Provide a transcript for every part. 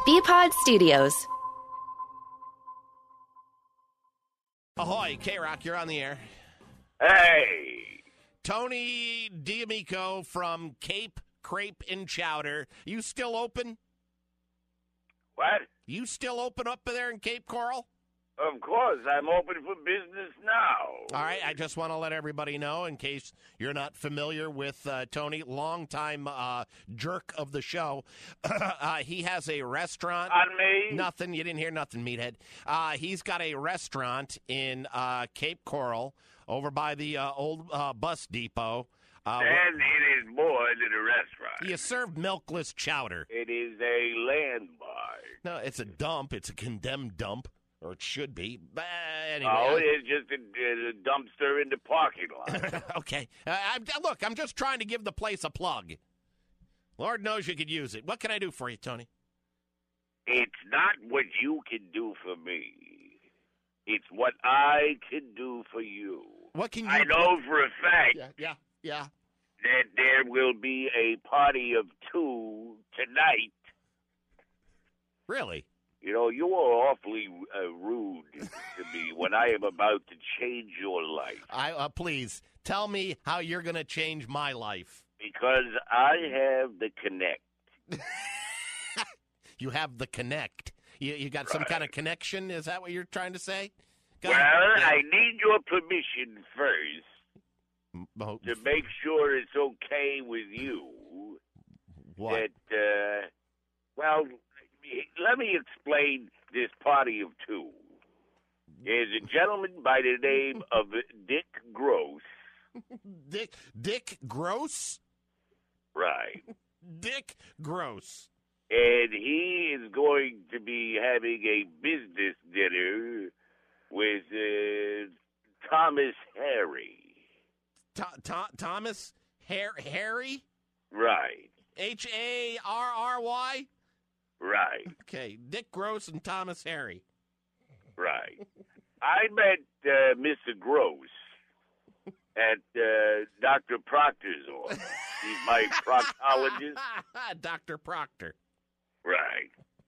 Bpod Studios. Ahoy, K-Rock, you're on the air. Hey! Tony D'Amico from Cape Crepe and Chowder. You still open? What? You still open up there in Cape Coral? Of course, I'm open for business now. All right, I just want to let everybody know, in case you're not familiar with Tony, longtime jerk of the show. He has a restaurant. On me? Nothing. You didn't hear nothing, meathead. He's got a restaurant in Cape Coral over by the old bus depot. And it is more than a restaurant. You serve milkless chowder. It is a landmark. No, it's a dump. It's a condemned dump. Or it should be. Anyway. Oh, it is just a dumpster in the parking lot. Okay. Look, I'm just trying to give the place a plug. Lord knows you could use it. What can I do for you, Tony? It's not what you can do for me. It's what I can do for you. What can you I know for a fact Yeah. that there will be a party of two tonight. Really? You know, you are awfully rude to me when I am about to change your life. Please, tell me how you're going to change my life. Because I have the connect. You have the connect. You got some kind of connection? Is that what you're trying to say? I need your permission first to make sure it's okay with you. What? That, let me explain this party of two. There's a gentleman by the name of Dick Gross. Dick Gross? Right. Dick Gross. And he is going to be having a business dinner with Thomas Harry. Thomas Harry? Right. Harry? Right. Okay, Dick Gross and Thomas Harry. Right. I met Mr. Gross at Dr. Proctor's office. He's my proctologist. Dr. Proctor. Right.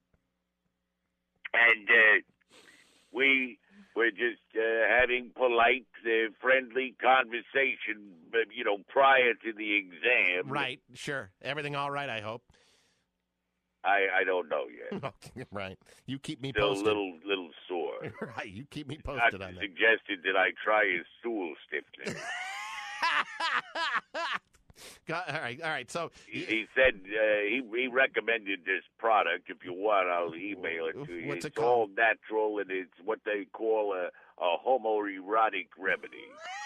And we were just having polite, friendly conversation, prior to the exam. Right, sure. Everything all right, I hope. I don't know yet. Okay, right. You keep me Still posted. a little sore. Right, you keep me posted Doctor on that. suggested that I try his stool stiffness. All right. So he said he recommended this product. If you want, I'll email it to you. What's it it's called? all natural, and it's what they call a homoerotic remedy.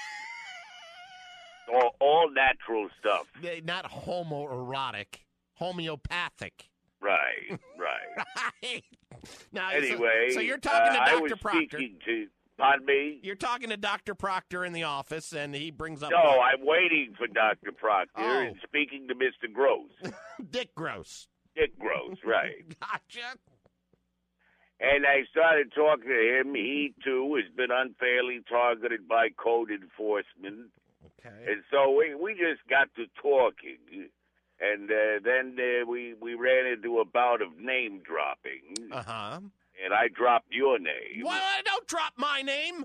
all natural stuff. Not homoerotic, homeopathic. Right. Right. Now, Anyway, so you're talking to I Dr. was Proctor. speaking to. Pardon me? You're talking to Dr. Proctor in the office, and he brings up. No, I'm waiting for Dr. Proctor and Oh. speaking to Mr. Gross. Dick Gross. Dick Gross, right. Gotcha. And I started talking to him. He, too, has been unfairly targeted by code enforcement. Okay. And so we just got to talking. And then we ran into a bout of name dropping. Uh-huh. And I dropped your name. Well, don't drop my name.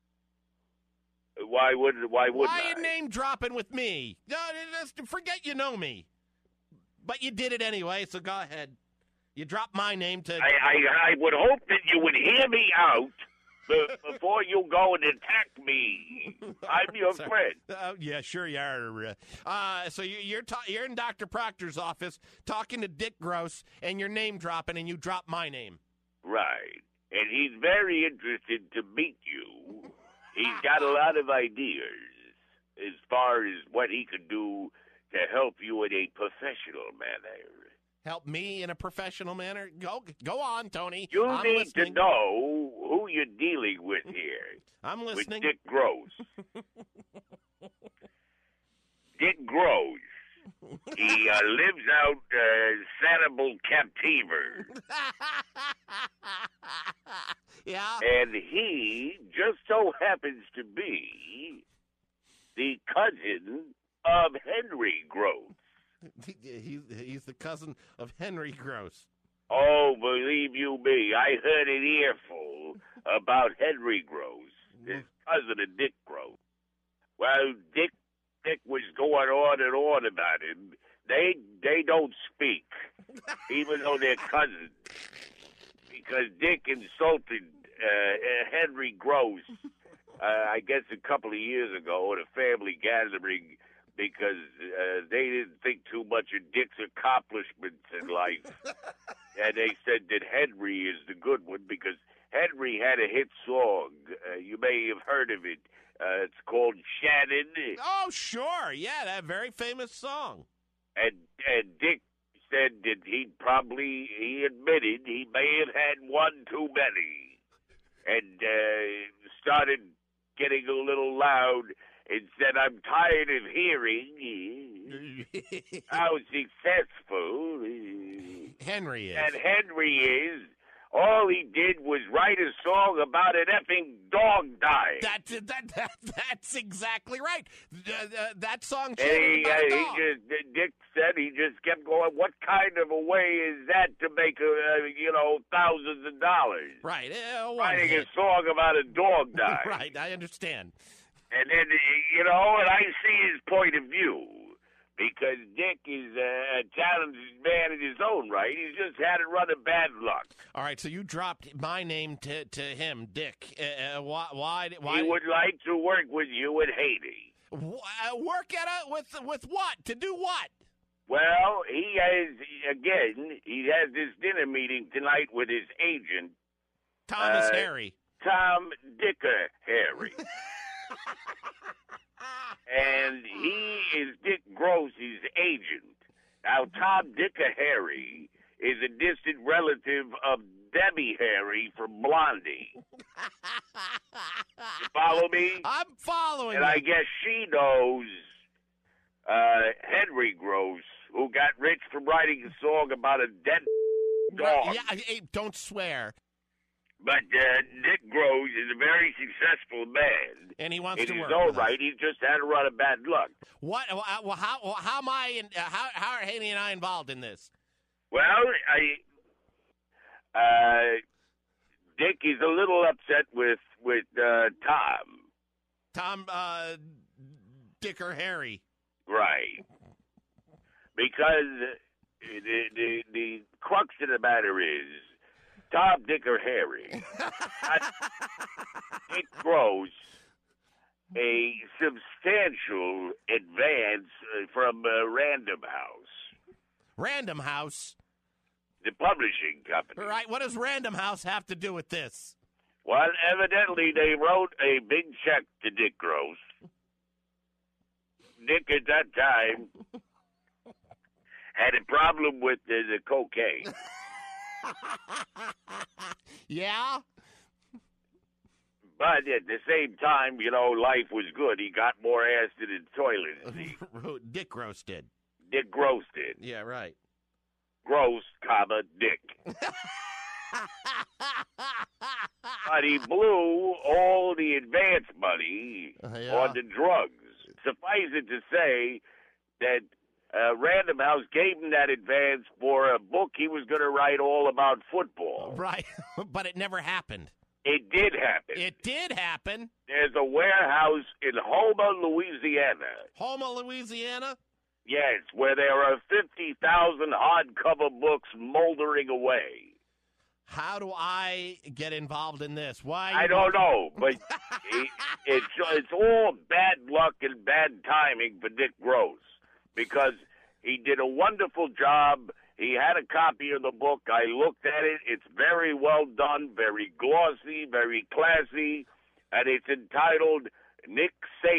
Why wouldn't Why I? are you name dropping with me? No, just forget you know me. But you did it anyway, so go ahead. You dropped my name to... I would hope that you would hear me out before you go and attack me. I'm your friend. Yeah, sure you are. So you're in Dr. Proctor's office talking to Dick Gross, and you're name dropping, and you drop my name. Right. And he's very interested to meet you. He's got a lot of ideas as far as what he could do to help you in a professional manner. Help me in a professional manner? Go on, Tony. You I'm need listening. to know who you're dealing with here. I'm listening. With Dick Gross. Dick Gross. He lives out Sanibel Captiver. Yeah. And he just so happens to be the cousin of Henry Gross. He's the cousin of Henry Gross. Oh, believe you me, I heard an earful about Henry Gross, his cousin of Dick Gross. Well, Dick was going on and on about him. They don't speak, even though they're cousins, because Dick insulted Henry Gross, I guess a couple of years ago at a family gathering, because they didn't think too much of Dick's accomplishments in life. And they said that Henry is the good one because Henry had a hit song. You may have heard of it. It's called Shannon. Oh, sure. Yeah, that very famous song. And Dick said that he admitted he may have had one too many. And started getting a little loud and said, I'm tired of hearing how successful Henry is. And Henry is. All he did was write a song about an effing dog dying. That's exactly right. That song And Dick said he just kept going, what kind of a way is that to make, thousands of dollars? Right. Writing a song about a dog dying. Right, I understand. And then, and I see his point of view. Because Dick is a talented man in his own right. He's just had a run of bad luck. All right, so you dropped my name to him, Dick. Why? He would like to work with you and Haiti. Work with what? To do what? Well, he has this dinner meeting tonight with his agent. Thomas Harry. Tom Dicker Harry. And he is Dick Gross's agent. Now, Tom Dicker Harry is a distant relative of Debbie Harry from Blondie. You follow me? I'm following And you. I guess she knows Henry Gross, who got rich from writing a song about a dead dog. Yeah, hey, don't swear. But Dick Gross is a very successful man. And he wants to work. In his own right, he just had a run of bad luck. What? Well, how am I? How are Haney and I involved in this? Well, Dick is a little upset with Tom. Tom Dicker Harry. Right. Because the crux of the matter is Tom Dicker Harry. Dick Gross a substantial advance from Random House. Random House? The publishing company. Right. What does Random House have to do with this? Well, evidently they wrote a big check to Dick Gross. Dick at that time had a problem with the cocaine. Yeah? But at the same time, life was good. He got more acid in toilet. Dick Gross did. Dick Gross did. Yeah, right. Gross, Dick. But he blew all the advance money on the drugs. Suffice it to say that Random House gave him that advance for a book he was going to write all about football. Right, but it never happened. It did happen. It did happen. There's a warehouse in Houma, Louisiana. Houma, Louisiana? Yes, where there are 50,000 hardcover books moldering away. How do I get involved in this? Why? I don't know, but it's all bad luck and bad timing for Dick Gross because he did a wonderful job. He had a copy of the book. I looked at it. It's very well done, very glossy, very classy, and it's entitled Nick Saban, ...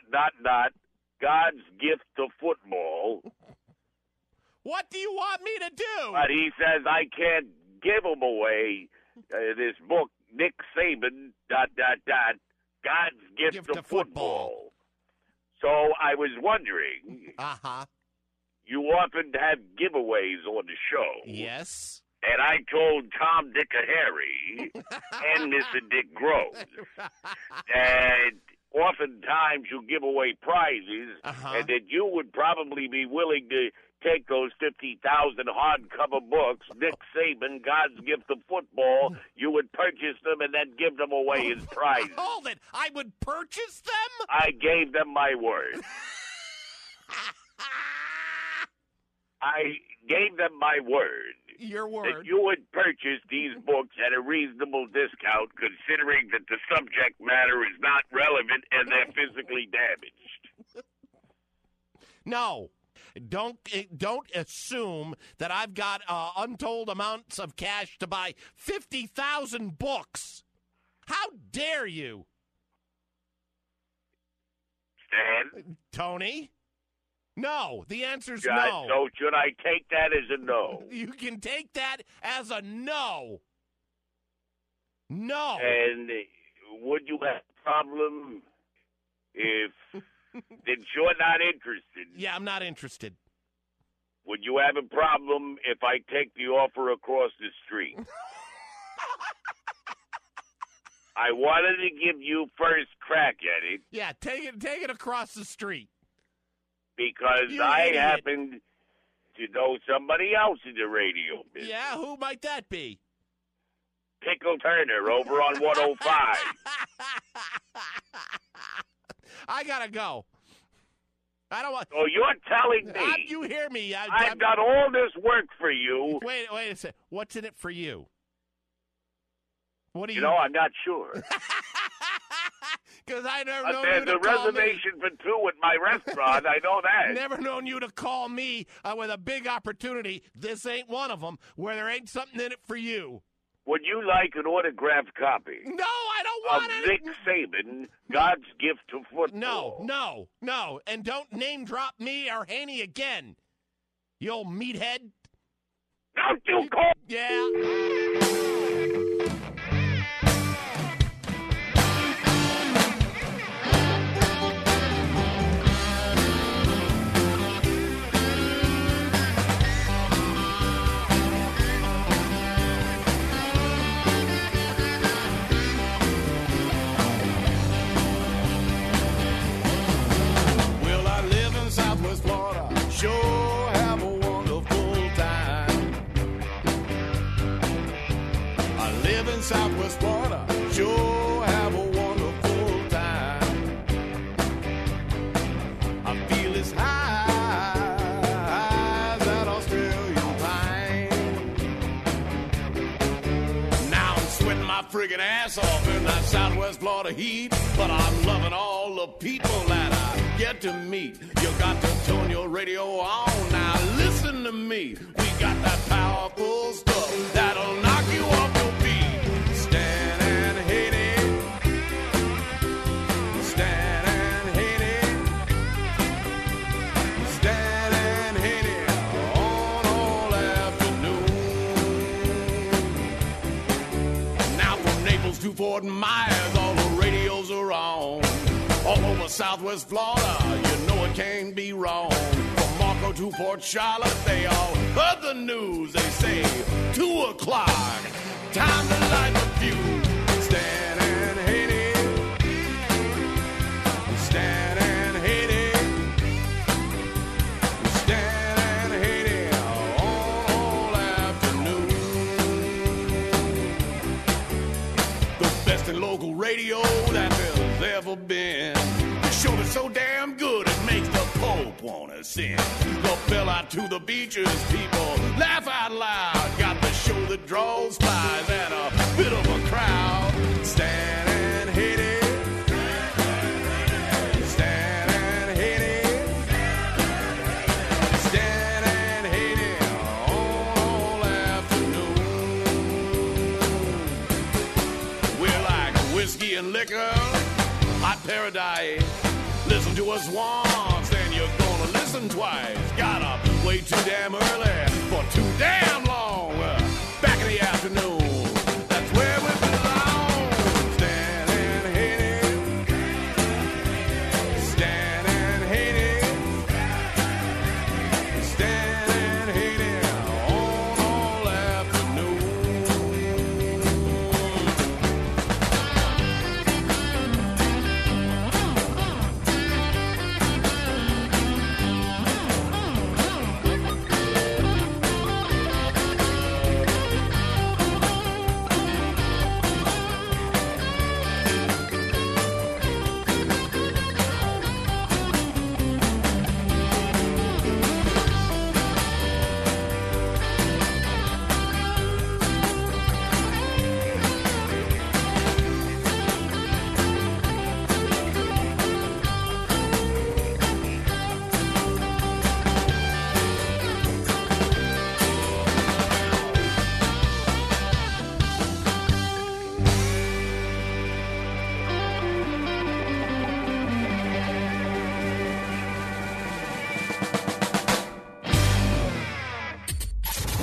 God's Gift to Football. What do you want me to do? But he says I can't give him away this book, Nick Saban, ... God's Gift to Football. So I was wondering, you often have giveaways on the show. Yes. And I told Tom Dicker Harry and Mr. Dick Gross that oftentimes you give away prizes and that you would probably be willing to take those 50,000 hardcover books, Nick Saban, God's Gift of Football, you would purchase them and then give them away as prizes. Hold it. I would purchase them? I gave them my word. I gave them my word. Your That word. you would purchase these books at a reasonable discount, considering that the subject matter is not relevant and they're physically damaged. No. Don't assume that I've got untold amounts of cash to buy 50,000 books. How dare you? Stan? Tony? No. The answer's So should I take that as a no? You can take that as a no. No. And would you have a problem if then you're not interested? Yeah, I'm not interested. Would you have a problem if I take the offer across the street? I wanted to give you first crack at it. Yeah, take it across the street. Because You I idiot. happen to know somebody else in the radio business. Yeah, who might that be? Pickle Turner over on 105. I gotta go. I don't want. So you're telling me You hear me? I've done all this work for you. Wait a second. What's in it for you? What do you? You know, I'm not sure. Because I never known you There's to a call reservation for two at my restaurant. I know that. me. Never known you to call me with a big opportunity. This ain't one of them. Where there ain't something in it for you. Would you like an autographed copy No, I don't of want it. Nick Saban, God's Gift to Football? No. And don't name drop me or Haney again. You old meathead. Don't you call Yeah. Well, I live in Southwest Florida. Sure have a wonderful time. I live in Southwest Florida. Sure have a wonderful time. I feel as high as that Australian pine. Now I'm sweating my friggin' ass off in that Southwest Florida heat, but I'm loving all the people that I get to meet. You got to turn your radio on. Now listen to me. We got that powerful stuff that'll knock you off your feet. Stand and hate it. Stand and hate it. Stand and hate it on all afternoon. Now from Naples to Fort Myers, all the radios are on. All over Southwest Florida, you know it can't be wrong. From Marco to Port Charlotte, they all heard the news. They say 2 o'clock, time to light the fuse. Stand and hate it. Stand and hate it. Stand and hate it all afternoon. The best in local radio that there's ever been. The show is so damn good it makes the Pope wanna sing. The bell out to the beaches, people laugh out loud. Got the show that draws flies and a bit of a crowd. Stand and hate it. Stand and hate it. Stand and hate it all afternoon. We're like whiskey and liquor, hot paradise. Listen to us once, then you're gonna listen twice. Got up way too damn early for too damn long. Back in the afternoon, that's where we belong. Stand and hate it. Stand and hate it. Stand and hate it on all afternoon.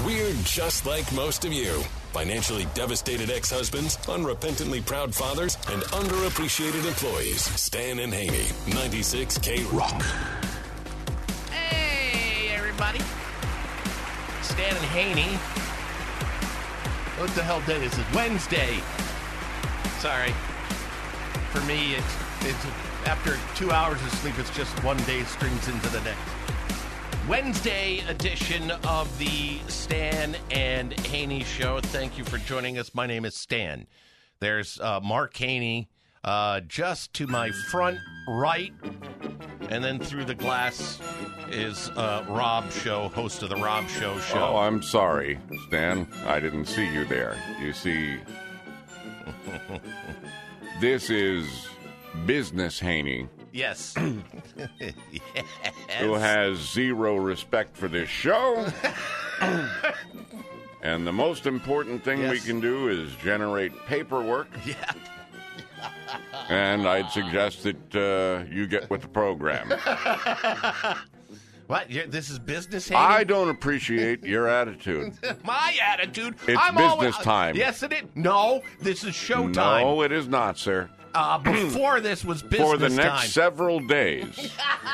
We're just like most of you. Financially devastated ex-husbands, unrepentantly proud fathers, and underappreciated employees. Stan and Haney, 96 K-Rock. Hey, everybody. Stan and Haney. What the hell day is it? Wednesday. Sorry. For me, it's after 2 hours of sleep, it's just one day strings into the next. Wednesday edition of the Stan and Haney Show. Thank you for joining us. My name is Stan. There's Mark Haney just to my front right, and then through the glass is Rob Show, host of the Rob Show. Oh, I'm sorry, Stan. I didn't see you there. You see, this is Business Haney. Yes. Yes. Who has zero respect for this show. And the most important thing we can do is generate paperwork. Yeah. And I'd suggest that you get with the program. What? This is Business Haney? I don't appreciate your attitude. My attitude? It's business time. Yes, it is. No, this is show time. No, it is not, sir. Before this was business For the next time. several days,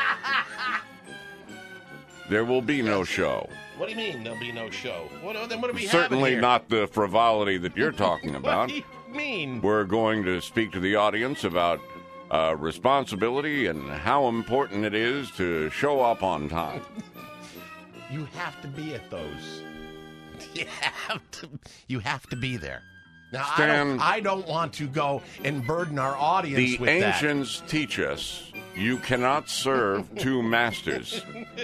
there will be no show. What do you mean there'll be no show? Then what do we Certainly have not the frivolity that you're talking about. What do you mean? We're going to speak to the audience about responsibility and how important it is to show up on time. You have to be at those. You have to be there. Now, Stan, I don't want to go and burden our audience with that. The ancients teach us you cannot serve two masters.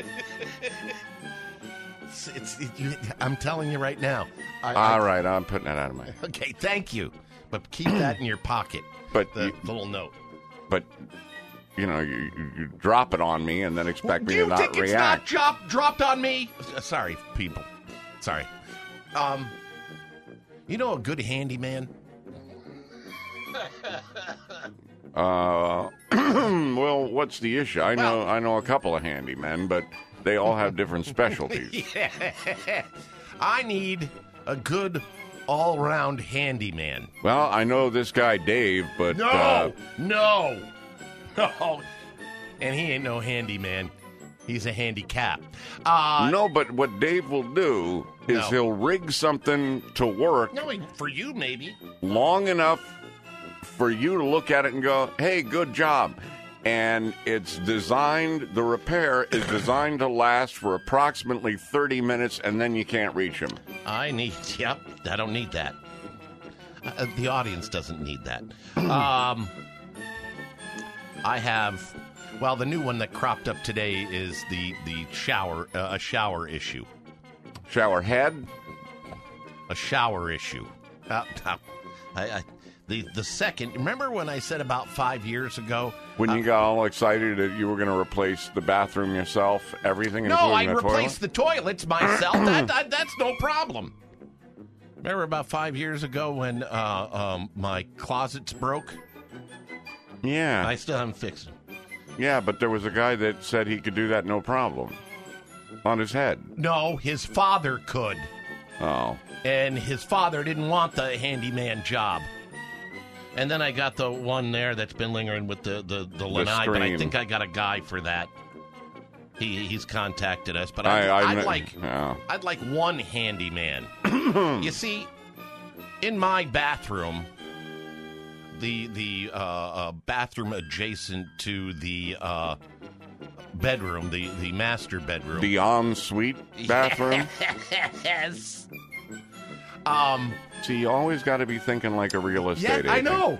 I'm telling you right now. All right, I'm putting that out of my head. Okay, thank you. But keep that in your pocket. But the little note. But, you know, you drop it on me and then expect me to not react. You think it's not dropped on me? Sorry, people. Sorry. You know a good handyman? Well, what's the issue? I know a couple of handymen, but they all have different specialties. Yeah. I need a good all-round handyman. Well, I know this guy Dave, but No. And he ain't no handyman. He's a handicap. No, but what Dave will do is he'll rig something to work. No, for you, maybe. Long enough for you to look at it and go, hey, good job. And the repair is designed to last for approximately 30 minutes, and then you can't reach him. I don't need that. The audience doesn't need that. I have... Well, the new one that cropped up today is the shower, a shower issue. Shower head? A shower issue. The second, remember when I said about 5 years ago? When you got all excited that you were going to replace the bathroom yourself, everything, no, including I the replaced the toilets myself. That's no problem. Remember about 5 years ago when my closets broke? Yeah. I still haven't fixed them. Yeah, but there was a guy that said he could do that no problem. On his head. No, his father could. Oh. And his father didn't want the handyman job. And then I got the one there that's been lingering with the lanai, but I think I got a guy for that. He's contacted us, but I'd like one handyman. You see, in my bathroom, the bathroom adjacent to the bedroom, the master bedroom, the ensuite bathroom. Yes. See, you always got to be thinking like a real estate agent. I know.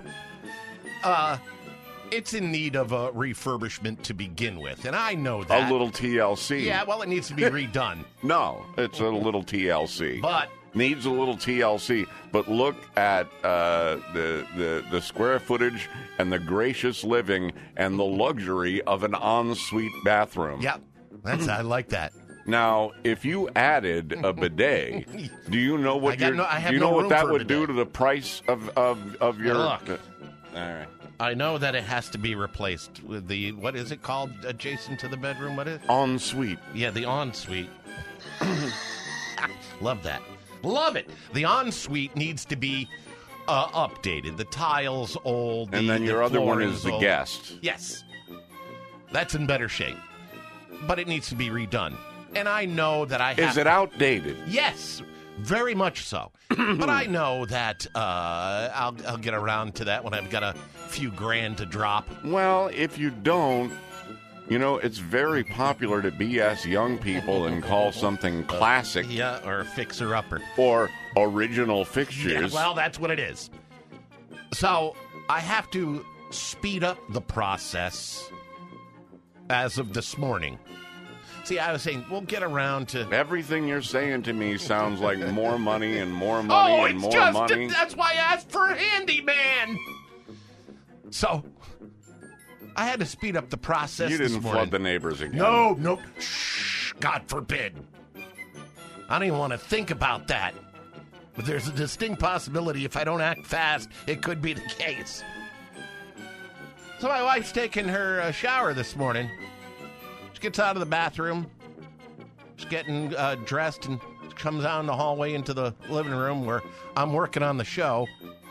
It's in need of a refurbishment to begin with, and I know that. A little TLC. Yeah, well, it needs to be redone. No, it's a little TLC. But needs a little TLC. But look at the square footage and the gracious living and the luxury of an ensuite bathroom. Yeah, I like that. Now, if you added a bidet, do you know what that would do to the price of your? Look, all right. I know that it has to be replaced with the, what is it called, adjacent to the bedroom? What is it? Ensuite. Yeah, the ensuite. Love that. Love it. The ensuite needs to be updated. The tile's old. And then your other one is the old. guest. Yes. That's in better shape. But it needs to be redone. And I know that I have... Is it outdated? Yes, very much so. But I know that I'll get around to that when I've got a few grand to drop. Well, if you don't, you know, it's very popular to BS young people and call something classic Yeah, or fixer-upper. or original Yeah, fixtures. well, that's what it is. So I have to speed up the process as of this morning. See, I was saying, we'll get around to... Everything you're saying to me sounds like more money and more money and more money. That's why I asked for a handyman. So, I had to speed up the process You this didn't morning. flood the neighbors again. No. Shh, God forbid. I don't even want to think about that. But there's a distinct possibility if I don't act fast, it could be the case. So my wife's taking her shower this morning. She gets out of the bathroom. She's getting dressed and comes down the hallway into the living room where I'm working on the show.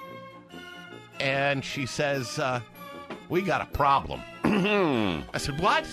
And she says, we got a problem. I said, what?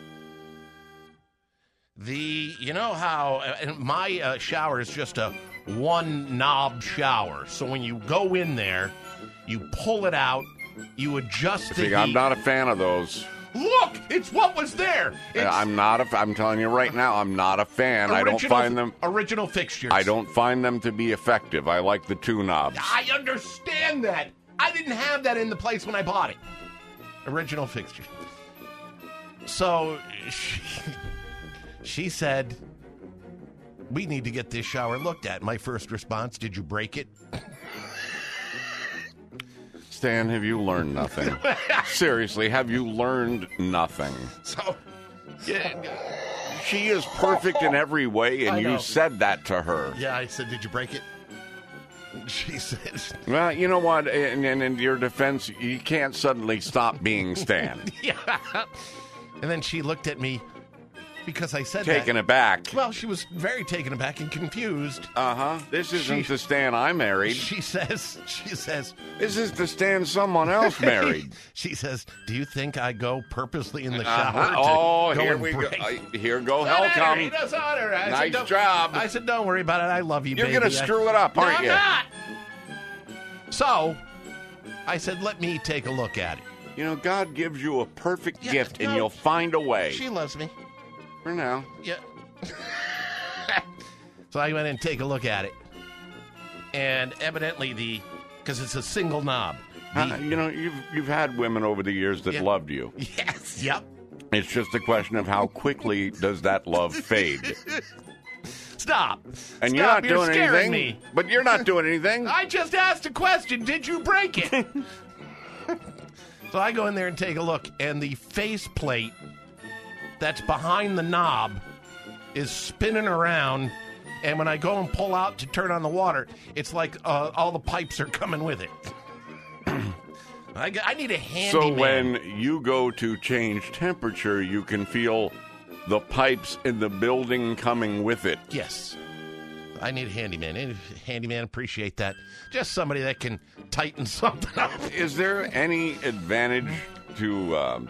You know how my shower is just a one knob shower. So when you go in there, you pull it out, you adjust the heat. I'm not a fan of those. Look, it's what was there. I'm telling you right now, I'm not a fan. I don't find them original fixtures. I don't find them to be effective. I like the two knobs. I understand that. I didn't have that in the place when I bought it. Original fixtures. So she said, we need to get this shower looked at. My first response, did you break it? Stan, have you learned nothing? Seriously, have you learned nothing? So, yeah. She is perfect in every way, and I know. you said that to her. Yeah, I said, did you break it? She says, Well, you know what? And in your defense, you can't suddenly stop being Stan. yeah. And then she looked at me because I said that. Taken aback. Well, she was very taken aback and confused. Uh-huh. This isn't the Stan I married. She says, This is the Stan someone else married. she says, do you think I go purposely in the shower to Oh, go here and we break? go. Here go hell come. That's on her. Nice job. I said, don't worry about it. I love you, You're baby. going to screw it up, aren't no, you? I'm not. So, I said, let me take a look at it. You know, God gives you a perfect Yeah, gift, and no. you'll find a way. She loves me. For now. Yeah. So I went and take a look at it. And evidently because it's a single knob. You know, you've had women over the years that Yeah. loved you. Yes, yep. It's just a question of how quickly does that love fade. Stop. And Stop. you're not doing scaring anything. Me. But you're not doing anything. I just asked a question. Did you break it? So I go in there and take a look, and the faceplate that's behind the knob is spinning around. And when I go and pull out to turn on the water, it's like all the pipes are coming with it. I need a handyman. So when you go to change temperature, you can feel the pipes in the building coming with it. Yes. I need a handyman. And handyman, appreciate that. Just somebody that can tighten something up. Is there any advantage to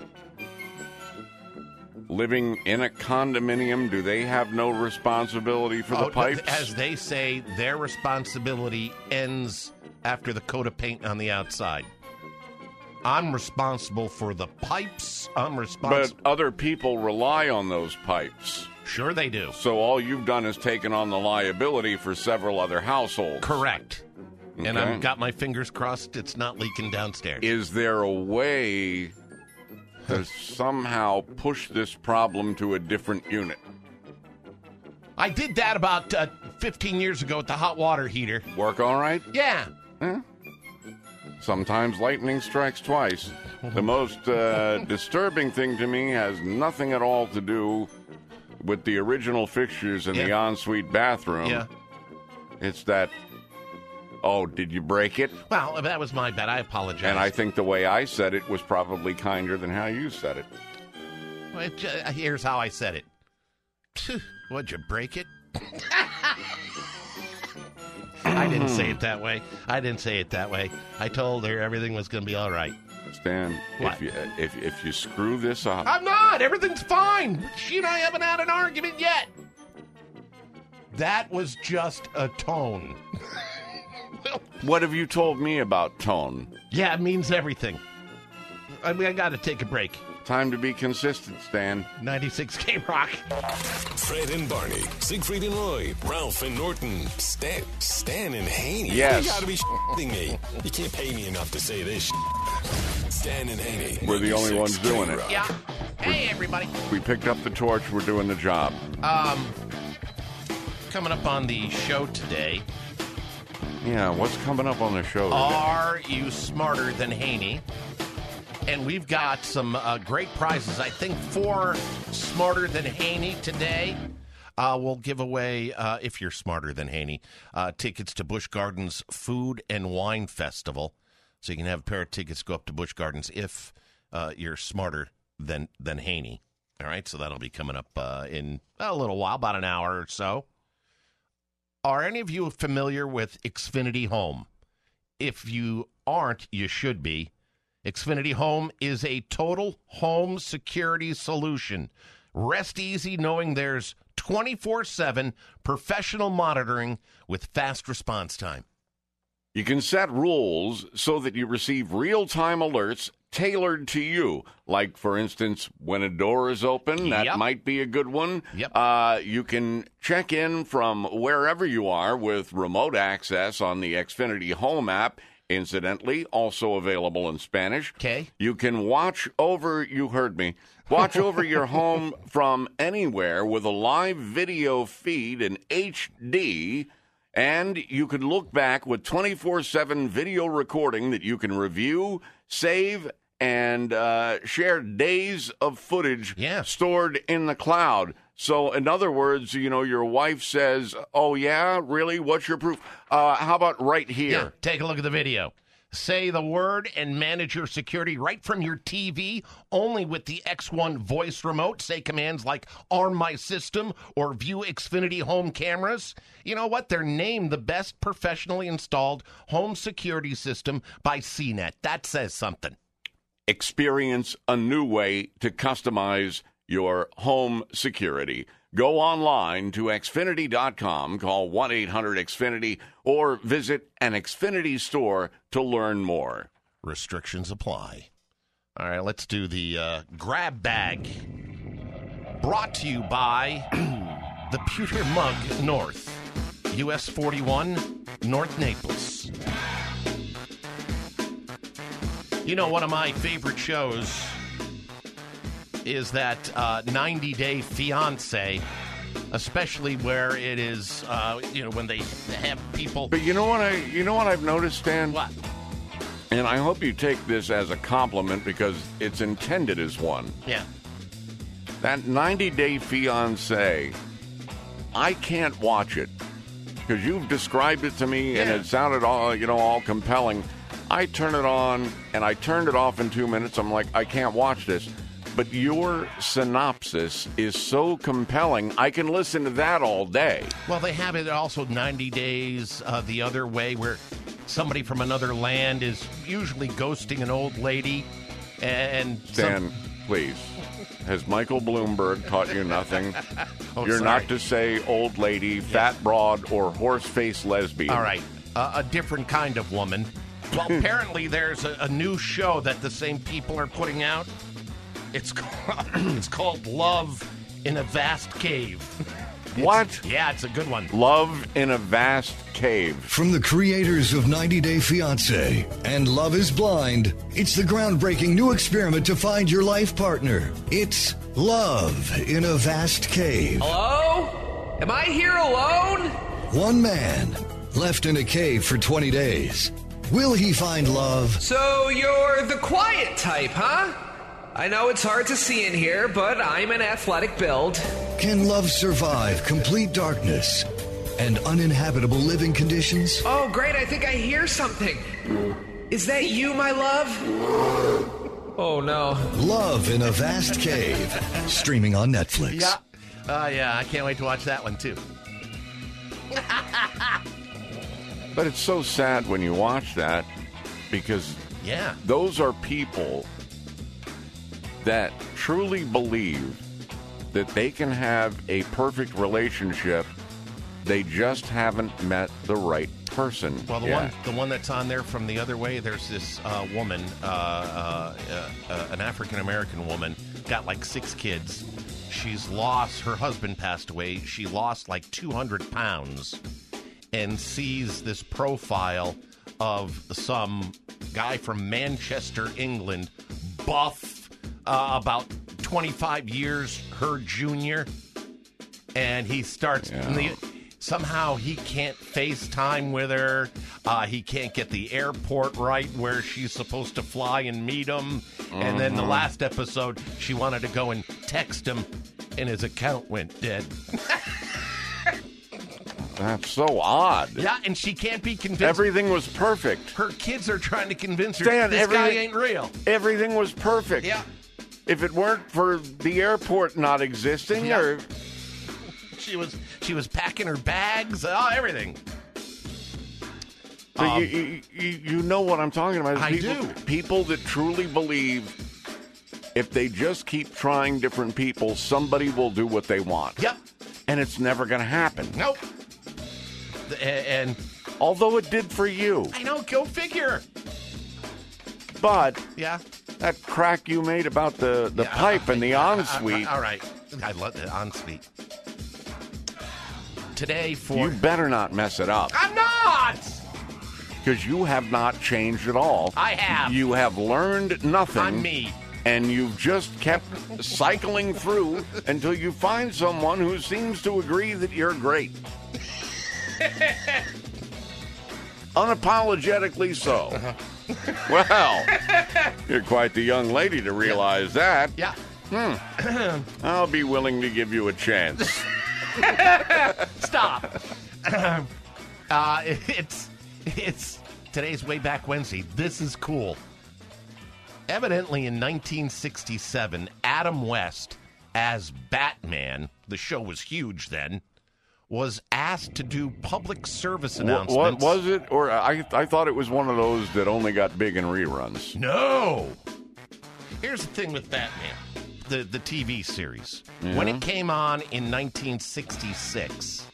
living in a condominium? Do they have no responsibility for the pipes? As they say, their responsibility ends after the coat of paint on the outside. I'm responsible for the pipes. I'm responsible. But other people rely on those pipes. Sure they do. So all you've done is taken on the liability for several other households. Correct. And Okay. I've got my fingers crossed it's not leaking downstairs. Is there a way to somehow push this problem to a different unit? I did that about 15 years ago with the hot water heater. Work all right? Yeah. Sometimes lightning strikes twice. The most disturbing thing to me has nothing at all to do with the original fixtures in the Yeah. ensuite bathroom. Yeah. It's that, oh, did you break it? Well, that was my bad. I apologize. And I think the way I said it was probably kinder than how you said it. Well, here's how I said it. What'd you break it? I didn't say it that way. I told her everything was going to be all right. Stan, What? if you screw this up, I'm not. Everything's fine. She and I haven't had an argument yet. That was just a tone. what have you told me about tone? Yeah, it means everything. I got to take a break. Time to be consistent, Stan. 96 K-Rock. Fred and Barney, Siegfried and Roy, Ralph and Norton, Stan and Haney. Yes. You gotta be shitting me. You can't pay me enough to say this Stan and Haney. We're the only ones doing it. Yeah. Hey, everybody. We picked up the torch. We're doing the job. Coming up on the show today, Yeah, what's coming up on the show today? Are You Smarter Than Haney? And we've got some great prizes. I think 4 Smarter Than Haney today. We'll give away, if you're smarter than Haney, tickets to Busch Gardens Food and Wine Festival. So you can have a pair of tickets to go up to Busch Gardens if you're smarter than Haney. All right, so that'll be coming up in a little while, about an hour or so. Are any of you familiar with Xfinity Home? If you aren't, you should be. Xfinity Home is a total home security solution. Rest easy knowing there's 24/7 professional monitoring with fast response time. You can set rules so that you receive real-time alerts tailored to you. Like, for instance, when a door is open, that Yep. might be a good one. Yep. You can check in from wherever you are with remote access on the Xfinity Home app. Incidentally, also available in Spanish. Okay. You can watch over, you heard me, watch over your home from anywhere with a live video feed in HD, and you can look back with 24/7 video recording that you can review, save, and share days of footage stored in the cloud. So, in other words, you know, your wife says, oh, yeah, really? What's your proof? How about right here? Yeah, take a look at the video. Say the word and manage your security right from your TV, only with the X1 voice remote. Say commands like arm my system or view Xfinity home cameras. You know what? They're named the best professionally installed home security system by CNET. That says something. Experience a new way to customize your home security. Go online to Xfinity.com, call 1-800-XFINITY, or visit an Xfinity store to learn more. Restrictions apply. All right, let's do the grab bag. Brought to you by the Pewter Mug North, US 41, North Naples. You know, one of my favorite shows is that 90 Day Fiancé, especially where it is, when they have people. But you know what I've noticed, Stan? What? And I hope you take this as a compliment because it's intended as one. Yeah. That 90 Day Fiancé, I can't watch it because you've described it to me and it sounded all compelling. I turn it on and I turned it off in 2 minutes. I'm like, I can't watch this. But your synopsis is so compelling, I can listen to that all day. Well, they have it also 90 days the other way, where somebody from another land is usually ghosting an old lady. And Stan, please. Has Michael Bloomberg taught you nothing? You're sorry. not to say old lady, fat broad, or horse-faced lesbian. All right. A different kind of woman. Well, apparently there's a new show that the same people are putting out. It's called Love in a Vast Cave. What? Yeah, it's a good one. Love in a Vast Cave. From the creators of 90 Day Fiancé and Love is Blind, it's the groundbreaking new experiment to find your life partner. It's Love in a Vast Cave. Hello? Am I here alone? One man left in a cave for 20 days. Will he find love? So you're the quiet type, huh? I know it's hard to see in here, but I'm an athletic build. Can love survive complete darkness and uninhabitable living conditions? Oh, great, I think I hear something. Is that you, my love? Oh, no. Love in a Vast Cave. Streaming on Netflix. Yeah, I can't wait to watch that one, too. But it's so sad when you watch that because Yeah. those are people that truly believe that they can have a perfect relationship. They just haven't met the right person. Well, yet. the one that's on there from the other way, there's this woman, an African-American woman, got like 6 kids. She's lost, her husband passed away. She lost like 200 pounds and sees this profile of some guy from Manchester, England, buff, about 25 years her junior. And he starts... Somehow he can't FaceTime with her. He can't get the airport right where she's supposed to fly and meet him. And then the last episode, she wanted to go and text him, and his account went dead. That's so odd. Yeah, and she can't be convinced. Everything was perfect. Her kids are trying to convince her Stan, this guy ain't real. Everything was perfect. Yeah. If it weren't for the airport not existing, Yeah. or She was packing her bags, everything. so you know what I'm talking about. I do. People that truly believe if they just keep trying different people, somebody will do what they want. Yep. And it's never going to happen. Nope. And Although it did for you. I know, go figure. But Yeah. that crack you made about the pipe and the ensuite, All right. I love the ensuite. Today for... you better not mess it up. I'm not! Because you have not changed at all. I have. You have learned nothing. I'm me. And you've just kept cycling through until you find someone who seems to agree that you're great. Unapologetically so. Well, you're quite the young lady to realize that. Yeah. I'll be willing to give you a chance. Stop. It's today's Way Back Wednesday. This is cool. Evidently in 1967, Adam West, as Batman, the show was huge then, was asked to do public service announcements. What was it? Or I thought it was one of those that only got big in reruns. No. Here's the thing with Batman, the TV series. When it came on in 1966,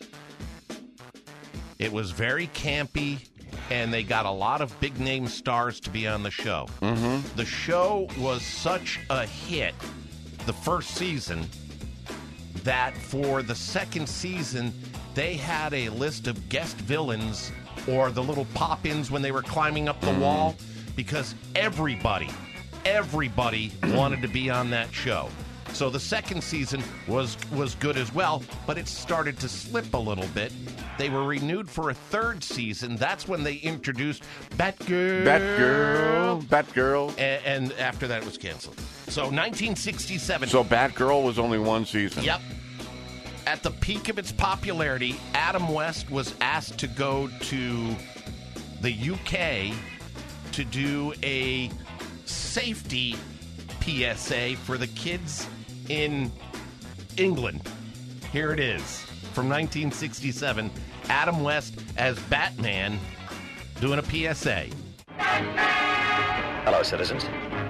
it was very campy, and they got a lot of big-name stars to be on the show. Mm-hmm. The show was such a hit, the first season, that for the second season, they had a list of guest villains or the little pop-ins when they were climbing up the wall, because everybody wanted to be on that show. So the second season was good as well, but it started to slip a little bit. They were renewed for a third season. That's when they introduced Batgirl. And after that, it was canceled. So 1967. So Batgirl was only one season. Yep. At the peak of its popularity, Adam West was asked to go to the UK to do a safety PSA for the kids in England. Here it is. From 1967, Adam West as Batman doing a PSA. Hello, citizens.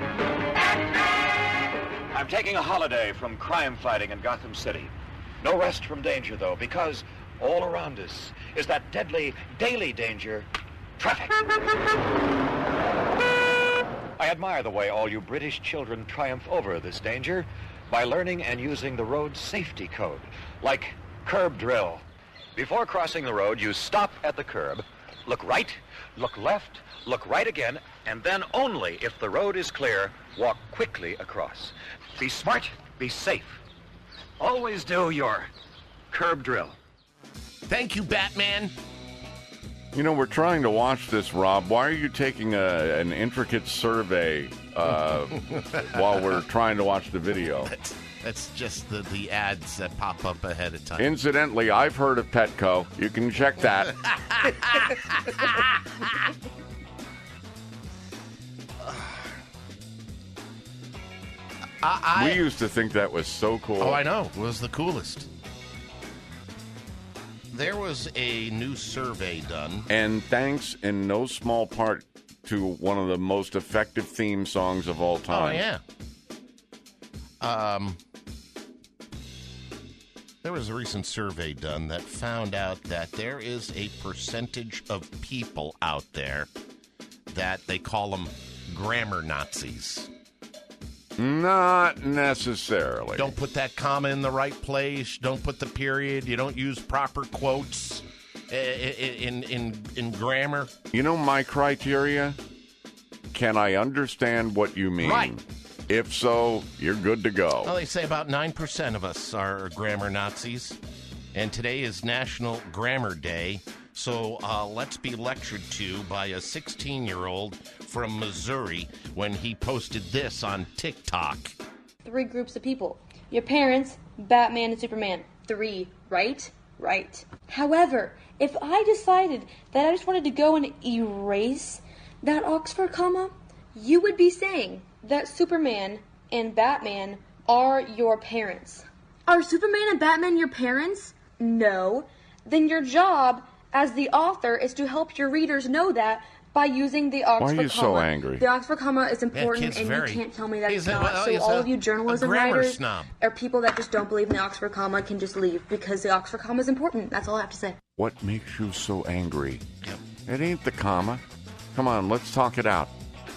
I'm taking a holiday from crime fighting in Gotham City. No rest from danger, though, because all around us is that deadly daily danger, traffic. I admire the way all you British children triumph over this danger by learning and using the road safety code, like curb drill. Before crossing the road, you stop at the curb, look right, look left, look right again, and then only if the road is clear, walk quickly across. Be smart, be safe. Always do your curb drill. Thank you, Batman. You know, we're trying to watch this, Rob. Why are you taking an intricate survey while we're trying to watch the video? That's just the ads that pop up ahead of time. Incidentally, I've heard of Petco. You can check that. We used to think that was so cool. Oh, I know. It was the coolest. There was a new survey done. And thanks in no small part to one of the most effective theme songs of all time. Oh, yeah. There was a recent survey done that found out that there is a percentage of people out there that they call them grammar Nazis. Not necessarily. Don't put that comma in the right place. Don't put the period. You don't use proper quotes in grammar. You know my criteria? Can I understand what you mean? Right. If so, you're good to go. Well, they say about 9% of us are grammar Nazis. And today is National Grammar Day. So let's be lectured to by a 16-year-old from Missouri when he posted this on TikTok. 3 groups of people. Your parents, Batman, and Superman. 3, right? Right. However, if I decided that I just wanted to go and erase that Oxford comma, you would be saying that Superman and Batman are your parents. Are Superman and Batman your parents? No. Then your job as the author is to help your readers know that by using the Oxford comma. Why are you so angry? The Oxford comma is important, and you can't tell me that it's not. So all of you journalism writers or people that just don't believe in the Oxford comma can just leave because the Oxford comma is important. That's all I have to say. What makes you so angry? It ain't the comma. Come on, let's talk it out.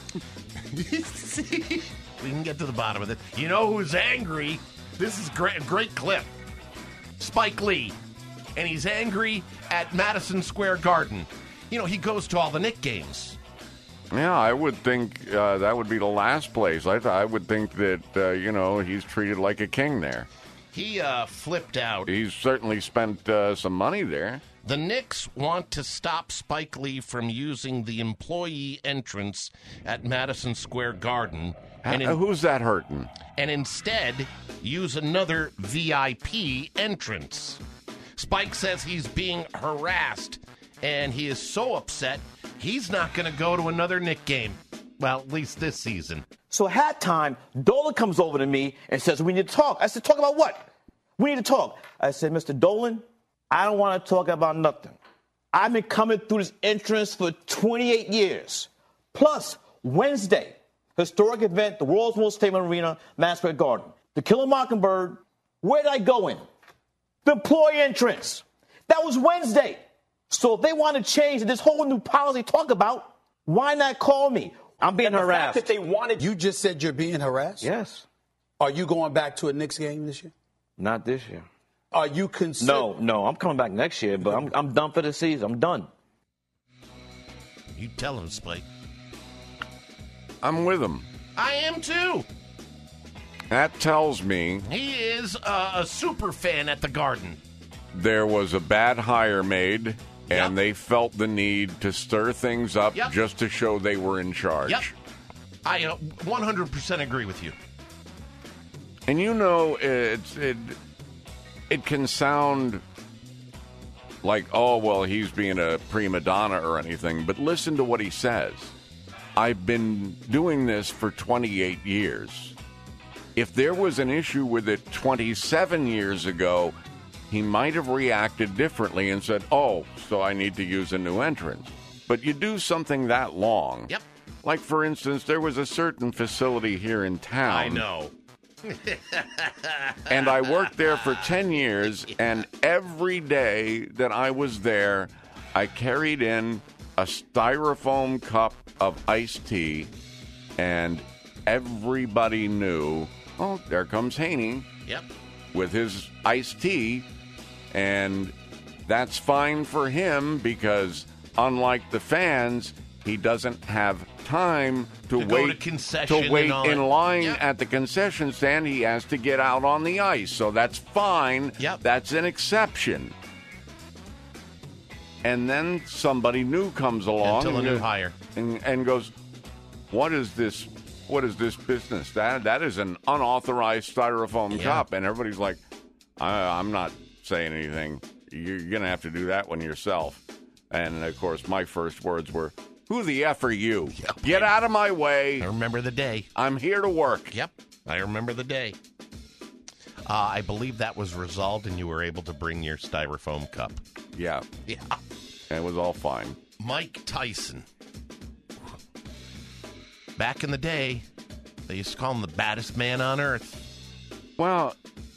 We can get to the bottom of it. You know who's angry? This is great clip. Spike Lee. And he's angry at Madison Square Garden. You know, he goes to all the Knicks games. Yeah, I would think that would be the last place. I would think that, he's treated like a king there. He flipped out. He's certainly spent some money there. The Knicks want to stop Spike Lee from using the employee entrance at Madison Square Garden. Who's that hurting? And instead use another VIP entrance. Spike says he's being harassed, and he is so upset, he's not going to go to another Knicks game. Well, at least this season. So at halftime, Dolan comes over to me and says, we need to talk. I said, talk about what? We need to talk. I said, Mr. Dolan, I don't want to talk about nothing. I've been coming through this entrance for 28 years. Plus, Wednesday, historic event, the world's most famous arena, Madison Square Garden. To Kill a Mockingbird, where did I go in? The employee entrance. That was Wednesday. So if they want to change this whole new policy talk about, why not call me? I'm being harassed. That they wanted. You just said you're being harassed? Yes. Are you going back to a Knicks game this year? Not this year. Are you considering? No, I'm coming back next year, but I'm done for the season. I'm done. You tell him, Spike. I'm with him. I am too. That tells me he is a super fan at the Garden. There was a bad hire made, and they felt the need to stir things up just to show they were in charge. Yep. I 100% agree with you. And it can sound like, oh, well, he's being a prima donna or anything, but listen to what he says. I've been doing this for 28 years. If there was an issue with it 27 years ago, he might have reacted differently and said, oh, so I need to use a new entrance. But you do something that long. Yep. Like, for instance, there was a certain facility here in town. I know. And I worked there for 10 years, and every day that I was there, I carried in a styrofoam cup of iced tea, and everybody knew, oh, there comes Haney. Yep. With his iced tea, and that's fine for him because, unlike the fans, he doesn't have time to wait in line at the concession stand. He has to get out on the ice, so that's fine. Yep. That's an exception. And then somebody new comes along until a new hire and goes, "What is this? What is this business? That is an unauthorized styrofoam cup." And everybody's like, "I'm not saying anything. You're gonna have to do that one yourself." And of course, my first words were, "Who the F are you? Yep. Get out of my way." I remember the day. I'm here to work. Yep, I remember the day. I believe that was resolved and you were able to bring your styrofoam cup. Yeah. Yeah. And it was all fine. Mike Tyson. Back in the day, they used to call him the baddest man on earth. Well,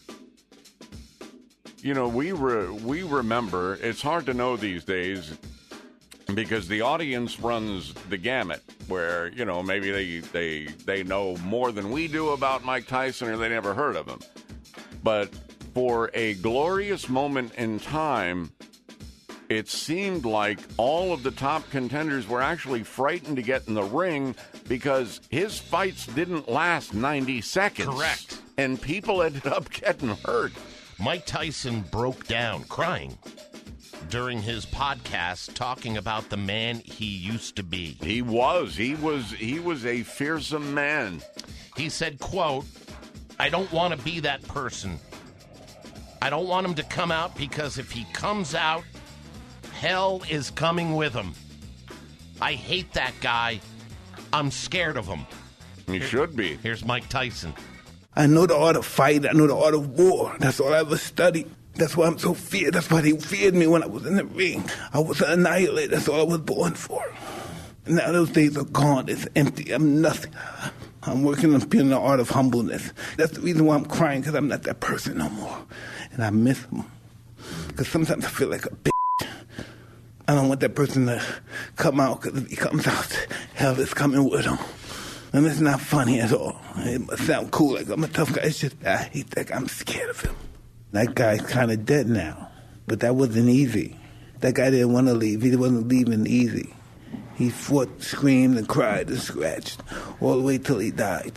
you know, we remember, it's hard to know these days because the audience runs the gamut where, you know, maybe they know more than we do about Mike Tyson or they never heard of him. But for a glorious moment in time, it seemed like all of the top contenders were actually frightened to get in the ring because his fights didn't last 90 seconds. Correct. And people ended up getting hurt. Mike Tyson broke down, crying, during his podcast, talking about the man he used to be. He was a fearsome man. He said, quote, "I don't want to be that person. I don't want him to come out because if he comes out, hell is coming with him. I hate that guy. I'm scared of him." He should be. Here's Mike Tyson. I know the art of fight. I know the art of war. That's all I ever studied. That's why I'm so feared. That's why they feared me when I was in the ring. I was an annihilator. That's all I was born for. Now those days are gone. It's empty. I'm nothing. I'm working on being the art of humbleness. That's the reason why I'm crying, because I'm not that person no more. And I miss him. Because sometimes I feel like a bitch. I don't want that person to come out, because if he comes out, hell is coming with him. And it's not funny at all. It must sound cool, like I'm a tough guy. It's just, I hate that guy. I'm scared of him. That guy's kind of dead now. But that wasn't easy. That guy didn't want to leave. He wasn't leaving easy. He fought, screamed, and cried and scratched all the way till he died.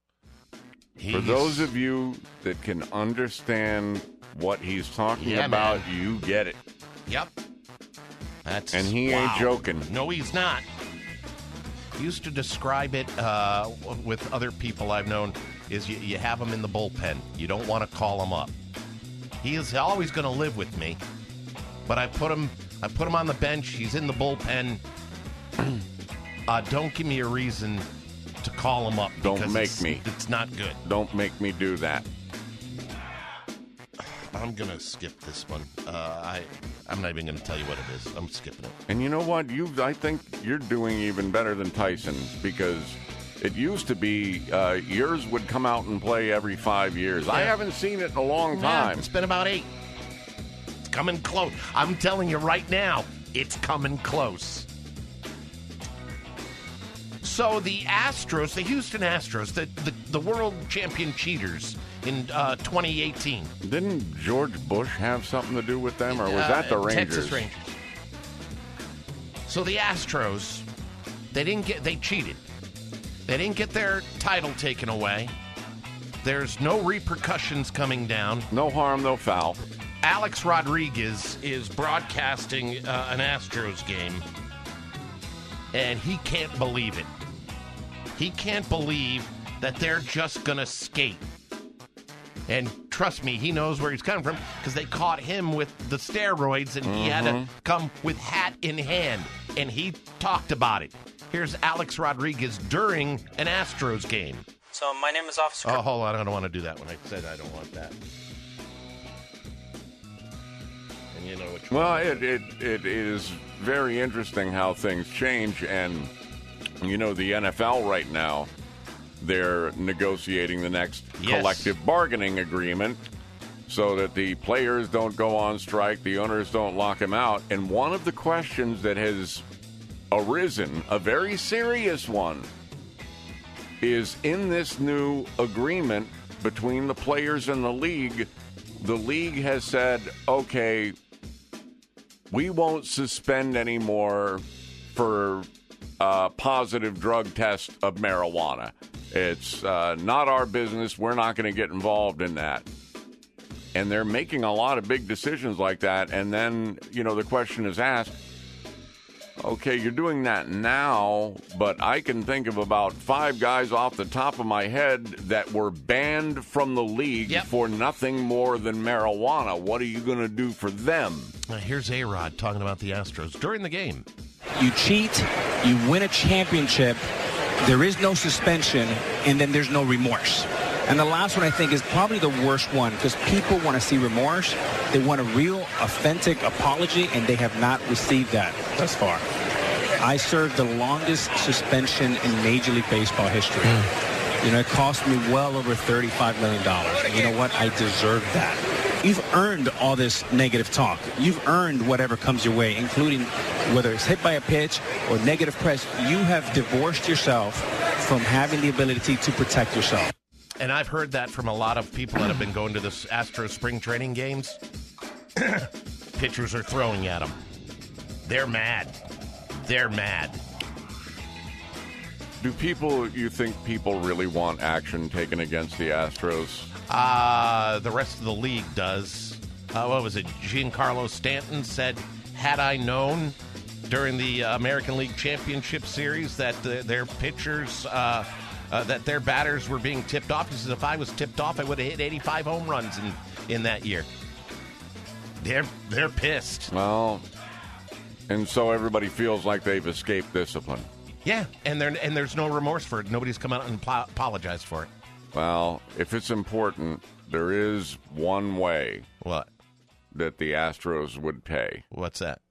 For those of you that can understand what he's talking about, man. You get it. Yep. And he ain't joking. No, he's not. He used to describe it with other people I've known is you have him in the bullpen. You don't want to call him up. He is always going to live with me, but I put him on the bench. He's in the bullpen. Don't give me a reason to call him up. Don't make me. It's not good. Don't make me do that. I'm going to skip this one. I'm not even going to tell you what it is. I'm skipping it. And you know what? I think you're doing even better than Tyson, because it used to be yours would come out and play every 5 years. Yeah. I haven't seen it in a long time. It's been about 8. It's coming close. I'm telling you right now, it's coming close. So the Astros, the Houston Astros, the world champion cheaters in 2018. Didn't George Bush have something to do with them, or was that the Rangers? Texas Rangers. So the Astros, they cheated. They didn't get their title taken away. There's no repercussions coming down. No harm, no foul. Alex Rodriguez is broadcasting an Astros game, and he can't believe it. He can't believe that they're just going to skate. And trust me, he knows where he's coming from, because they caught him with the steroids, and he had to come with hat in hand, and he talked about it. Here's Alex Rodriguez during an Astros game. So my name is Officer... Oh, hold on. I don't want to do that when I said I don't want that. And you know which one. Well, it is very interesting how things change, and, you know, the NFL right now, they're negotiating the next collective bargaining agreement so that the players don't go on strike, the owners don't lock them out. And one of the questions that has arisen, a very serious one, is in this new agreement between the players and the league has said, okay, we won't suspend anymore for positive drug test of marijuana. It's not our business. We're not going to get involved in that. And they're making a lot of big decisions like that. And then, you know, the question is asked, okay, you're doing that now, but I can think of about 5 guys off the top of my head that were banned from the league for nothing more than marijuana. What are you going to do for them? Here's A-Rod talking about the Astros during the game. You cheat, you win a championship, there is no suspension, and then there's no remorse. And the last one, I think, is probably the worst one because people want to see remorse. They want a real, authentic apology, and they have not received that thus far. I served the longest suspension in Major League Baseball history. You know, it cost me well over $35 million. You know what? I deserve that. You've earned all this negative talk. You've earned whatever comes your way, including whether it's hit by a pitch or negative press. You have divorced yourself from having the ability to protect yourself. And I've heard that from a lot of people that have been going to the Astros spring training games. Pitchers are throwing at them. They're mad. They're mad. You think people really want action taken against the Astros? The rest of the league does. What was it? Giancarlo Stanton said, had I known during the American League Championship Series that their pitchers, that their batters were being tipped off, he says, if I was tipped off, I would have hit 85 home runs in that year. They're pissed. Well, and so everybody feels like they've escaped discipline. Yeah, and there's no remorse for it. Nobody's come out and apologized for it. Well, if it's important, there is one way. What? That the Astros would pay. What's that?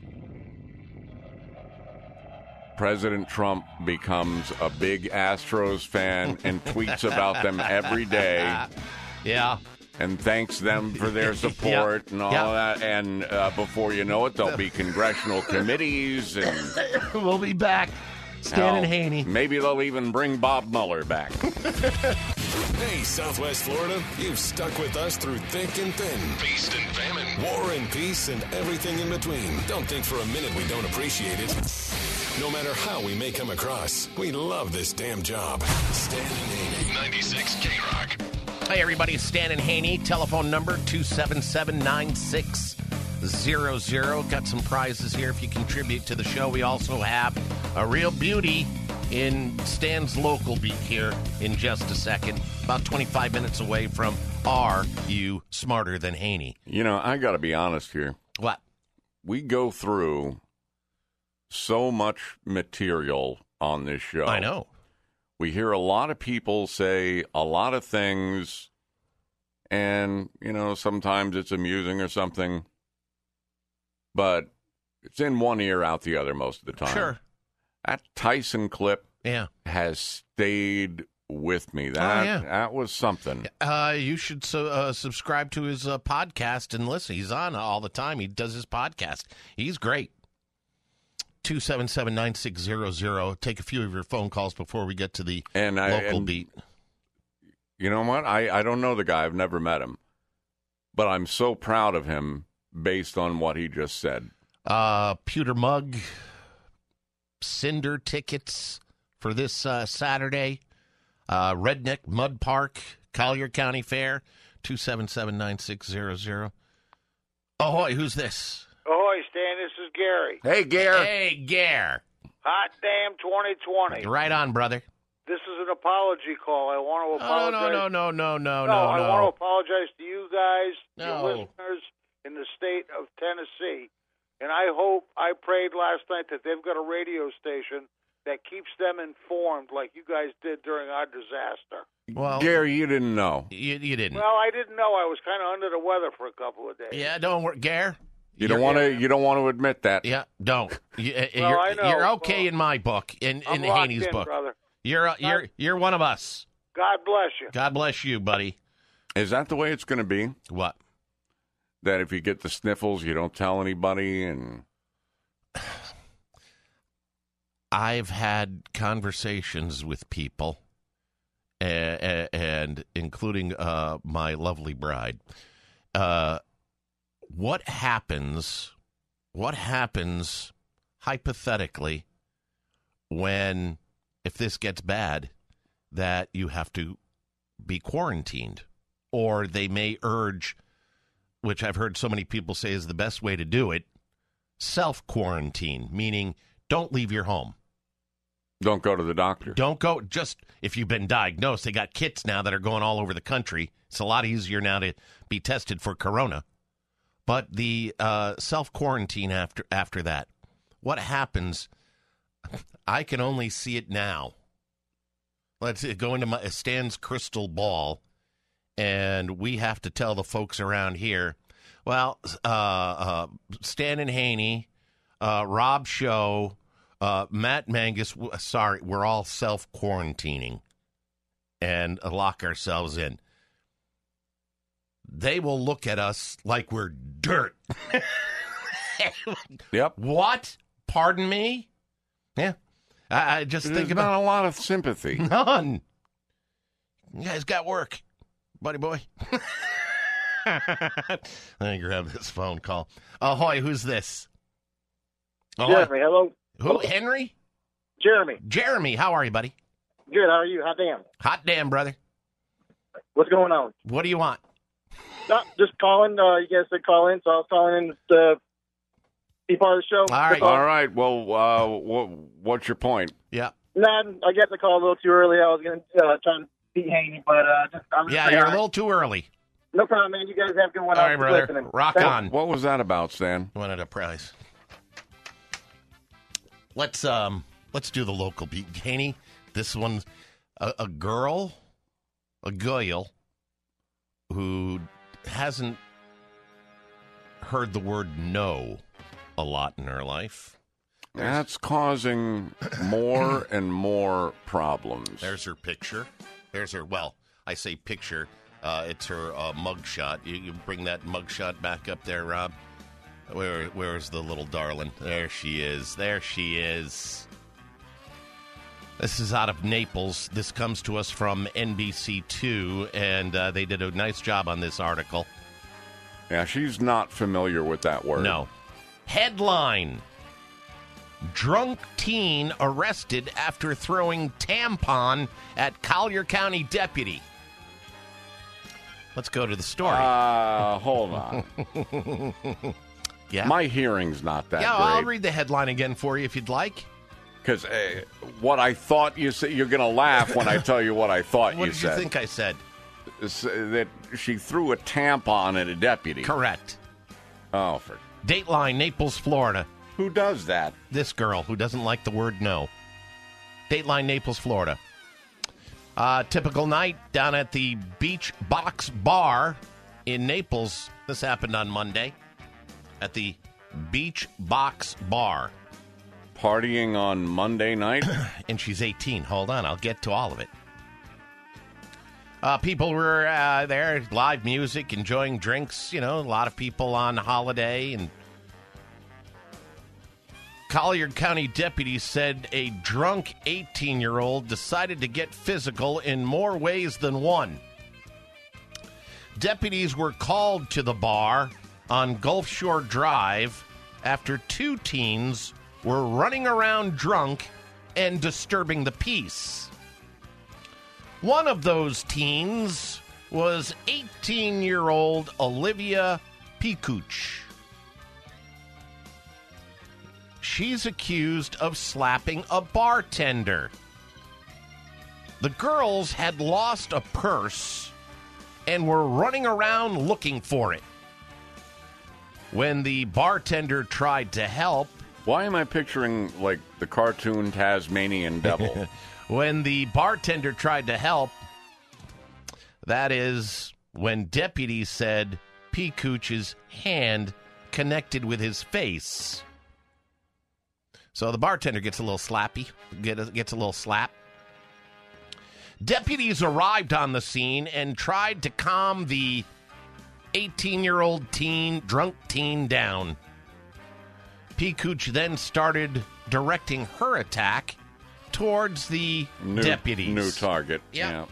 President Trump becomes a big Astros fan and tweets about them every day. Yeah. And thanks them for their support and all of that. And before you know it, there'll be congressional committees. And we'll be back. Stan and Haney. Maybe they'll even bring Bob Mueller back. Hey, Southwest Florida, you've stuck with us through thick and thin, feast and famine, war and peace, and everything in between. Don't think for a minute we don't appreciate it. No matter how we may come across, we love this damn job. Stan and Haney, 96 K-Rock. Hey, everybody, Stan and Haney. Telephone number 277-9600. Got some prizes here if you contribute to the show. We also have a real beauty in Stan's local beat here in just a second. About 25 minutes away from Are You Smarter Than Haney? You know, I got to be honest here. What? We go through so much material on this show. I know. We hear a lot of people say a lot of things, and, you know, sometimes it's amusing or something, but it's in one ear, out the other most of the time. Sure. That Tyson clip has stayed with me. That was something. You should subscribe to his podcast and listen. He's on all the time. He does his podcast. He's great. 277-9600. Take a few of your phone calls before we get to the local beat. You know what? I don't know the guy. I've never met him. But I'm so proud of him based on what he just said. Pewter Mug, Cinder tickets for this Saturday. Redneck Mud Park, Collier County Fair, 277-9600. Ahoy, who's this? Ahoy, Stan, this is Gary. Hey, Gare. Hey, Gare. Hot damn 2020. Right on, brother. This is an apology call. I want to apologize. No. I want to apologize to you guys, No. your listeners in the state of Tennessee. And I prayed last night that they've got a radio station that keeps them informed like you guys did during our disaster. Well, Gary, you didn't know. You didn't. Well, I didn't know. I was kind of under the weather for a couple of days. Yeah, don't worry, Gare. You don't want to admit that. Yeah, don't. I know. You're okay in my book, in Haney's book. Brother. You're one of us. God bless you. God bless you, buddy. Is that the way it's going to be? What? That if you get the sniffles, you don't tell anybody, and I've had conversations with people, and including my lovely bride. What happens hypothetically when, if this gets bad, that you have to be quarantined, or they may urge, which I've heard so many people say is the best way to do it, self-quarantine, meaning don't leave your home. Don't go to the doctor. Don't go, just if you've been diagnosed. They got kits now that are going all over the country. It's a lot easier now to be tested for corona. But the self-quarantine after that, what happens, I can only see it now. Let's go into Stan's crystal ball, and we have to tell the folks around here. Well, Stan and Haney, Rob Show, Matt Mangus. Sorry, we're all self-quarantining and lock ourselves in. They will look at us like we're dirt. Yep. What? Pardon me? Yeah. I just think about not a lot of sympathy. None. You guys got work, buddy boy. Let me grab this phone call. Ahoy, who's this? Ahoy. Jeremy, hello. Who? Henry? Jeremy. Jeremy, how are you, buddy? Good, how are you? Hot damn. Hot damn, brother. What's going on? What do you want? Just calling. You guys said call in, so I was calling in to be part of the show. All right. Well, what's your point? Yeah. Nah, I guess I called a little too early. I was going to try and beat Haney, but you're a little too early. No problem, man. You guys have a good one. All right, brother. Listening. Rock on. What was that about, Stan? Wanted a prize. Let's do the local beat. Haney, this one's a girl who hasn't heard the word no a lot in her life. That's causing more and more problems. There's her picture. There's her, well, I say picture. It's her mugshot. You bring that mugshot back up there, Rob. Where's the little darling? There she is. There she is. This is out of Naples. This comes to us from NBC2, and they did a nice job on this article. Yeah, she's not familiar with that word. No. Headline: Drunk teen arrested after throwing tampon at Collier County deputy. Let's go to the story. Hold on. Yeah? My hearing's not that great. I'll read the headline again for you if you'd like. Because what I thought you said, you're going to laugh when I tell you what I thought you said. What did you think I said? That she threw a tampon at a deputy. Correct. Oh, Dateline, Naples, Florida. Who does that? This girl who doesn't like the word no. Dateline, Naples, Florida. Typical night down at the Beach Box Bar in Naples. This happened on Monday at the Beach Box Bar. Partying on Monday night? And she's 18. Hold on, I'll get to all of it. People were there, live music, enjoying drinks. You know, a lot of people on holiday. And Collier County deputies said a drunk 18-year-old decided to get physical in more ways than one. Deputies were called to the bar on Gulf Shore Drive after two teens were running around drunk and disturbing the peace. One of those teens was 18-year-old Olivia Pikuch. She's accused of slapping a bartender. The girls had lost a purse and were running around looking for it. When the bartender tried to help... Why am I picturing, like, the cartoon Tasmanian Devil? When the bartender tried to help, that is when deputies said Pikuch's hand connected with his face. So the bartender gets a little slappy, gets a little slap. Deputies arrived on the scene and tried to calm the 18-year-old drunk teen down. Pikuch then started directing her attack towards the deputies. New target. Yep. Yeah.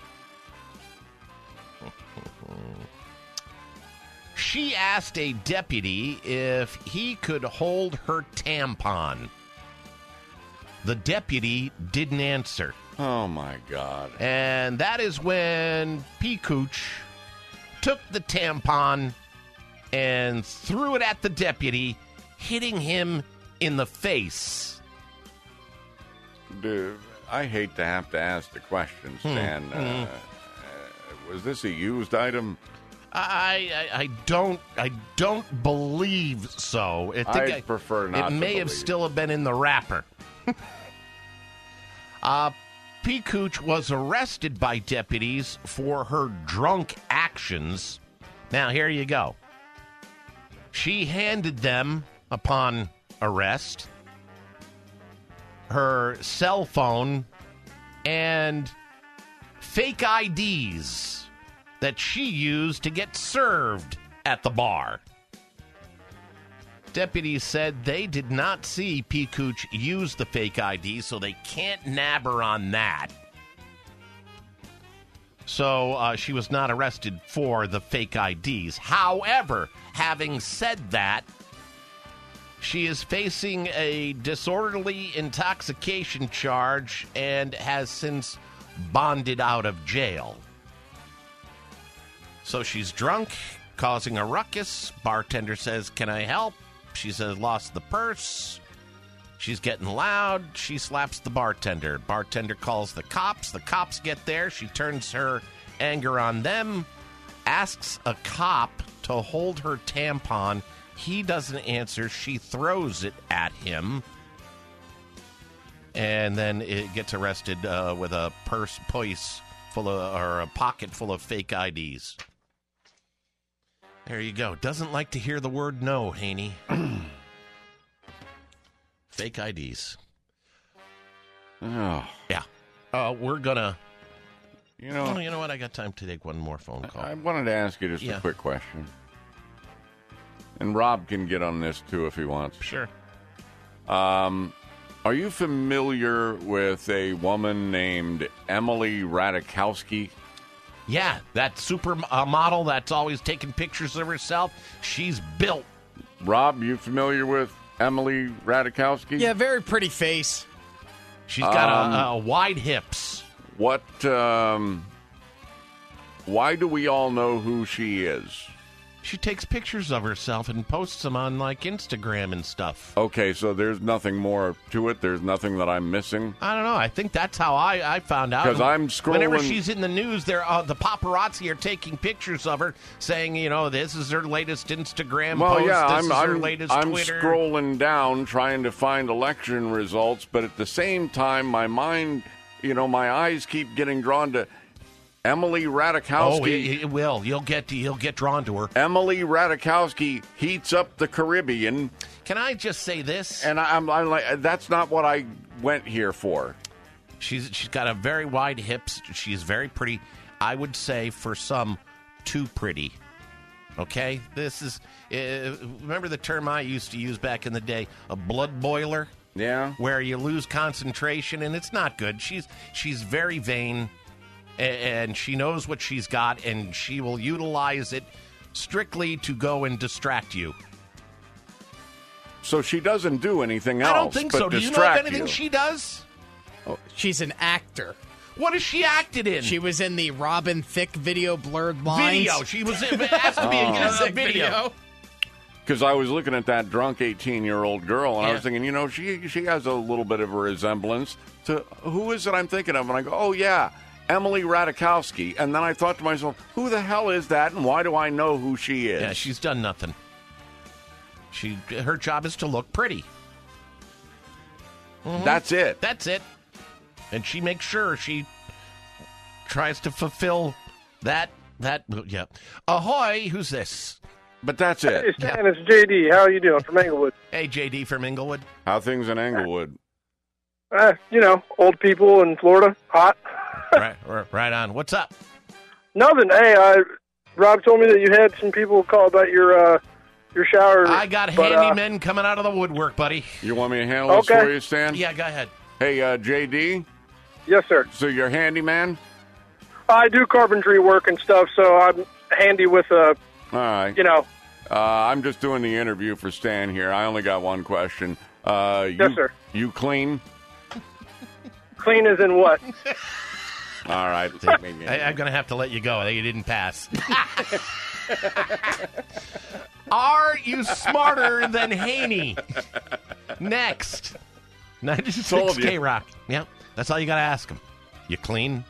She asked a deputy if he could hold her tampon. The deputy didn't answer. Oh, my God. And that is when Pikuch took the tampon and threw it at the deputy, hitting him in the face. Dude, I hate to have to ask the question, Stan. Was this a used item? I don't believe so. I prefer not to It may believe. have still have been in the wrapper. P. Cooch was arrested by deputies for her drunk actions. Now, here you go. She handed them, upon arrest, her cell phone and fake IDs that she used to get served at the bar. Deputies said they did not see P. Cooch use the fake ID, so they can't nab her on that. So she was not arrested for the fake IDs. However, having said that, she is facing a disorderly intoxication charge and has since bonded out of jail. So she's drunk, causing a ruckus. Bartender says, "Can I help?" She says, "Lost the purse." She's getting loud. She slaps the bartender. Bartender calls the cops. The cops get there. She turns her anger on them, asks a cop to hold her tampon. He doesn't answer. She throws it at him. And then it gets arrested with a pocket full of fake IDs. There you go. Doesn't like to hear the word no, Haney. Fake IDs. Oh. Yeah. We're going to... you know what? I got time to take one more phone call. I wanted to ask you just a quick question. And Rob can get on this, too, if he wants. Sure. Are you familiar with a woman named Emily Ratajkowski? Yeah, that supermodel that's always taking pictures of herself. She's built. Rob, you familiar with Emily Ratajkowski? Yeah, very pretty face. She's got wide hips. What? Why do we all know who she is? She takes pictures of herself and posts them on, like, Instagram and stuff. Okay, so there's nothing more to it? There's nothing that I'm missing? I don't know. I think that's how I found out. Because I'm scrolling... whenever she's in the news, the paparazzi are taking pictures of her, saying, this is her latest Instagram post, this is her latest Twitter. I'm scrolling down trying to find election results, but at the same time, my mind, my eyes keep getting drawn to... Emily Ratajkowski. Oh, it will. You'll get drawn to her. Emily Ratajkowski heats up the Caribbean. Can I just say this? And I'm like, that's not what I went here for. She's got a very wide hips. She's very pretty. I would say for some, too pretty. Okay? This is, remember the term I used to use back in the day, a blood boiler? Yeah. Where you lose concentration, and it's not good. She's very vain. And she knows what she's got, and she will utilize it strictly to go and distract you. So she doesn't do anything else. I don't think so. Do you know of anything she does? Oh, she's an actor. What has she acted in? She was in the Robin Thicke video, Blurred Lines. Video. She was in. It has to be a video. Because I was looking at that drunk 18-year-old girl, and I was thinking, she has a little bit of a resemblance to who is it I'm thinking of? And I go, oh yeah. Emily Ratajkowski. And then I thought to myself, who the hell is that, and why do I know who she is? Yeah, she's done nothing. Her job is to look pretty. Mm-hmm. That's it. That's it. And she makes sure she tries to fulfill that. Yeah. Ahoy, who's this? But that's it. Hey, Stan, it's JD. How are you doing from Englewood? Hey, JD from Englewood. How things in Englewood? Old people in Florida, hot. Right on. What's up? Nothing. Hey, Rob told me that you had some people call about your shower. I got handymen coming out of the woodwork, buddy. You want me to handle this for you, Stan? Yeah, go ahead. Hey, JD? Yes, sir. So you're a handyman? I do carpentry work and stuff, so I'm handy with all right. I'm just doing the interview for Stan here. I only got one question. Yes, sir. You clean? Clean as in what? All right. I'm going to have to let you go. You didn't pass. Are you smarter than Haney? Next. 96 K-Rock. Yep. That's all you got to ask him. You clean?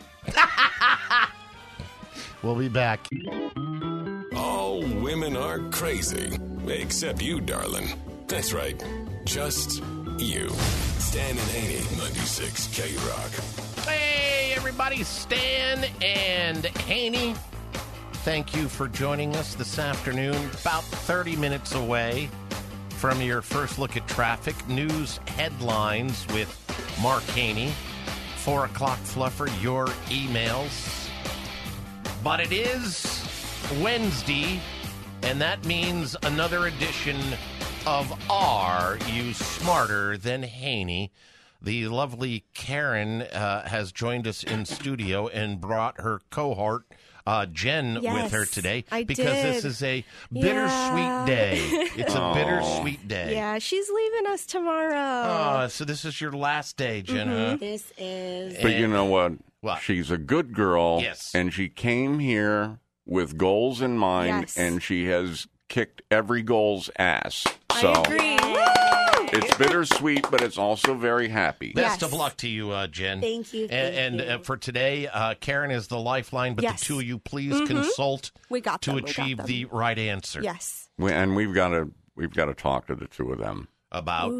We'll be back. All women are crazy. Except you, darling. That's right. Just you. Stan and Haney, 96 K-Rock. Hey! everybody. Stan and Haney, thank you for joining us this afternoon. About 30 minutes away from your first look at traffic. News headlines with Mark Haney. 4 o'clock fluffer, your emails. But it is Wednesday, and that means another edition of Are You Smarter Than Haney? The lovely Karen has joined us in studio and brought her cohort, Jen, with her today. Because this is a bittersweet day. It's a bittersweet day. Yeah, she's leaving us tomorrow. So this is your last day, Jen, huh? This is. But you know what? What? She's a good girl. Yes. And she came here with goals in mind, and she has kicked every goal's ass. So I agree. it's bittersweet, but it's also very happy. Best of luck to you, Jen. Thank you. And for today, Karen is the lifeline, but the two of you please consult to achieve the right answer. Yes. We've got to talk to the two of them about.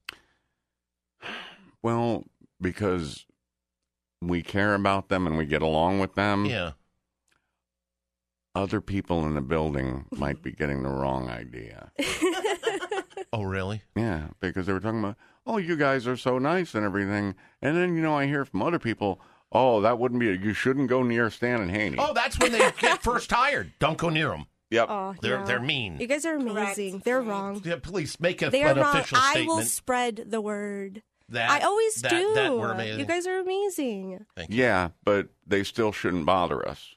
Well, because we care about them and we get along with them. Yeah. Other people in the building might be getting the wrong idea. Oh, really? Yeah, because they were talking about, oh, you guys are so nice and everything. And then, I hear from other people, oh, that wouldn't be, you shouldn't go near Stan and Haney. Oh, that's when they get first hired. Don't go near them. Yep. Oh, They're mean. You guys are amazing. Correct. They're wrong. Yeah, please make an wrong. official statement. I will spread the word. That, I always do. That we're amazing. You guys are amazing. Thank you. Yeah, but they still shouldn't bother us.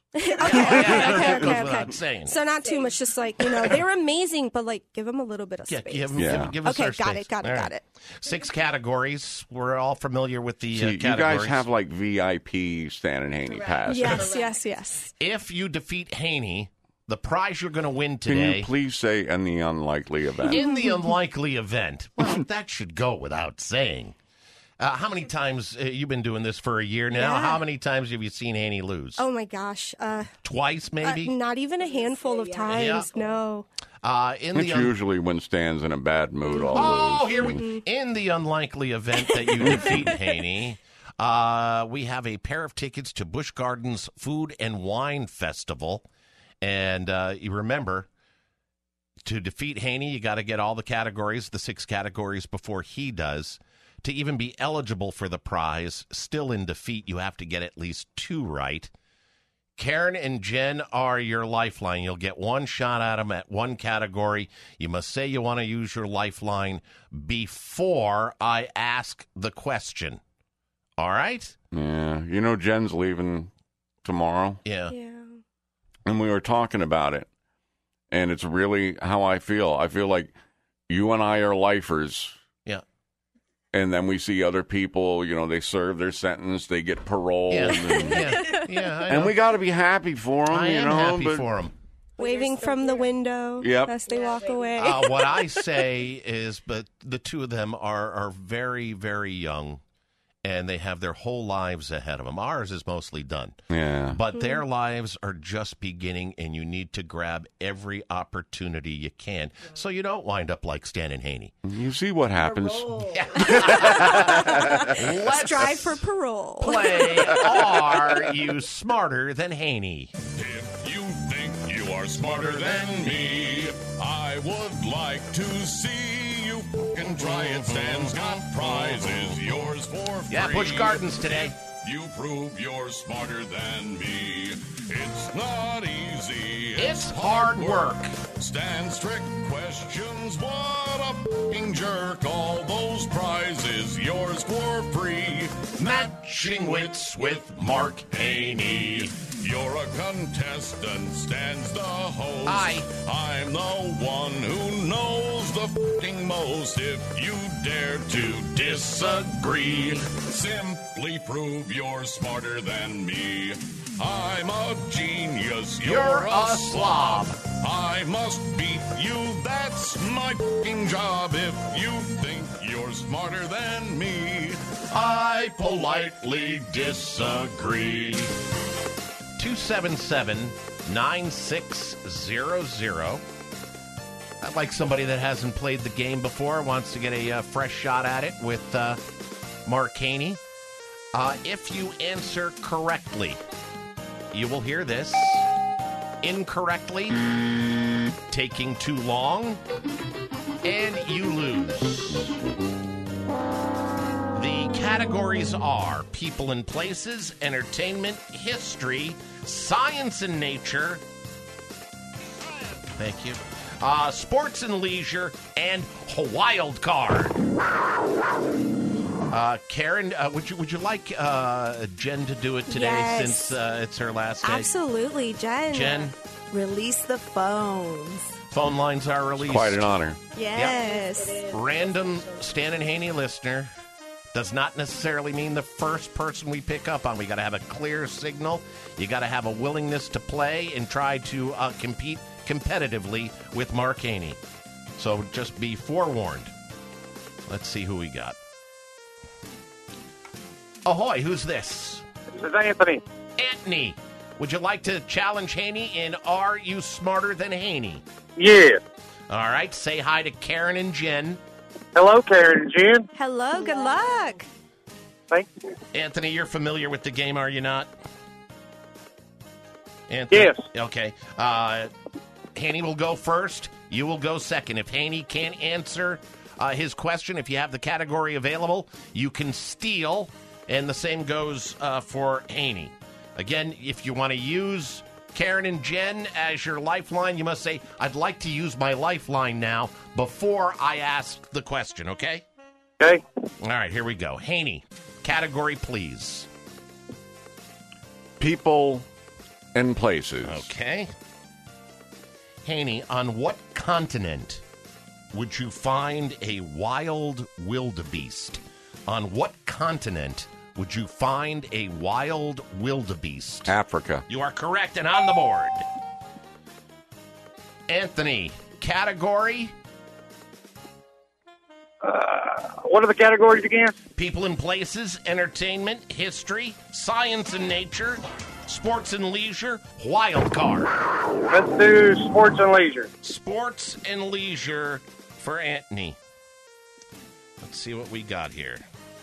Okay. So not too much, just they're amazing, but give them a little bit of space. Give us our space. Got it. 6 categories. We're all familiar with the categories. You guys have VIP Stan and Haney pass. Yes. If you defeat Haney, the prize you're going to win today. Can you please say in the unlikely event? In the unlikely event. Well, that should go without saying. How many times, you've been doing this for a year now, how many times have you seen Haney lose? Oh, my gosh. Twice, maybe? Not even a handful of times, no. It's usually when Stan's in a bad mood, I'll lose. Here we In the unlikely event that you defeat Haney, we have a pair of tickets to Busch Gardens Food and Wine Festival. And you remember, to defeat Haney, you got to get all the categories, the 6 categories before he does. To even be eligible for the prize, still in defeat, you have to get at least 2 right. Karen and Jen are your lifeline. You'll get 1 shot at them at 1 category. You must say you want to use your lifeline before I ask the question. All right? Yeah. Jen's leaving tomorrow. Yeah. And we were talking about it. And it's really how I feel. I feel like you and I are lifers. Yeah. And then we see other people, they serve their sentence, they get parole. Yeah. And we got to be happy for them. I am happy for them. Waving from the window as they walk away. What I say is, but the two of them are very, very young, and they have their whole lives ahead of them. Ours is mostly done. Yeah. But their lives are just beginning, and you need to grab every opportunity you can so you don't wind up like Stan and Haney. You see what happens. Let's strive for parole. Play Are You Smarter Than Haney? If you think you are smarter than me, I would like to see you fucking try it. Stan's got prizes, yours for free. Yeah, Busch Gardens today. You prove you're smarter than me. It's not easy. It's hard work. Stan's trick questions. What a fucking jerk. All those prizes, yours for free. Matching wits with Mark Haney. You're a contestant, Stan's the host. I'm the one who knows the f***ing most. If you dare to disagree, simply prove you're smarter than me. I'm a genius, you're a slob. I must beat you, that's my f***ing job. If you think you're smarter than me, I politely disagree. 277-9600. I'd like somebody that hasn't played the game before, wants to get a fresh shot at it with Mark Haney. If you answer correctly, you will hear this. Incorrectly, taking too long, and you lose. The categories are people and places, entertainment, history, science and nature. Thank you. Sports and leisure, and wild card. Karen, would you like Jen to do it today since it's her last day? Absolutely, Jen. Jen, release the phones. Phone lines are released. Quite an honor. Yes. Yep. Random Stan and Haney listener does not necessarily mean the first person we pick up on. We got to have a clear signal. You got to have a willingness to play and try to compete competitively with Mark Haney. So just be forewarned. Let's see who we got. Ahoy, who's this? This is Anthony. Anthony, would you like to challenge Haney in Are You Smarter Than Haney? Yeah. All right, say hi to Karen and Jen. Hello, Karen and Jen. Hello, good luck. Thank you. Anthony, you're familiar with the game, are you not? Anthony? Yes. Okay. Haney will go first. You will go second. If Haney can't answer his question, if you have the category available, you can steal, and the same goes for Haney. Again, if you want to use Karen and Jen as your lifeline, you must say, I'd like to use my lifeline now before I ask the question, okay? Okay. All right, here we go. Haney, category, please. People and places. Okay. Haney, on what continent would you find a wild wildebeest? On what continent would you find a wild wildebeest? Africa. You are correct and on the board. Anthony, category? What are the categories again? People and places, entertainment, history, science and nature, sports and leisure, wild card. Let's do sports and leisure. Sports and leisure for Anthony. Let's see what we got here.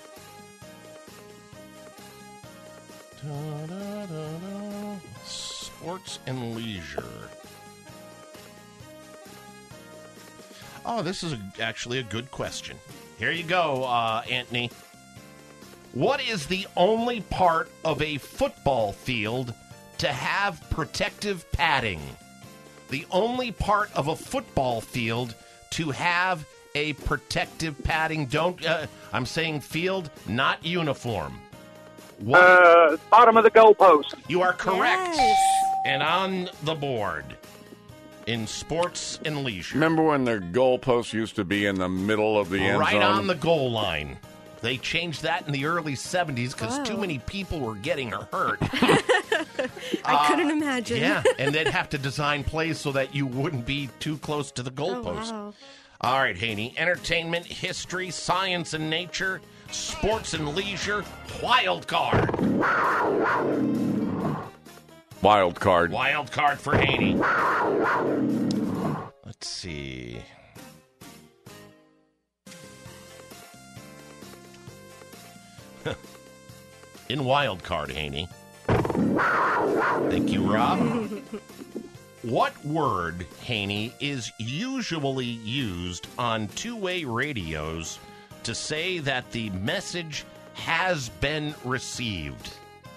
Sports and leisure. Oh, this is actually a good question. Here you go, Anthony. What is the only part of a football field to have protective padding? The only part of a football field to have a protective padding. I'm saying field, not uniform. Bottom of the goalpost. You are correct. Yes. And on the board in sports and leisure. Remember when the goalpost used to be in the middle of the end right zone? on the goal line. They changed that in the early 70s because too many people were getting hurt. I couldn't imagine. Yeah, and they'd have to design plays so that you wouldn't be too close to the goalpost. Oh, wow. All right, Haney. Entertainment, history, science and nature, sports and leisure, wild card. Wild card. Wild card for Haney. Let's see. In wild card, Haney. Thank you, Rob. What word, Haney, is usually used on two-way radios to say that the message has been received?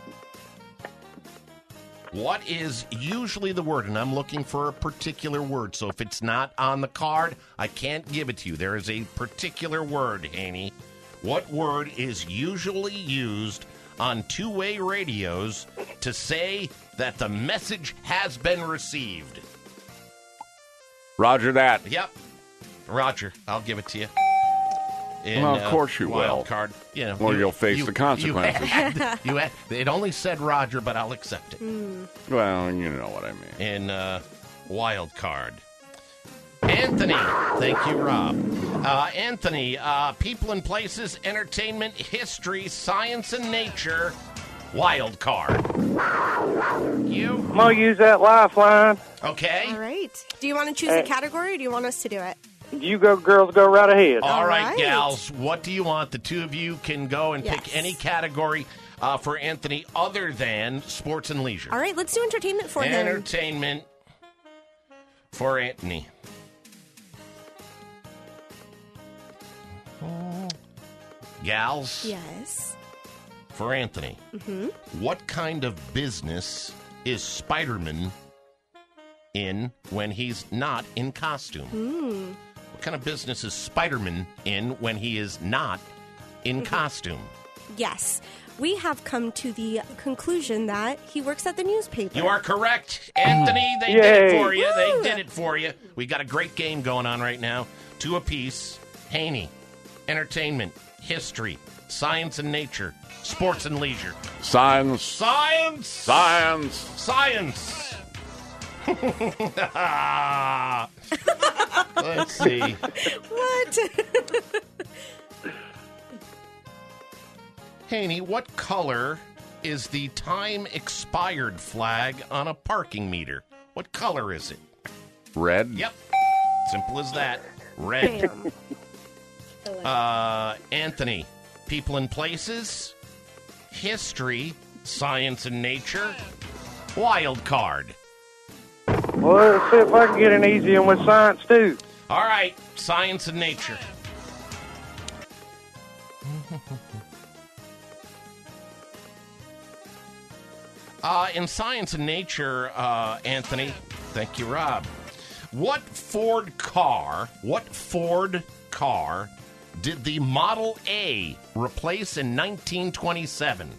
What is usually the word? And I'm looking for a particular word, so if it's not on the card, I can't give it to you. There is a particular word, Haney. What word is usually used on two-way radios to say that the message has been received? Roger that. Yep. Roger. I'll give it to you. Well, of course you wild will. Card. You know, or you'll face the consequences. It only said Roger, but I'll accept it. Well, you know what I mean. In wild card. Anthony. Thank you, Rob. Anthony, people and places, entertainment, history, science and nature, wild card. You? I'm going to use that lifeline. Okay. All right. Do you want to choose a category or do you want us to do it? You go, girls, go right ahead. All right, gals. What do you want? The two of you can go and pick any category for Anthony other than sports and leisure. All right, let's do entertainment for him. Entertainment for Anthony. Gals. Yes. For Anthony. Mm-hmm. What kind of business is Spider-Man in when he's not in costume? What kind of business is Spider-Man in when he is not in costume? Yes. We have come to the conclusion that he works at the newspaper. You are correct, Anthony. They did it for you. They did it for you. We got a great game going on right now. 2 apiece. Haney, entertainment, history, science and nature, sports and leisure. Science. Science. Science. Science. Let's see. What? Haney, what color is the time expired flag on a parking meter? What color is it? Red. Yep. Simple as that. Red. Anthony, people and places, history, science and nature, wild card. Well, let's see if I can get an easy one with science, too. All right, science and nature. In science and nature, Anthony, thank you, Rob. What Ford car did the Model A replace in 1927?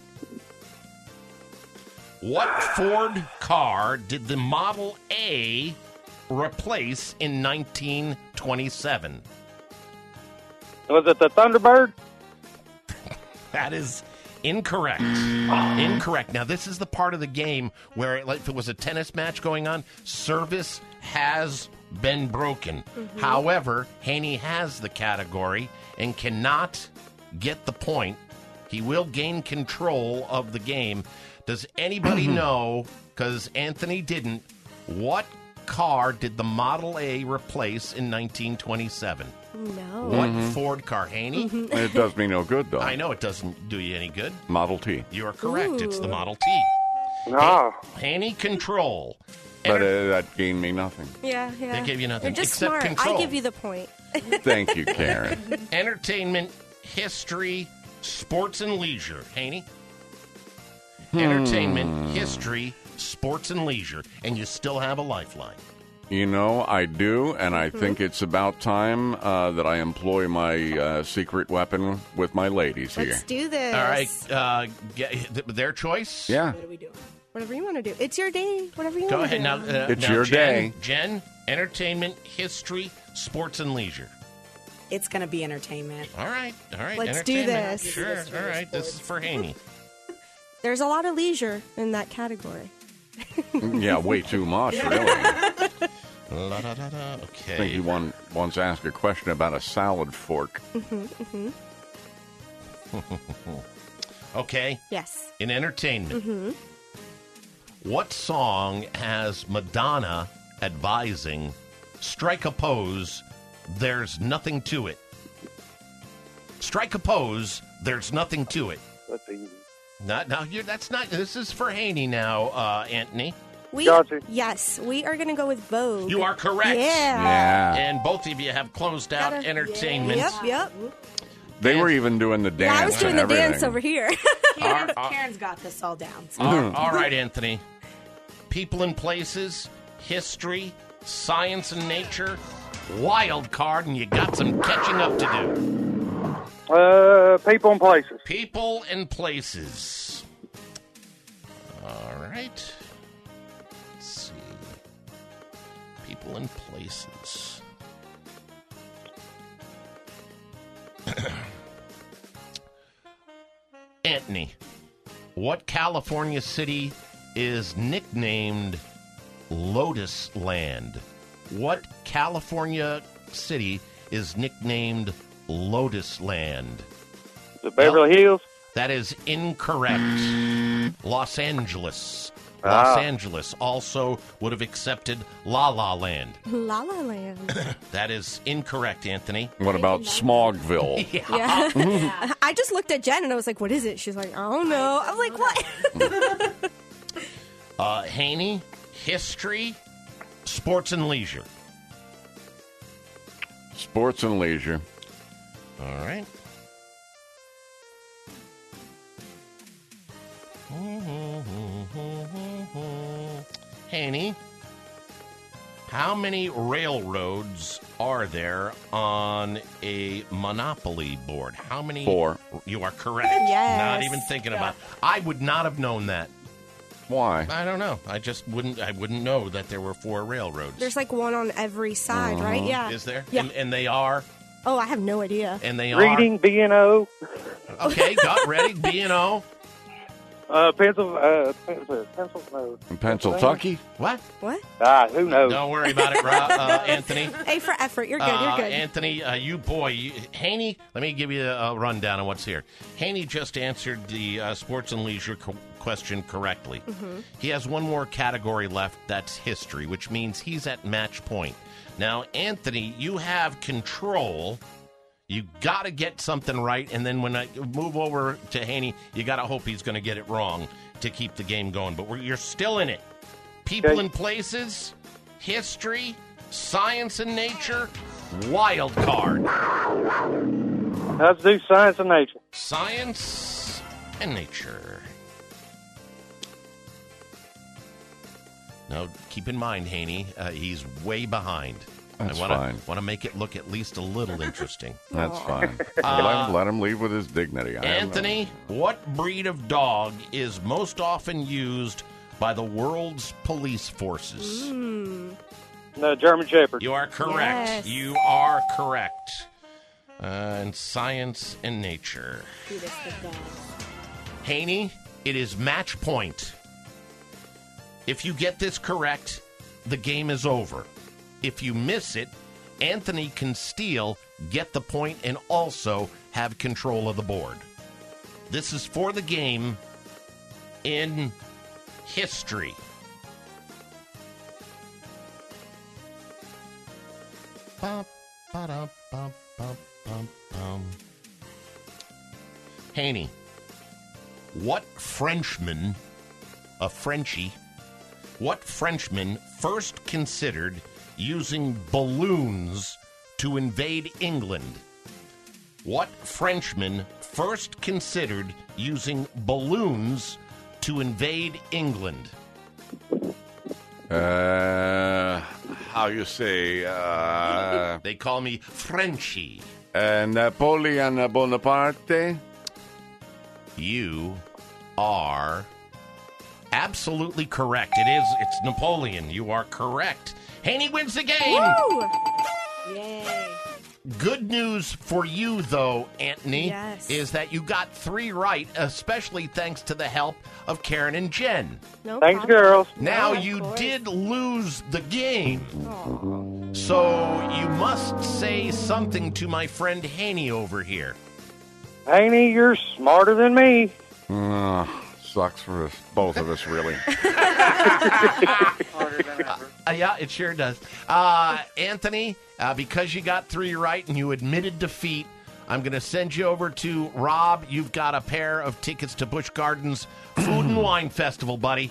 What Ford car did the Model A replace in 1927? Was it the Thunderbird? That is incorrect. Incorrect. Now, this is the part of the game where, if it was a tennis match going on, service has been broken. However, Haney has the category and cannot get the point. He will gain control of the game. Does anybody know, because Anthony didn't, what car did the Model A replace in 1927? No. What Ford car, Haney? It does me no good, though. I know it doesn't do you any good. Model T. You are correct. It's the Model T. No. Haney control. But that gained me nothing. Yeah. They gave you nothing. You're just except smart. control. I give you the point. Thank you, Karen. Entertainment, history, sports, and leisure. Haney? Entertainment, history, sports, and leisure. And you still have a lifeline. You know, I do, and I think it's about time that I employ my secret weapon with my ladies here. Let's do this. All right. Their choice? Yeah. What are we doing? Whatever you want to do. It's your day. Whatever you Go want to ahead. do. Now, it's now, your Jen, day. Jen, entertainment, history, sports, and leisure. It's going to be entertainment. All right. Let's do entertainment. this. Sure. All right. This is for Haney. There's a lot of leisure in that category. Yeah, way too much, really. Okay. I think he wants to ask a question about a salad fork. Okay. Yes. In entertainment, what song has Madonna advising, strike a pose, there's nothing to it? Strike a pose, there's nothing to it. That's easy. That's not. This is for Haney now, Anthony. Yes, we are going to go with Vogue. You are correct. Yeah. And both of you have closed out entertainment. Yep. They were even doing the dance. Yeah, I was doing the everything. dance over here. Karen's got this all down. So. All right, Anthony. People and places, history, science and nature, wild card, and you got some catching up to do. People and places. People and places. All right. Let's see. People and places. Anthony, what California city is nicknamed Lotus Land? What California city is nicknamed Lotus Land? The Beverly Hills? That is incorrect. Los Angeles. Los Angeles also would have accepted La La Land. La La Land. That is incorrect, Anthony. What about Smogville? Yeah. I just looked at Jen and I was like, what is it? She's like, I don't know. I'm like, what? Haney, history, sports and leisure. Sports and leisure. All right. Haney, how many railroads are there on a Monopoly board? How many? 4. You are correct. Yes. Not even thinking about it. I would not have known that. Why? I don't know. I just wouldn't know that there were 4 railroads. There's like one on every side, right? Yeah. Is there? Yeah. And they are? Oh, I have no idea. And they Reading, B&O. Okay, got ready. B&O. Pencil, In Pennsylvania? What? Who knows? Don't worry about it, Anthony. A for effort. You're good. You're good. Anthony, Haney, let me give you a rundown on what's here. Haney just answered the sports and leisure question correctly. Mm-hmm. He has one more category left. That's history, which means he's at match point. Now, Anthony, you have control. You got to get something right, and then when I move over to Haney, you got to hope he's going to get it wrong to keep the game going. But you're still in it. People and places, history, science and nature, wild card. Let's do science and nature. Science and nature. Now, keep in mind, Haney, he's way behind. That's I want to make it look at least a little interesting. That's fine. Let him leave with his dignity. Anthony, what breed of dog is most often used by the world's police forces? No, German Shepherd. You are correct. Yes. You are correct. And science and nature. Haney, it is match point. If you get this correct, the game is over. If you miss it, Anthony can steal, get the point, and also have control of the board. This is for the game in history. Haney, what Frenchman, a Frenchie, what Frenchman first considered using balloons to invade England? What Frenchman first considered using balloons to invade England? How you say? They call me Frenchie. Napoleon Bonaparte? You are absolutely correct. It's Napoleon. You are correct. Haney wins the game. Woo! Yay. Good news for you, though, Anthony, Yes. is that you got 3 right, especially thanks to the help of Karen and Jen. No Thanks, problem. girls. Now, of you course. did lose the game, so you must say something to my friend Haney over here. Haney, you're smarter than me. Sucks for us, both of us, really. Yeah, it sure does. Anthony, because you got 3 right and you admitted defeat, I'm going to send you over to Rob. You've got a pair of tickets to Busch Gardens Food and Wine Festival, buddy.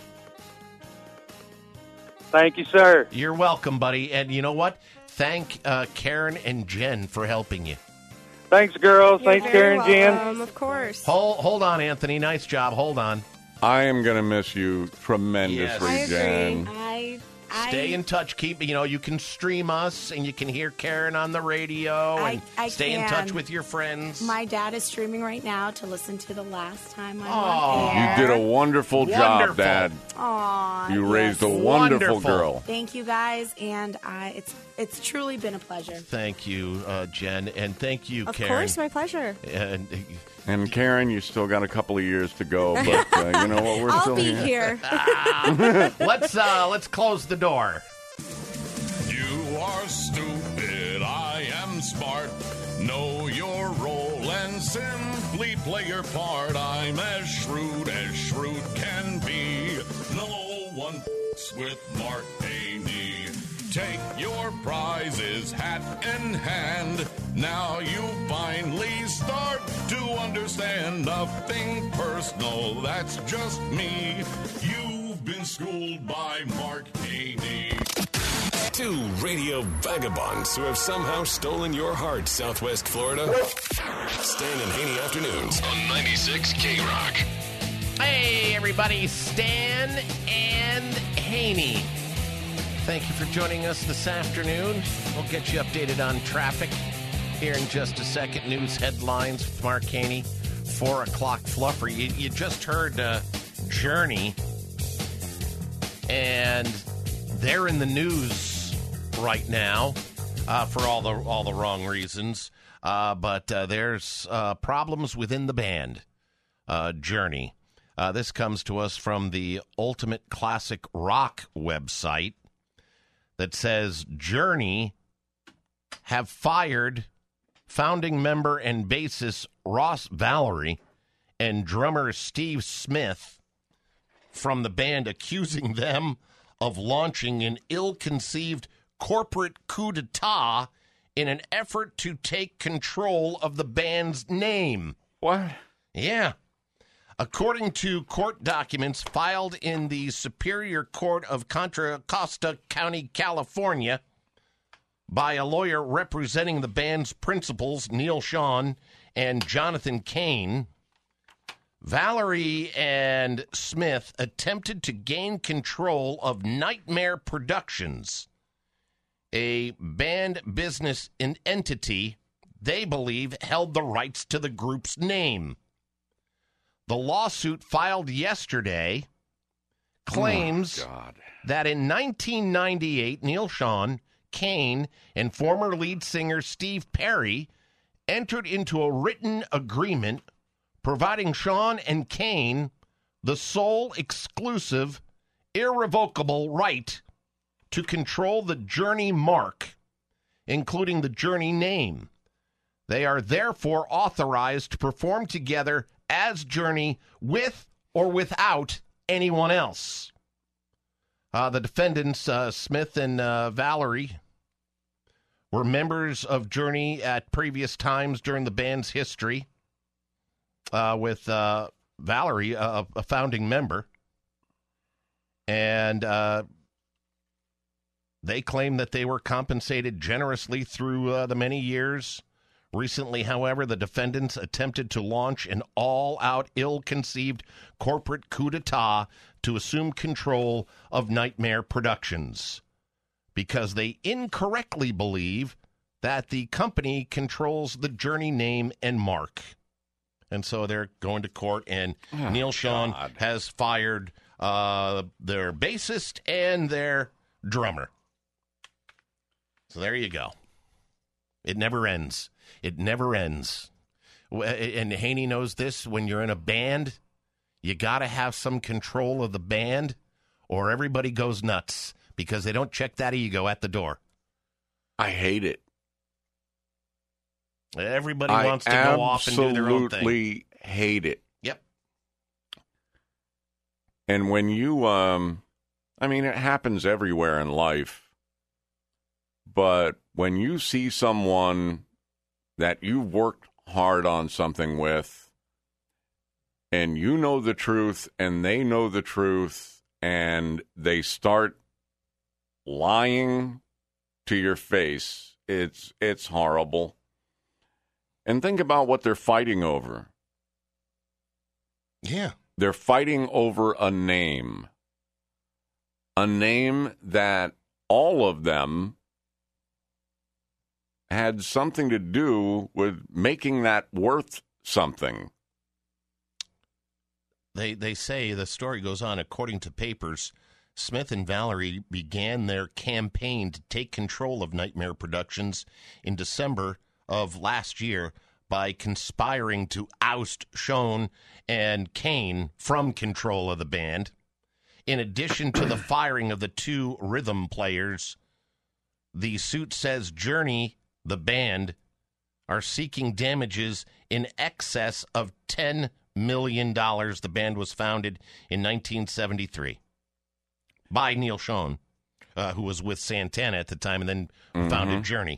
Thank you, sir. You're welcome, buddy. And you know what? Thank Karen and Jen for helping you. Thanks, girls. You're Thanks, very Karen, Jen. welcome, of course. Hold on, Anthony. Nice job. Hold on. I am going to miss you tremendously, I agree. Jen. Stay in touch. You can stream us and you can hear Karen on the radio and I stay in can. touch with your friends. My dad is streaming right now to listen to the last time I Aw. went there. You did a wonderful job, Wonderful. Dad. Aw, You yes. raised a wonderful Wonderful. girl. Thank you, guys, and it's truly been a pleasure. Thank you, Jen, and thank you, Of Karen. course, my pleasure. And Karen, you still got a couple of years to go, but you know what? We're I'll still be here. Let's close the door. You are stupid, I am smart. Know your role and simply play your part. I'm as shrewd can be. No 101 with Mark Haney. Take your prizes hat in hand. Now you finally start to understand. Nothing personal, that's just me. You've been schooled by Mark Haney. Two radio vagabonds who have somehow stolen your heart, Southwest Florida. Stan and Haney Afternoons on 96 K-Rock. Hey, everybody, Stan and Haney. Thank you for joining us this afternoon. We'll get you updated on traffic here in just a second. News headlines with Mark Haney, 4 o'clock fluffer. You just heard Journey, and they're in the news right now for all the wrong reasons. But there's problems within the band, Journey. This comes to us from the Ultimate Classic Rock website that says Journey have fired founding member and bassist Ross Valory and drummer Steve Smith from the band, accusing them of launching an ill-conceived corporate coup d'etat in an effort to take control of the band's name. What? Yeah. According to court documents filed in the Superior Court of Contra Costa County, California, by a lawyer representing the band's principals, Neil Sean and Jonathan Kane, Valory and Smith attempted to gain control of Nightmare Productions, a band business entity they believe held the rights to the group's name. The lawsuit filed yesterday claims that in 1998, Neil Sean, Kane, and former lead singer Steve Perry entered into a written agreement providing Sean and Kane the sole exclusive, irrevocable right to control the Journey mark, including the Journey name. They are therefore authorized to perform together as Journey with or without anyone else. The defendants, Smith and Valory, were members of Journey at previous times during the band's history, with Valory, a founding member. And they claim that they were compensated generously through the many years. Recently, however, the defendants attempted to launch an all-out, ill-conceived corporate coup d'etat to assume control of Nightmare Productions because they incorrectly believe that the company controls the Journey name and mark. And so they're going to court, and Neil Sean has fired their bassist and their drummer. So there you go. It never ends. It never ends. And Haney knows this. When you're in a band, you got to have some control of the band or everybody goes nuts because they don't check that ego at the door. I hate it. Everybody wants to go off and do their own thing. I absolutely hate it. Yep. And when you, it happens everywhere in life. But when you see someone that you've worked hard on something with, and you know the truth, and they know the truth, and they start lying to your face, it's horrible. And think about what they're fighting over. Yeah. They're fighting over a name that all of them had something to do with making that worth something. They say, the story goes on, according to papers, Smith and Valory began their campaign to take control of Nightmare Productions in December of last year by conspiring to oust Sean and Kane from control of the band. In addition to the firing of the two rhythm players, the suit says Journey, the band, are seeking damages in excess of $10 million. The band was founded in 1973. by Neil Schon, who was with Santana at the time and then founded Journey.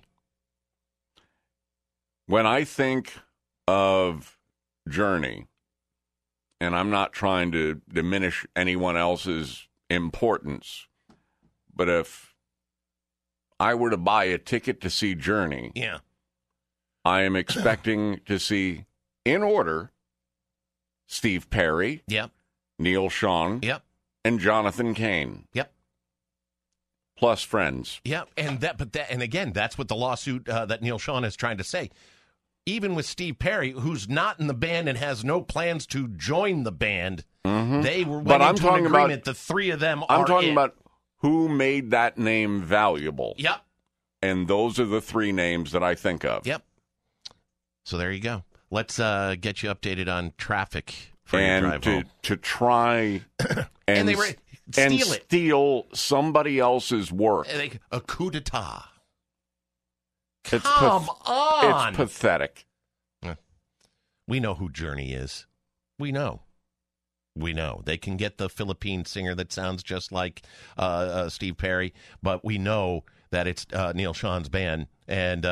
When I think of Journey, and I'm not trying to diminish anyone else's importance, but if I were to buy a ticket to see Journey, I am expecting to see, in order, Steve Perry, Neil Schon, and Jonathan Cain. Plus friends. And again, that's what the lawsuit that Neil Schon is trying to say. Even with Steve Perry, who's not in the band and has no plans to join the band, they were went into an agreement. The three of them I'm talking about who made that name valuable. And those are the three names that I think of. So there you go. Let's get you updated on traffic for your drive home. To try and steal somebody else's work. A coup d'etat. It's Come on. It's pathetic. We know who Journey is. We know. They can get the Philippine singer that sounds just like Steve Perry, but we know that it's Neil Schon's band, and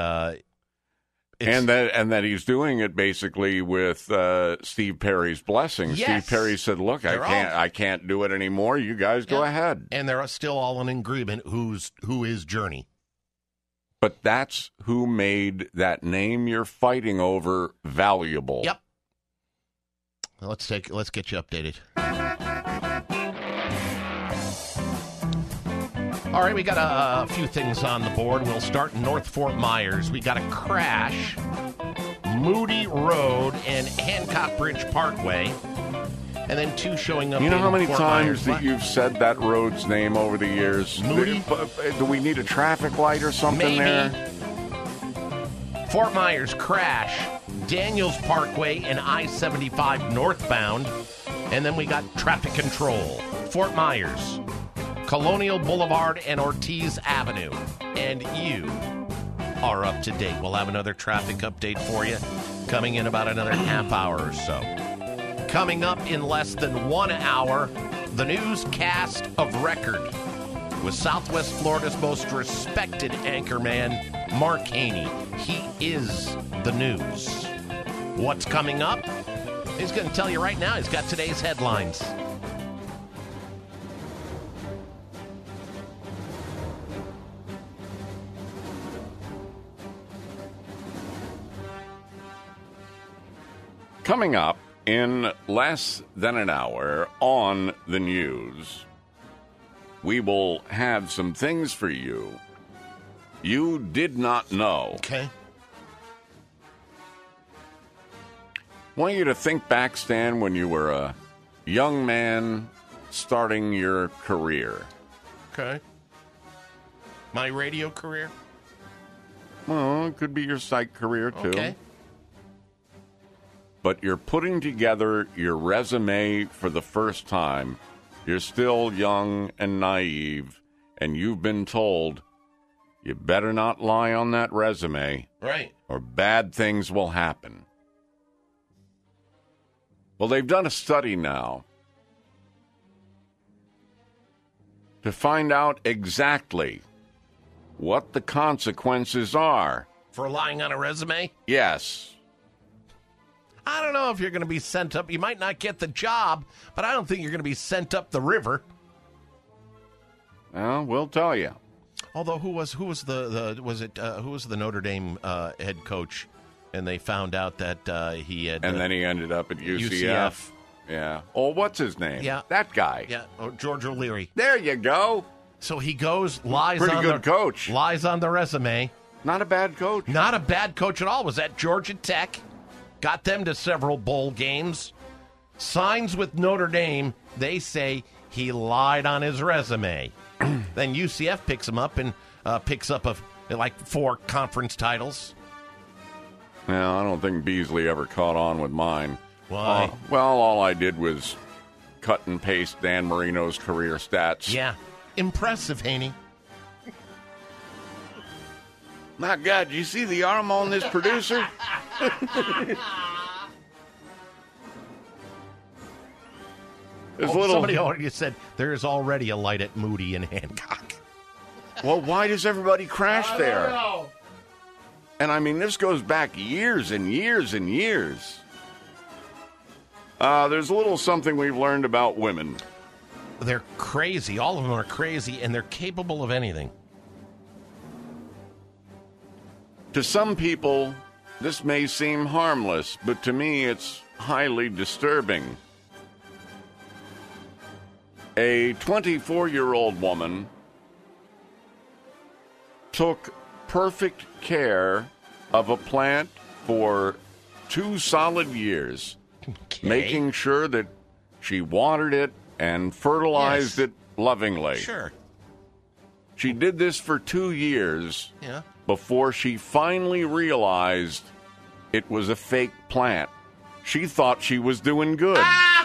that he's doing it basically with Steve Perry's blessing. Yes. Steve Perry said, "Look, I can't do it anymore. You guys go ahead." And they're still all in agreement. Who is Journey? But that's who made that name you're fighting over valuable. Let's get you updated. All right, we got a few things on the board. We'll start in North Fort Myers. We got a crash, Moody Road and Hancock Bridge Parkway, and then two showing up. You know how many Fort times Myers? that you've said that road's name over the years? Moody? Do we need a traffic light or something there? Fort Myers crash, Daniels Parkway and I-75 northbound, and then we got traffic control. Fort Myers, Colonial Boulevard and Ortiz Avenue, and you are up to date. We'll have another traffic update for you coming in about another half hour or so. Coming up in less than 1 hour, the newscast of record with Southwest Florida's most respected anchorman, Mark Haney. He is the news. What's coming up? He's going to tell you right now. He's got today's headlines. Coming up in less than an hour on the news, we will have some things for you did not know. Okay. I want you to think back, Stan, when you were a young man starting your career. Okay. My radio career? Well, it could be your psych career, too. Okay. But you're putting together your resume for the first time. You're still young and naive, and you've been told, you better not lie on that resume. Right. Or bad things will happen. Well, they've done a study now to find out exactly what the consequences are. For lying on a resume? Yes. I don't know if you're going to be sent up. You might not get the job, but I don't think you're going to be sent up the river. Well, we'll tell you. Although who was the Notre Dame head coach, and they found out that he had, and then he ended up at UCF. Yeah. Oh, what's his name? Yeah, that guy. Yeah, George O'Leary. There you go. So he goes, lies. Pretty on good coach. Lies on the resume. Not a bad coach. Not a bad coach at all. Was at Georgia Tech. Got them to several bowl games. Signs with Notre Dame. They say he lied on his resume. Then UCF picks him up and picks up 4 conference titles. Well, I don't think Beasley ever caught on with mine. Why? All I did was cut and paste Dan Marino's career stats. Yeah. Impressive, Haney. My God, do you see the arm on this producer? Somebody already said there's already a light at Moody and Hancock. Well, why does everybody crash there? I don't know. And I mean, this goes back years and years and years. There's a little something we've learned about women. They're crazy. All of them are crazy, and they're capable of anything. To some people, this may seem harmless, but to me, it's highly disturbing. A 24-year-old woman took perfect care of a plant for 2 solid years, making sure that she watered it and fertilized it lovingly. Sure. She did this for 2 years before she finally realized it was a fake plant. She thought she was doing good.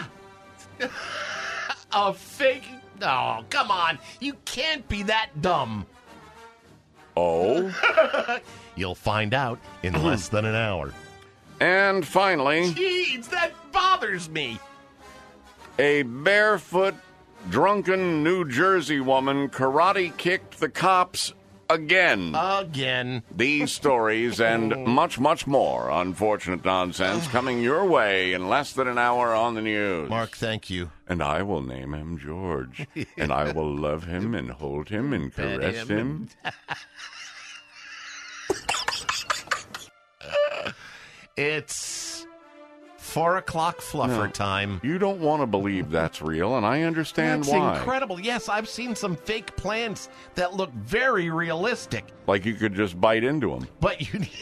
A fake? Oh, come on. You can't be that dumb. Oh? You'll find out in less than an hour. And finally... Jeez, that bothers me. A barefoot, drunken New Jersey woman karate kicked the cops again. Again. These stories and much, much more unfortunate nonsense coming your way in less than an hour on the news. Mark, thank you. And I will name him George. And I will love him and hold him and caress him. It's 4 o'clock fluffer time. You don't want to believe that's real, and I understand That's why. incredible. Yes, I've seen some fake plants that look very realistic. Like you could just bite into them. But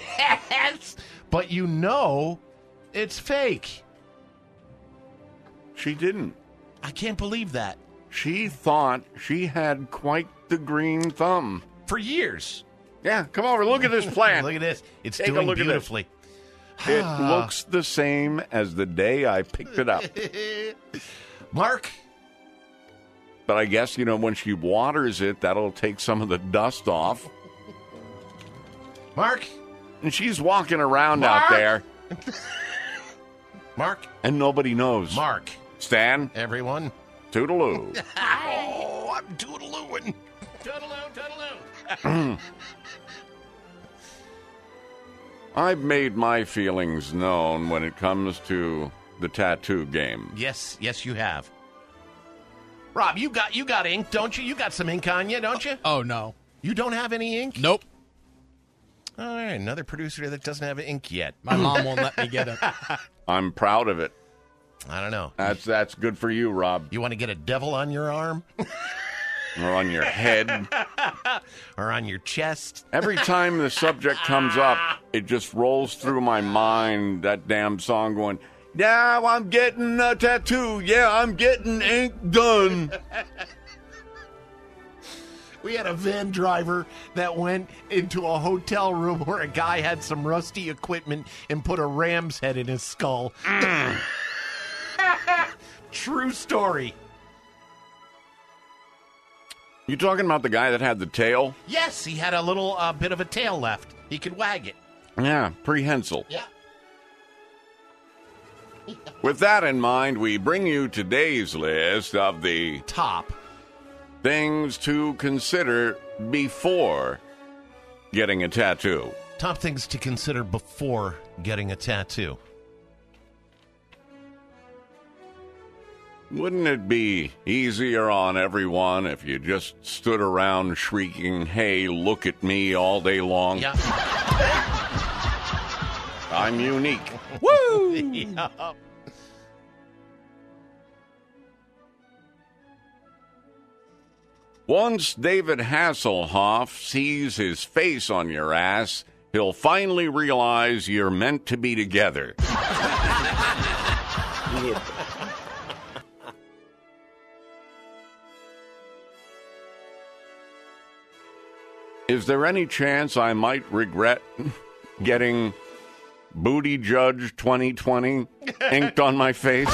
you know it's fake. She didn't. I can't believe that. She thought she had quite the green thumb. For years. Yeah, come over. Look at this plant. Look at this. It's Take a doing look at this. beautifully. It looks the same as the day I picked it up. Mark? But I guess, when she waters it, that'll take some of the dust off. Mark? And she's walking around out there. Mark? And nobody knows. Mark. Stan? Everyone? Toodaloo. Oh, I'm toodalooing. Toodaloo. I've made my feelings known when it comes to the tattoo game. Yes, you have. Rob, you got ink, don't you? You got some ink on you, don't you? Oh, no. You don't have any ink? Nope. All right, another producer that doesn't have ink yet. My mom won't let me get it. I'm proud of it. I don't know. That's good for you, Rob. You want to get a devil on your arm? Or on your head. Or on your chest. Every time the subject comes up, it just rolls through my mind, that damn song going, yeah, I'm getting a tattoo. Yeah, I'm getting ink done. We had a van driver that went into a hotel room where a guy had some rusty equipment and put a ram's head in his skull. True story. You talking about the guy that had the tail? Yes, he had a little bit of a tail left. He could wag it. Yeah, prehensile. Yeah. With that in mind, we bring you today's list of the top things to consider before getting a tattoo. Top things to consider before getting a tattoo. Wouldn't it be easier on everyone if you just stood around shrieking, hey, look at me all day long? Yeah. I'm unique. Woo! Yeah. Once David Hasselhoff sees his face on your ass, he'll finally realize you're meant to be together. Is there any chance I might regret getting Booty Judge 2020 inked on my face?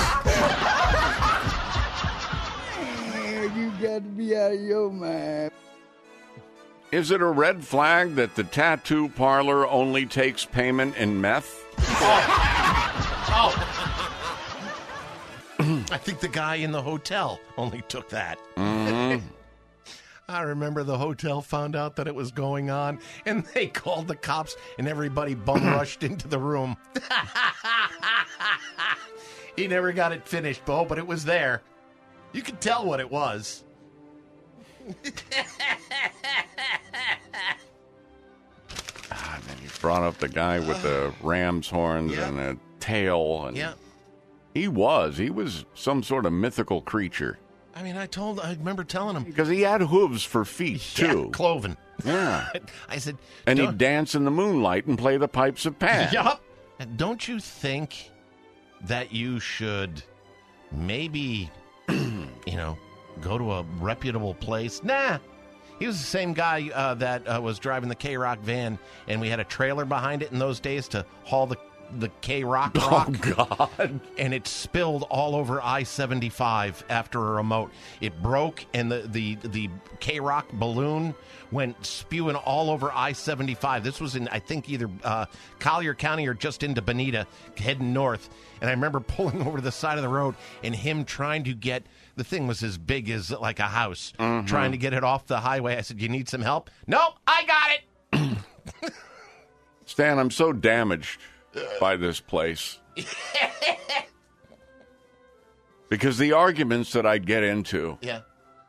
You got to be out of your mind. Is it a red flag that the tattoo parlor only takes payment in meth? I think the guy in the hotel only took that. Mm-hmm. I remember the hotel found out that it was going on, and they called the cops, and everybody bum rushed into the room. He never got it finished, Bo, but it was there. You could tell what it was. And then you brought up the guy with the ram's horns and a tail. And he was some sort of mythical creature. I mean, I remember telling him. Because he had hooves for feet, too. Yeah, cloven. Yeah. I said. And he'd dance in the moonlight and play the pipes of Pan. Yup. Don't you think that you should maybe, go to a reputable place? Nah. He was the same guy that was driving the K-Rock van, and we had a trailer behind it in those days to haul the K-Rock rock. Oh, God. And it spilled all over I-75 after a remote. It broke, and the K-Rock balloon went spewing all over I-75. This was in, I think, either Collier County or just into Bonita, heading north. And I remember pulling over to the side of the road and him trying to get, the thing was as big as like a house, trying to get it off the highway. I said, you need some help? Nope, I got it. Stan, I'm so damaged by this place. Because the arguments that I'd get into. Yeah.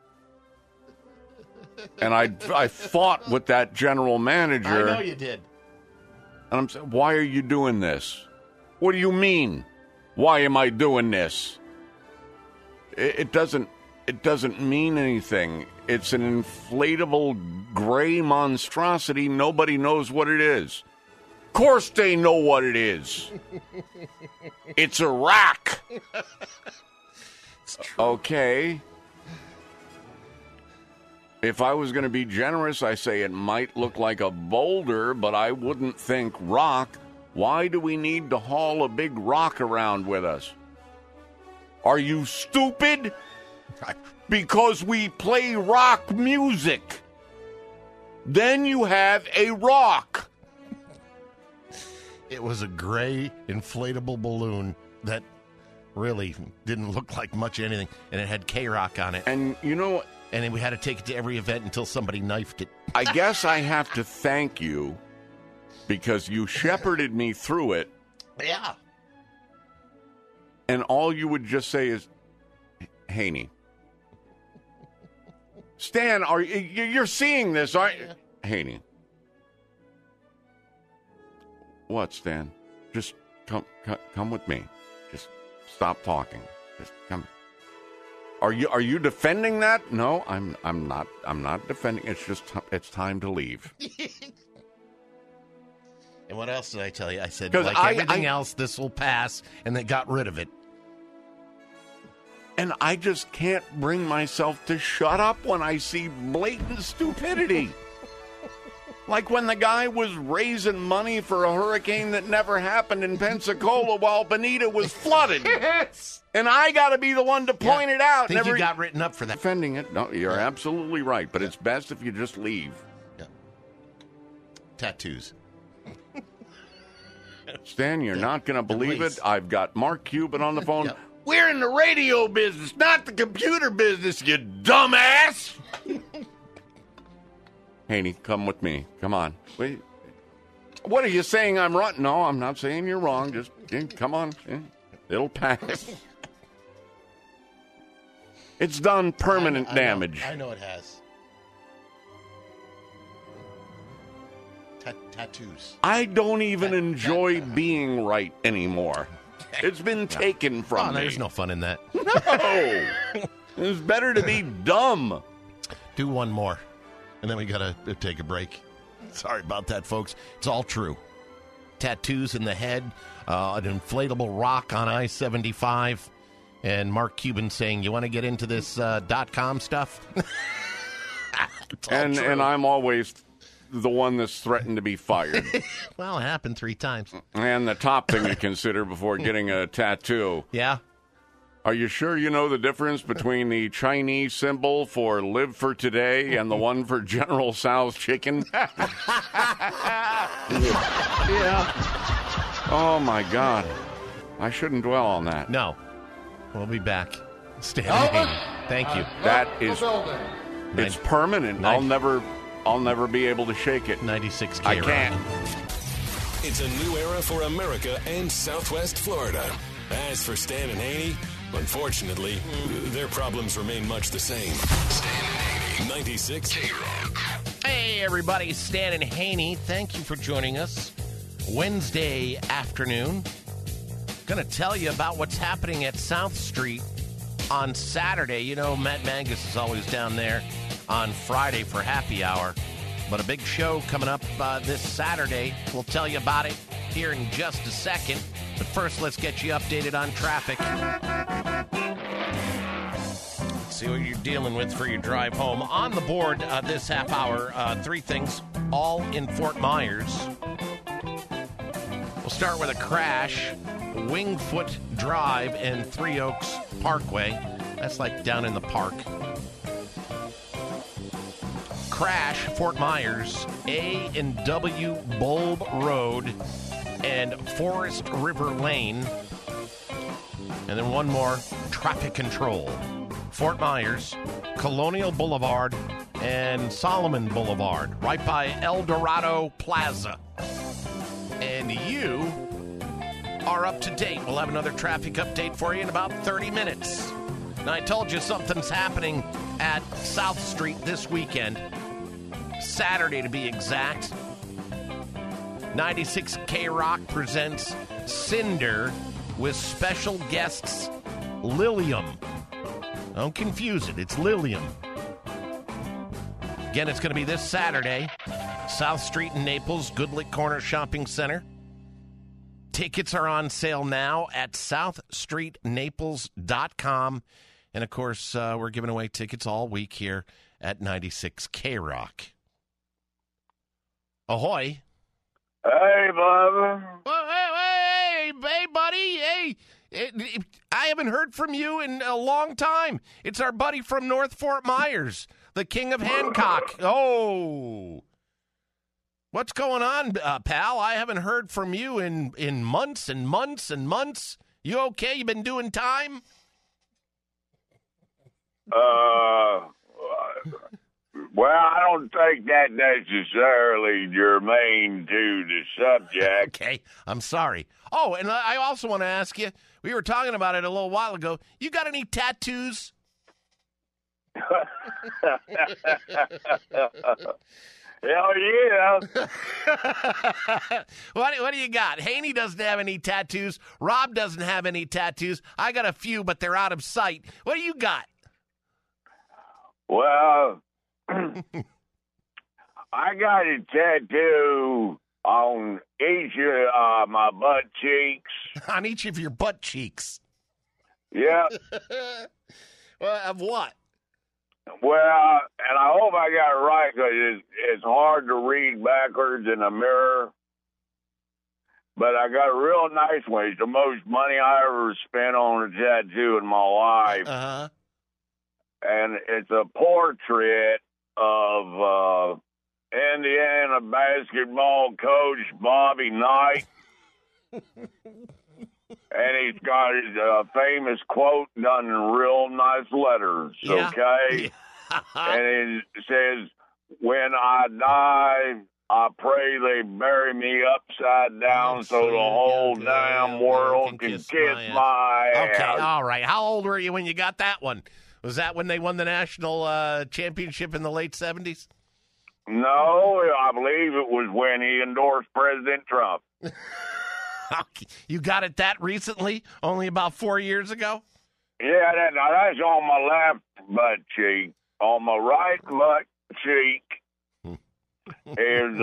And I fought with that general manager. I know you did. And I'm saying, why are you doing this? What do you mean? Why am I doing this? It doesn't mean anything. It's an inflatable gray monstrosity. Nobody knows what it is. Of course they know what it is. It's a rock. It's true. Okay. If I was going to be generous, I say it might look like a boulder, but I wouldn't think rock. Why do we need to haul a big rock around with us? Are you stupid? Because we play rock music. Then you have a rock. It was a gray inflatable balloon that really didn't look like much of anything, and it had K-Rock on it. And you know, and then we had to take it to every event until somebody knifed it. I guess I have to thank you because you shepherded me through it. Yeah. And all you would just say is, Haney. Stan, you're seeing this, aren't you? Haney. What, Stan? Just come with me. Just stop talking. Just come. Are you defending that? No, I'm not. I'm not defending. It's just it's time to leave. And what else did I tell you? I said, like everything else, this will pass, and they got rid of it. And I just can't bring myself to shut up when I see blatant stupidity. Like when the guy was raising money for a hurricane that never happened in Pensacola while Bonita was flooded. Yes. And I got to be the one to point it out. I think you got written up for that. Defending it. No, you're absolutely right. But it's best if you just leave. Yeah. Tattoos. Stan, you're not going to believe it. I've got Mark Cuban on the phone. Yep. We're in the radio business, not the computer business, you dumbass. Haney, come with me. Come on. Wait. What are you saying? I'm wrong? No, I'm not saying you're wrong. Just come on. It'll pass. It's done permanent damage. I know it has. Tattoos. I don't even enjoy being right anymore. It's been taken from me. There's no fun in that. No. It's better to be dumb. Do one more, and then we got to take a break. Sorry about that, folks. It's all true. Tattoos in the head, an inflatable rock on I-75, and Mark Cuban saying, you want to get into this .com stuff? And I'm always the one that's threatened to be fired. Well, it happened 3 times. And the top thing to consider before getting a tattoo. Yeah? Are you sure you know the difference between the Chinese symbol for Live for Today and the one for General Tso's chicken? Yeah. Oh, my God. I shouldn't dwell on that. No. We'll be back. Stan and Haney. Thank you. That is, it's permanent. I'll never be able to shake it. 96K. I can't. It's a new era for America and Southwest Florida. As for Stan and Haney, unfortunately, their problems remain much the same. Stan and Haney, 96 K-Rock. Hey, everybody. Stan and Haney, thank you for joining us. Wednesday afternoon. Going to tell you about what's happening at South Street on Saturday. You know, Matt Mangus is always down there on Friday for happy hour. But a big show coming up this Saturday. We'll tell you about it here in just a second. But first, let's get you updated on traffic. Let's see what you're dealing with for your drive home. On the board this half hour, 3 things, all in Fort Myers. We'll start with a crash. Wingfoot Drive and Three Oaks Parkway. That's like down in the park. Crash, Fort Myers, A&W Bulb Road and Forest River Lane. And then one more, traffic control. Fort Myers, Colonial Boulevard, and Solomon Boulevard, right by El Dorado Plaza. And you are up to date. We'll have another traffic update for you in about 30 minutes. Now, I told you something's happening at South Street this weekend. Saturday, to be exact. 96 K-Rock presents Cinder with special guests Lilium. Don't confuse it. It's Lilium. Again, it's going to be this Saturday. South Street in Naples, Goodlick Corner Shopping Center. Tickets are on sale now at southstreetnaples.com. And, of course, we're giving away tickets all week here at 96 K-Rock. Ahoy. Hey, Bubba. Hey, buddy. Hey, I haven't heard from you in a long time. It's our buddy from North Fort Myers, the King of Hancock. Oh. What's going on, pal? I haven't heard from you in months and months and months. You okay? You been doing time? Well, I don't think that necessarily germane to the subject. Okay, I'm sorry. Oh, and I also want to ask you, we were talking about it a little while ago. You got any tattoos? Hell yeah. What do you got? Haney doesn't have any tattoos. Rob doesn't have any tattoos. I got a few, but they're out of sight. What do you got? Well, I got a tattoo on each of my butt cheeks. On each of your butt cheeks? Yeah. Well, of what? Well, and I hope I got it right because it's hard to read backwards in a mirror. But I got a real nice one. It's the most money I ever spent on a tattoo in my life. Uh-huh. And it's a portrait of Indiana basketball coach Bobby Knight. And he's got his famous quote done in real nice letters, okay? And it says, "When I die, I pray they bury me upside down so the whole damn world can kiss my ass." Okay, all right. How old were you when you got that one? Was that when they won the national championship in the late 70s? No, I believe it was when he endorsed President Trump. You got it that recently? Only about 4 years ago? Yeah, that's on my left butt cheek. On my right butt cheek is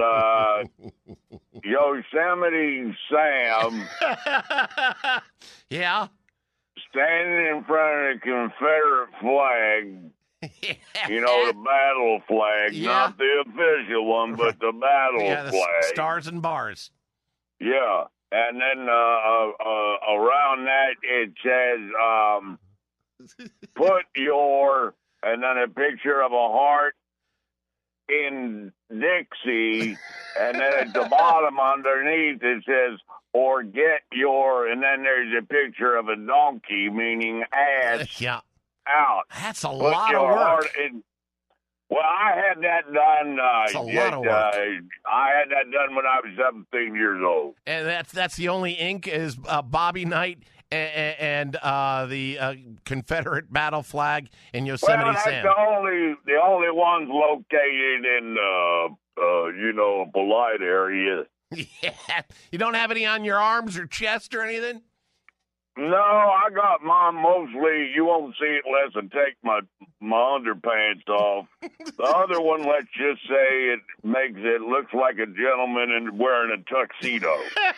Yosemite Sam. Yeah? Standing in front of the Confederate flag. You know, the battle flag. Yeah. Not the official one, but the battle the flag. stars and bars. Yeah. And then around that it says, put your, and then a picture of a heart in Dixie And then at the bottom underneath it says, or get your, and then there's a picture of a donkey, meaning ass out. That's a Put lot of your work. heart in. Well, I had that done. That's a lot of work. I had that done when I was 17 years old. And that's the only ink is Bobby Knight and the Confederate battle flag in Yosemite Well, that's Sam. the only ones located in a polite area. Yeah. You don't have any on your arms or chest or anything? No, I got mine mostly. You won't see it unless I take my underpants off. The other one, let's just say, it makes it looks like a gentleman and wearing a tuxedo.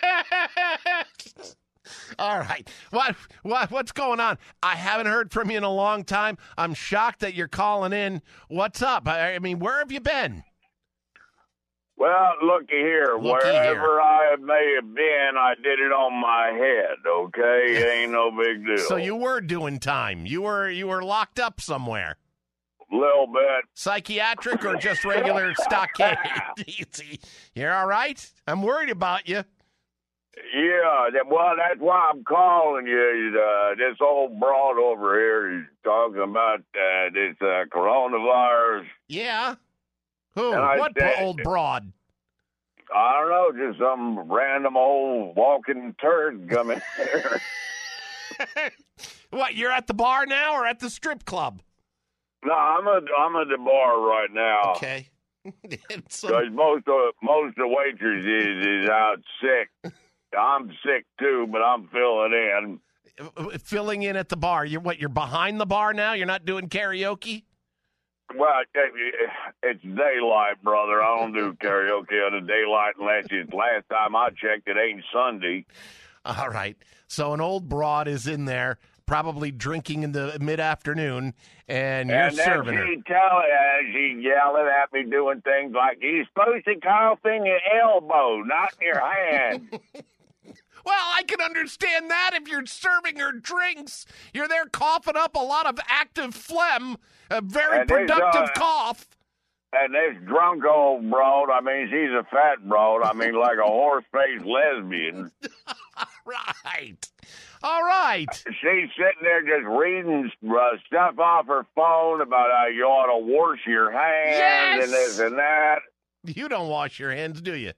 All right. What's going on? I haven't heard from you in a long time. I'm shocked that you're calling in. What's up? I mean, where have you been? Well, looky here. Wherever I may have been, I did it on my head, okay? It ain't no big deal. So you were doing time. You were locked up somewhere. Little bit. Psychiatric or just regular stockade? You're all right? I'm worried about you. Yeah, well, that's why I'm calling you. This old broad over here is talking about this coronavirus. Yeah? Who? And What old broad? I don't know, just some random old walking turd coming here. What, you're at the bar now or at the strip club? No, I'm at the bar right now. Okay. Because most of the waitresses is out sick. I'm sick too, but I'm filling in. Filling in at the bar. You're behind the bar now? You're not doing karaoke? Well, it's daylight, brother. I don't do karaoke on the daylight unless it's last time I checked, it ain't Sunday. All right. So an old broad is in there, probably drinking in the mid-afternoon, and you're serving her. She's yelling at me, doing things like, you're supposed to cough in your elbow, not your hand. Well, I can understand that if you're serving her drinks. You're there coughing up a lot of active phlegm, a very productive cough. And this drunk old broad, I mean, she's a fat broad. I mean, like a horse-faced lesbian. Right. All right. She's sitting there just reading stuff off her phone about how you ought to wash your hands and this and that. You don't wash your hands, do you?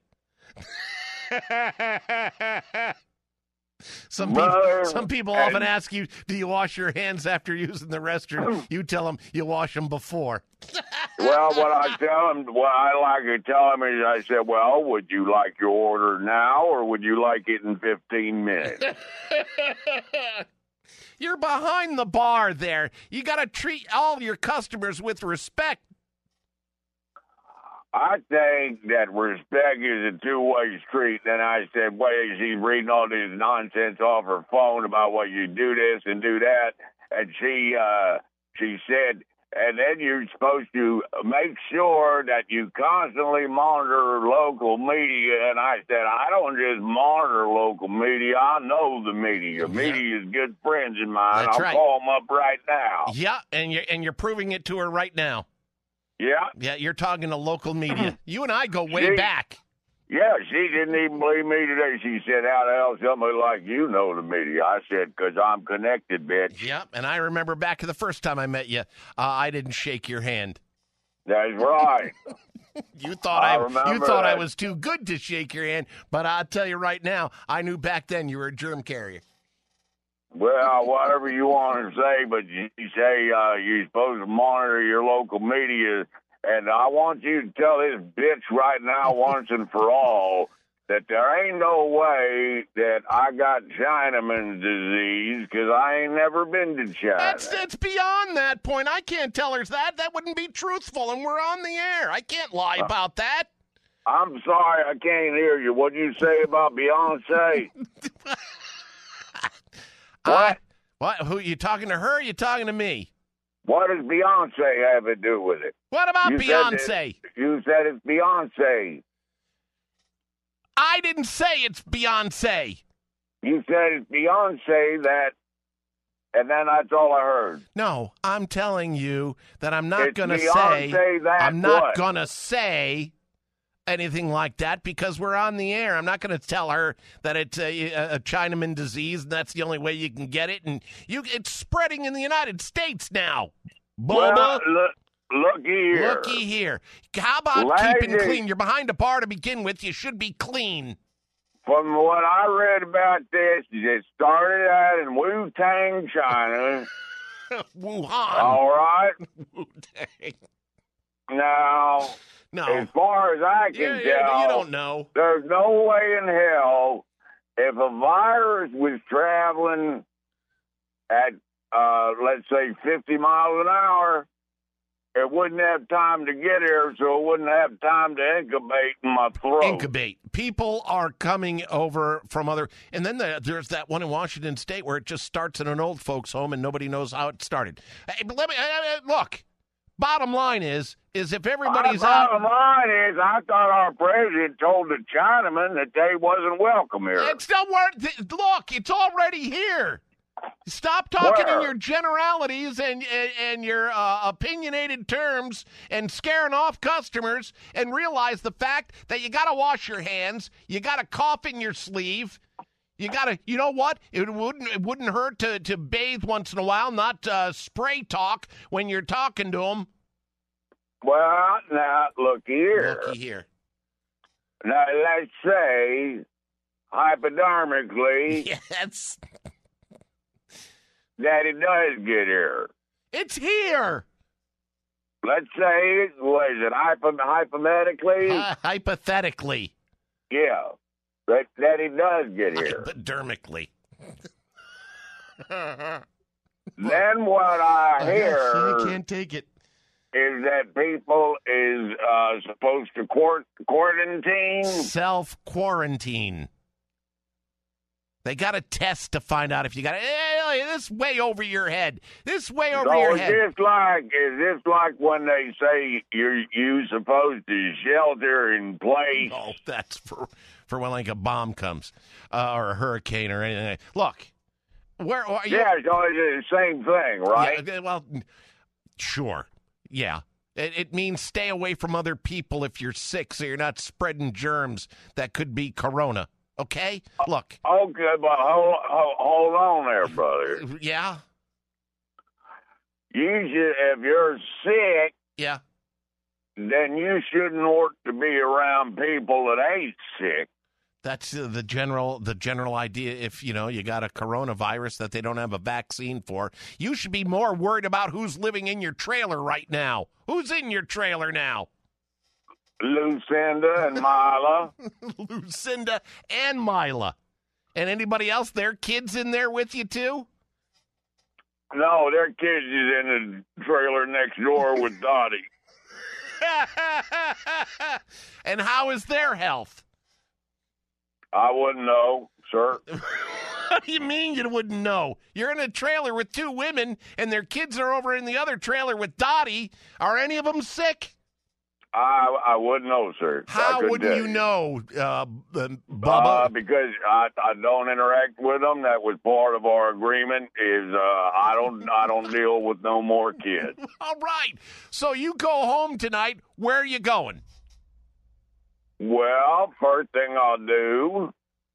Some people often ask you, do you wash your hands after using the restroom? You tell them you wash them before. Well, what I like to tell them is I said, well, would you like your order now or would you like it in 15 minutes? You're behind the bar there. You got to treat all your customers with respect. I think that respect is a two-way street. Then I said, wait, she's reading all this nonsense off her phone about what you do this and do that. And she said, and then you're supposed to make sure that you constantly monitor local media. And I said, I don't just monitor local media. I know the media. Media is good friends of mine. That's I'll right. call them up right now. Yeah, and you're proving it to her right now. Yeah. Yeah, you're talking to local media. You and I go way back. Yeah, she didn't even believe me today. She said, how the hell somebody like you know the media? I said, because I'm connected, bitch. Yep, and I remember back to the first time I met you, I didn't shake your hand. That's right. You thought I was too good to shake your hand, but I'll tell you right now, I knew back then you were a germ carrier. Well, whatever you want to say, but you say you're supposed to monitor your local media, and I want you to tell this bitch right now once and for all that there ain't no way that I got Chinaman's disease because I ain't never been to China. That's beyond that point. I can't tell her that. That wouldn't be truthful, and we're on the air. I can't lie about that. I'm sorry, I can't hear you. What'd you say about Beyonce? What? What? Who, you talking to her or you talking to me? What does Beyonce have to do with it? What about Beyonce? You said it's Beyonce. I didn't say it's Beyonce. You said it's Beyonce that, and then that's all I heard. No, I'm telling you that I'm not It's going to Beyonce say. that I'm not what? going to say anything like that because we're on the air. I'm not going to tell her that it's a Chinaman disease and that's the only way you can get it. And it's spreading in the United States now. Bubba. Well, looky here. How about keeping clean? You're behind a bar to begin with. You should be clean. From what I read about this, it started out in Wu-Tang, China. Wuhan. All right. Wu-Tang. Now, as far as I can tell, you don't know. There's no way in hell if a virus was traveling at, let's say, 50 miles an hour, it wouldn't have time to get here, so it wouldn't have time to incubate in my throat. Incubate. People are coming over from other... And then there's that one in Washington State where it just starts in an old folks' home and nobody knows how it started. Hey, but look, bottom line is if everybody's out... Bottom line is, I thought our president told the Chinamen that they wasn't welcome here. It's not worth... Look, it's already here. Stop talking in your generalities and your opinionated terms and scaring off customers and realize the fact that you got to wash your hands, you got to cough in your sleeve, you got to, you know what? It wouldn't hurt to bathe once in a while, not spray talk when you're talking to them. Well, now, looky here. Now, let's say, hypodermically... Yes. That it does get here. It's here. Let's say, what is it, hypothetically? Hypothetically. Yeah, that it does get here. Hypodermically. Then what I hear... I can't take it. Is that people is supposed to quarantine? Self-quarantine. They got a test to find out if you got it. Hey, this way over your head. This way over your head. Is this like when they say you supposed to shelter in place? Oh, that's for when like a bomb comes or a hurricane or anything. Look, where are you? Yeah, so it's the same thing, right? Yeah, well, sure. Yeah. It means stay away from other people if you're sick so you're not spreading germs that could be corona. Okay? Look. Okay, but hold on there, brother. Yeah? You should, if you're sick, yeah, then you shouldn't want to be around people that ain't sick. That's the general idea. If, you got a coronavirus that they don't have a vaccine for, you should be more worried about who's living in your trailer right now. Who's in your trailer now? Lucinda and Mila. Lucinda and Mila. And anybody else? Their kids in there with you, too? No, their kids is in the trailer next door with Dottie. And how is their health? I wouldn't know, sir. What do you mean you wouldn't know? You're in a trailer with two women, and their kids are over in the other trailer with Dottie. Are any of them sick? I wouldn't know, sir. How wouldn't you know, Bubba? Because I don't interact with them. That was part of our agreement. Is I don't deal with no more kids. All right. So you go home tonight. Where are you going? Well, first thing I'll do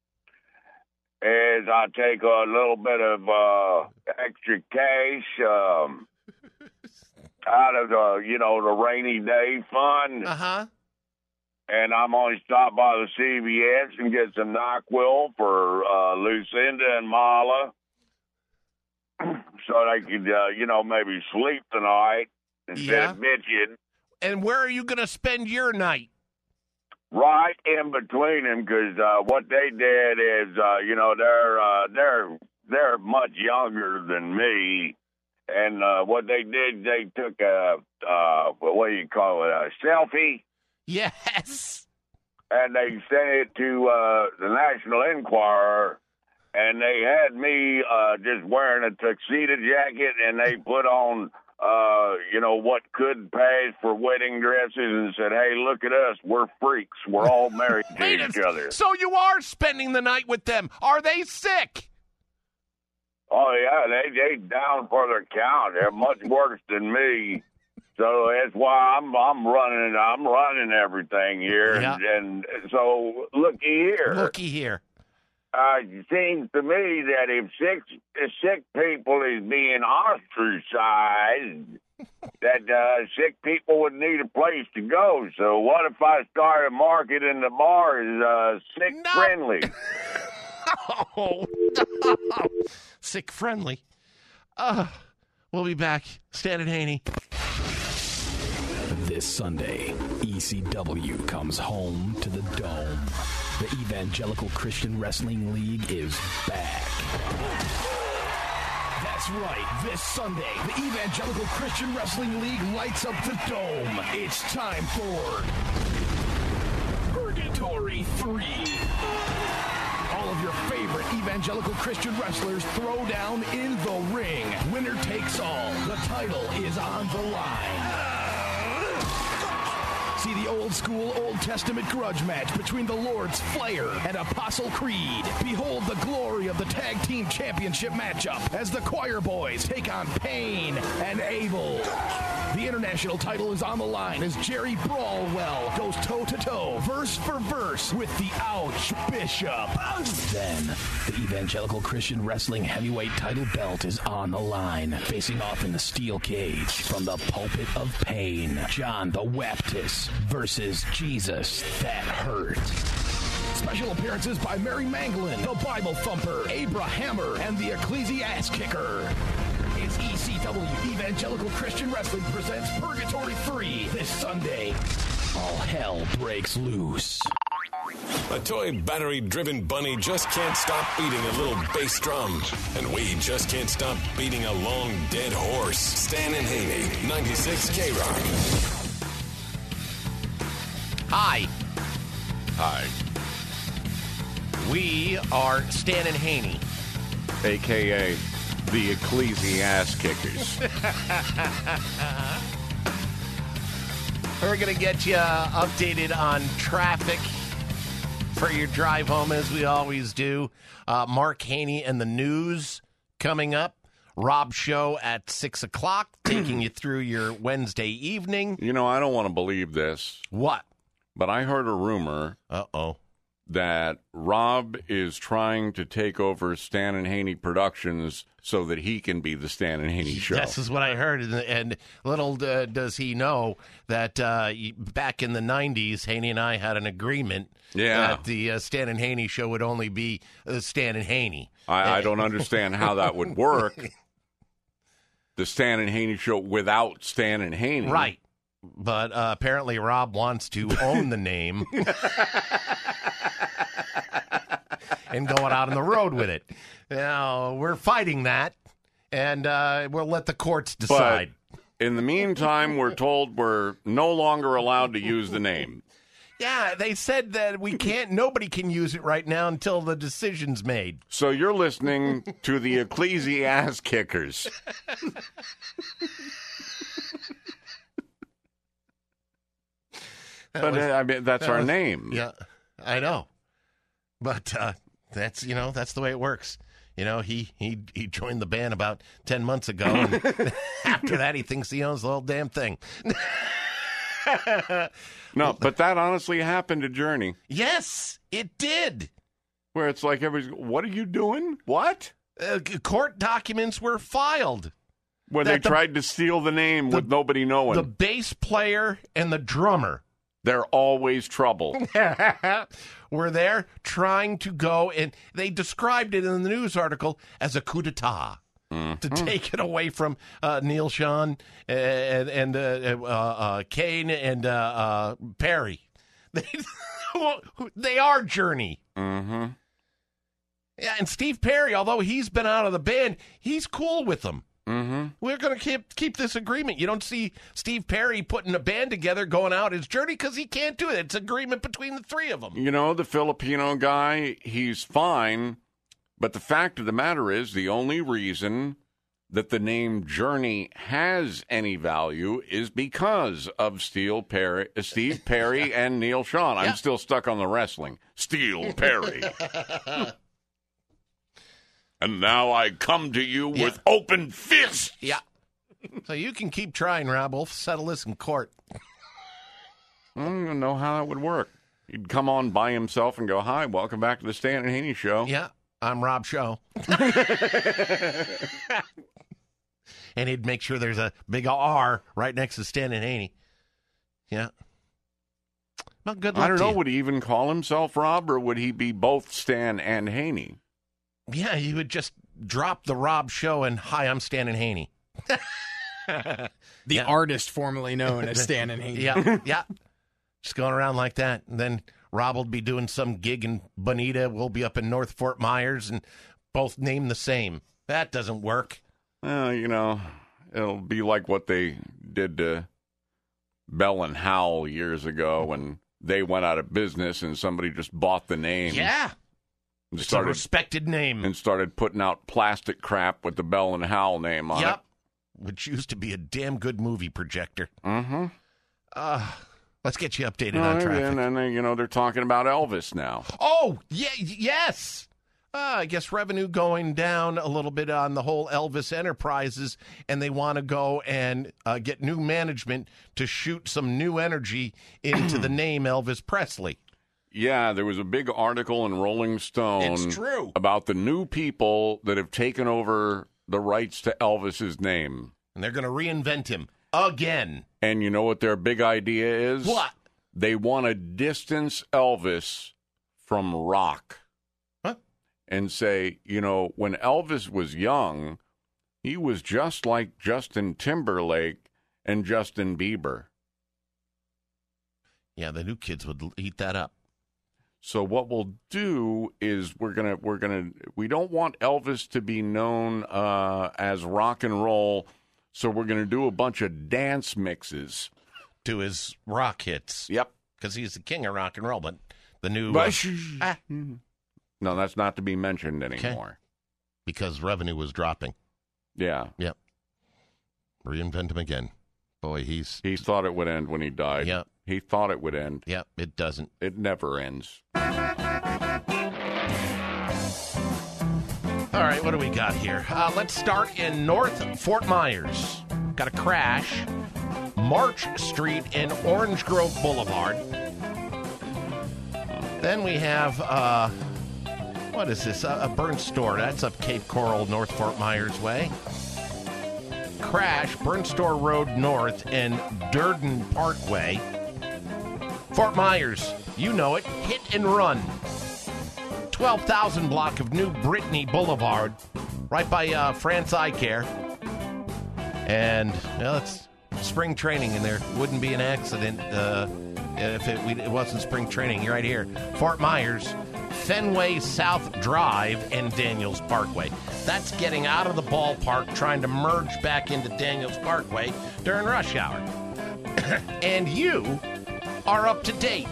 is I take a little bit of extra cash. Out of the rainy day fund. Uh-huh. And I'm going to stop by the CVS and get some NyQuil for Lucinda and Mala so they could, maybe sleep tonight instead of bitching. And where are you going to spend your night? Right in between them, because what they did is, they're much younger than me. And what they did, they took a selfie. Yes. And they sent it to the National Enquirer, and they had me just wearing a tuxedo jacket, and they put on, what could pass for wedding dresses, and said, "Hey, look at us, we're freaks, we're all married to each other." So you are spending the night with them. Are they sick? Oh, yeah, they down for their count. They're much worse than me. So that's why I'm running everything here. Yeah. And so looky here. Looky here. It seems to me that if sick people is being ostracized, that sick people would need a place to go. So what if I started marketing the bar as sick friendly? Oh, sick friendly. We'll be back. Stan and Haney. This Sunday, ECW comes home to the Dome. The Evangelical Christian Wrestling League is back. That's right. This Sunday, the Evangelical Christian Wrestling League lights up the Dome. It's time for Purgatory 3. All of your favorite evangelical Christian wrestlers throw down in the ring. Winner takes all. The title is on the line. See the old school, Old Testament grudge match between the Lord's Flair and Apostle Creed. Behold the glory of the Tag Team Championship matchup as the Choir Boys take on Pain and Abel. The international title is on the line as Jerry Brawlwell goes toe-to-toe, verse for verse with the Ouch Bishop. Then, the Evangelical Christian Wrestling Heavyweight title belt is on the line, facing off in the steel cage from the pulpit of Pain. John the Baptist versus Jesus That Hurt. Special appearances by Mary Manglin, the Bible Thumper, Abrahammer, and the Ecclesiast Kicker. It's ECW Evangelical Christian Wrestling presents Purgatory 3 this Sunday. All hell breaks loose. A toy battery-driven bunny just can't stop beating a little bass drum. And we just can't stop beating a long dead horse. Stan and Haney, 96 K-Rock. Hi. Hi. We are Stan and Haney. A.K.A. the Ecclesiast Kickers. We're going to get you updated on traffic for your drive home, as we always do. Mark Haney and the news coming up. Rob Show at 6 o'clock, taking you through your Wednesday evening. You know, I don't want to believe this. What? But I heard a rumor. That Rob is trying to take over Stan and Haney Productions so that he can be the Stan and Haney Show. This is what I heard, and little does he know that back in the 90s, Haney and I had an agreement that the Stan and Haney Show would only be Stan and Haney. I don't understand how that would work. The Stan and Haney Show without Stan and Haney. Right. But apparently Rob wants to own the name and going out on the road with it. Now, we're fighting that, and we'll let the courts decide. But in the meantime, we're told we're no longer allowed to use the name. Yeah, they said that nobody can use it right now until the decision's made. So you're listening to the Ecclesiast Kickers. But I mean, that's our name. Yeah, I know. But that's the way it works. You know, he joined the band about 10 months ago, and after that, he thinks he owns the whole damn thing. No, but that honestly happened to Journey. Yes, it did. Where it's like what are you doing? What? Court documents were filed. When they tried to steal the name with nobody knowing. The bass player and the drummer. They're always trouble. We're there trying to go, and they described it in the news article as a coup d'etat to take it away from Neil Sean and Kane and Perry. They are Journey. Mm-hmm. Yeah, and Steve Perry, although he's been out of the band, he's cool with them. Mm-hmm. We're going to keep this agreement. You don't see Steve Perry putting a band together, going out his Journey, because he can't do it. It's agreement between the three of them. You know, the Filipino guy, he's fine, but the fact of the matter is the only reason that the name Journey has any value is because of Steve Perry and Neil Sean. I'm still stuck on the wrestling. Steve Perry. And now I come to you with open fists. Yeah. So you can keep trying, Rob. We'll settle this in court. I don't even know how that would work. He'd come on by himself and go, "Hi, welcome back to the Stan and Haney Show." Yeah, I'm Rob Show. And he'd make sure there's a big R right next to Stan and Haney. Yeah. Well, good luck I don't to know. you. Would he even call himself Rob, or would he be both Stan and Haney? Yeah, you would just drop the Rob Show and, "Hi, I'm Stan and Haney." The artist formerly known as Stan and Haney. Yeah. Just going around like that. And then Rob will be doing some gig in Bonita. We'll be up in North Fort Myers and both named the same. That doesn't work. It'll be like what they did to Bell and Howell years ago when they went out of business and somebody just bought the name. Yeah. It's a respected name. And started putting out plastic crap with the Bell and Howell name on it. Yep. Which used to be a damn good movie projector. Mm-hmm. Let's get you updated on traffic. And then, they're talking about Elvis now. Oh, yeah, yes. I guess revenue going down a little bit on the whole Elvis Enterprises, and they want to go and get new management to shoot some new energy into the name Elvis Presley. Yeah, there was a big article in Rolling Stone. It's true. About the new people that have taken over the rights to Elvis's name. And they're going to reinvent him again. And you know what their big idea is? What? They want to distance Elvis from rock. Huh? And say, when Elvis was young, he was just like Justin Timberlake and Justin Bieber. Yeah, the new kids would eat that up. So what we'll do is we don't want Elvis to be known as rock and roll, so we're going to do a bunch of dance mixes to his rock hits. Yep. Because he's the king of rock and roll, but the new... No, that's not to be mentioned anymore. Okay. Because revenue was dropping. Yeah. Yep. Reinvent him again. Boy, He thought it would end when he died. Yep. He thought it would end. Yep, it doesn't. It never ends. All right, what do we got here? Let's start in North Fort Myers. Got a crash. March Street and Orange Grove Boulevard. Then we have, what is this? A burnt store. That's up Cape Coral, North Fort Myers way. Crash, Burnt Store Road North and Durden Parkway. Fort Myers, you know it, hit and run. 12,000 block of New Brittany Boulevard, right by France Eye Care. And, it's spring training, and there wouldn't be an accident if it wasn't spring training. You're right here. Fort Myers, Fenway South Drive, and Daniels Parkway. That's getting out of the ballpark, trying to merge back into Daniels Parkway during rush hour. And you are up to date.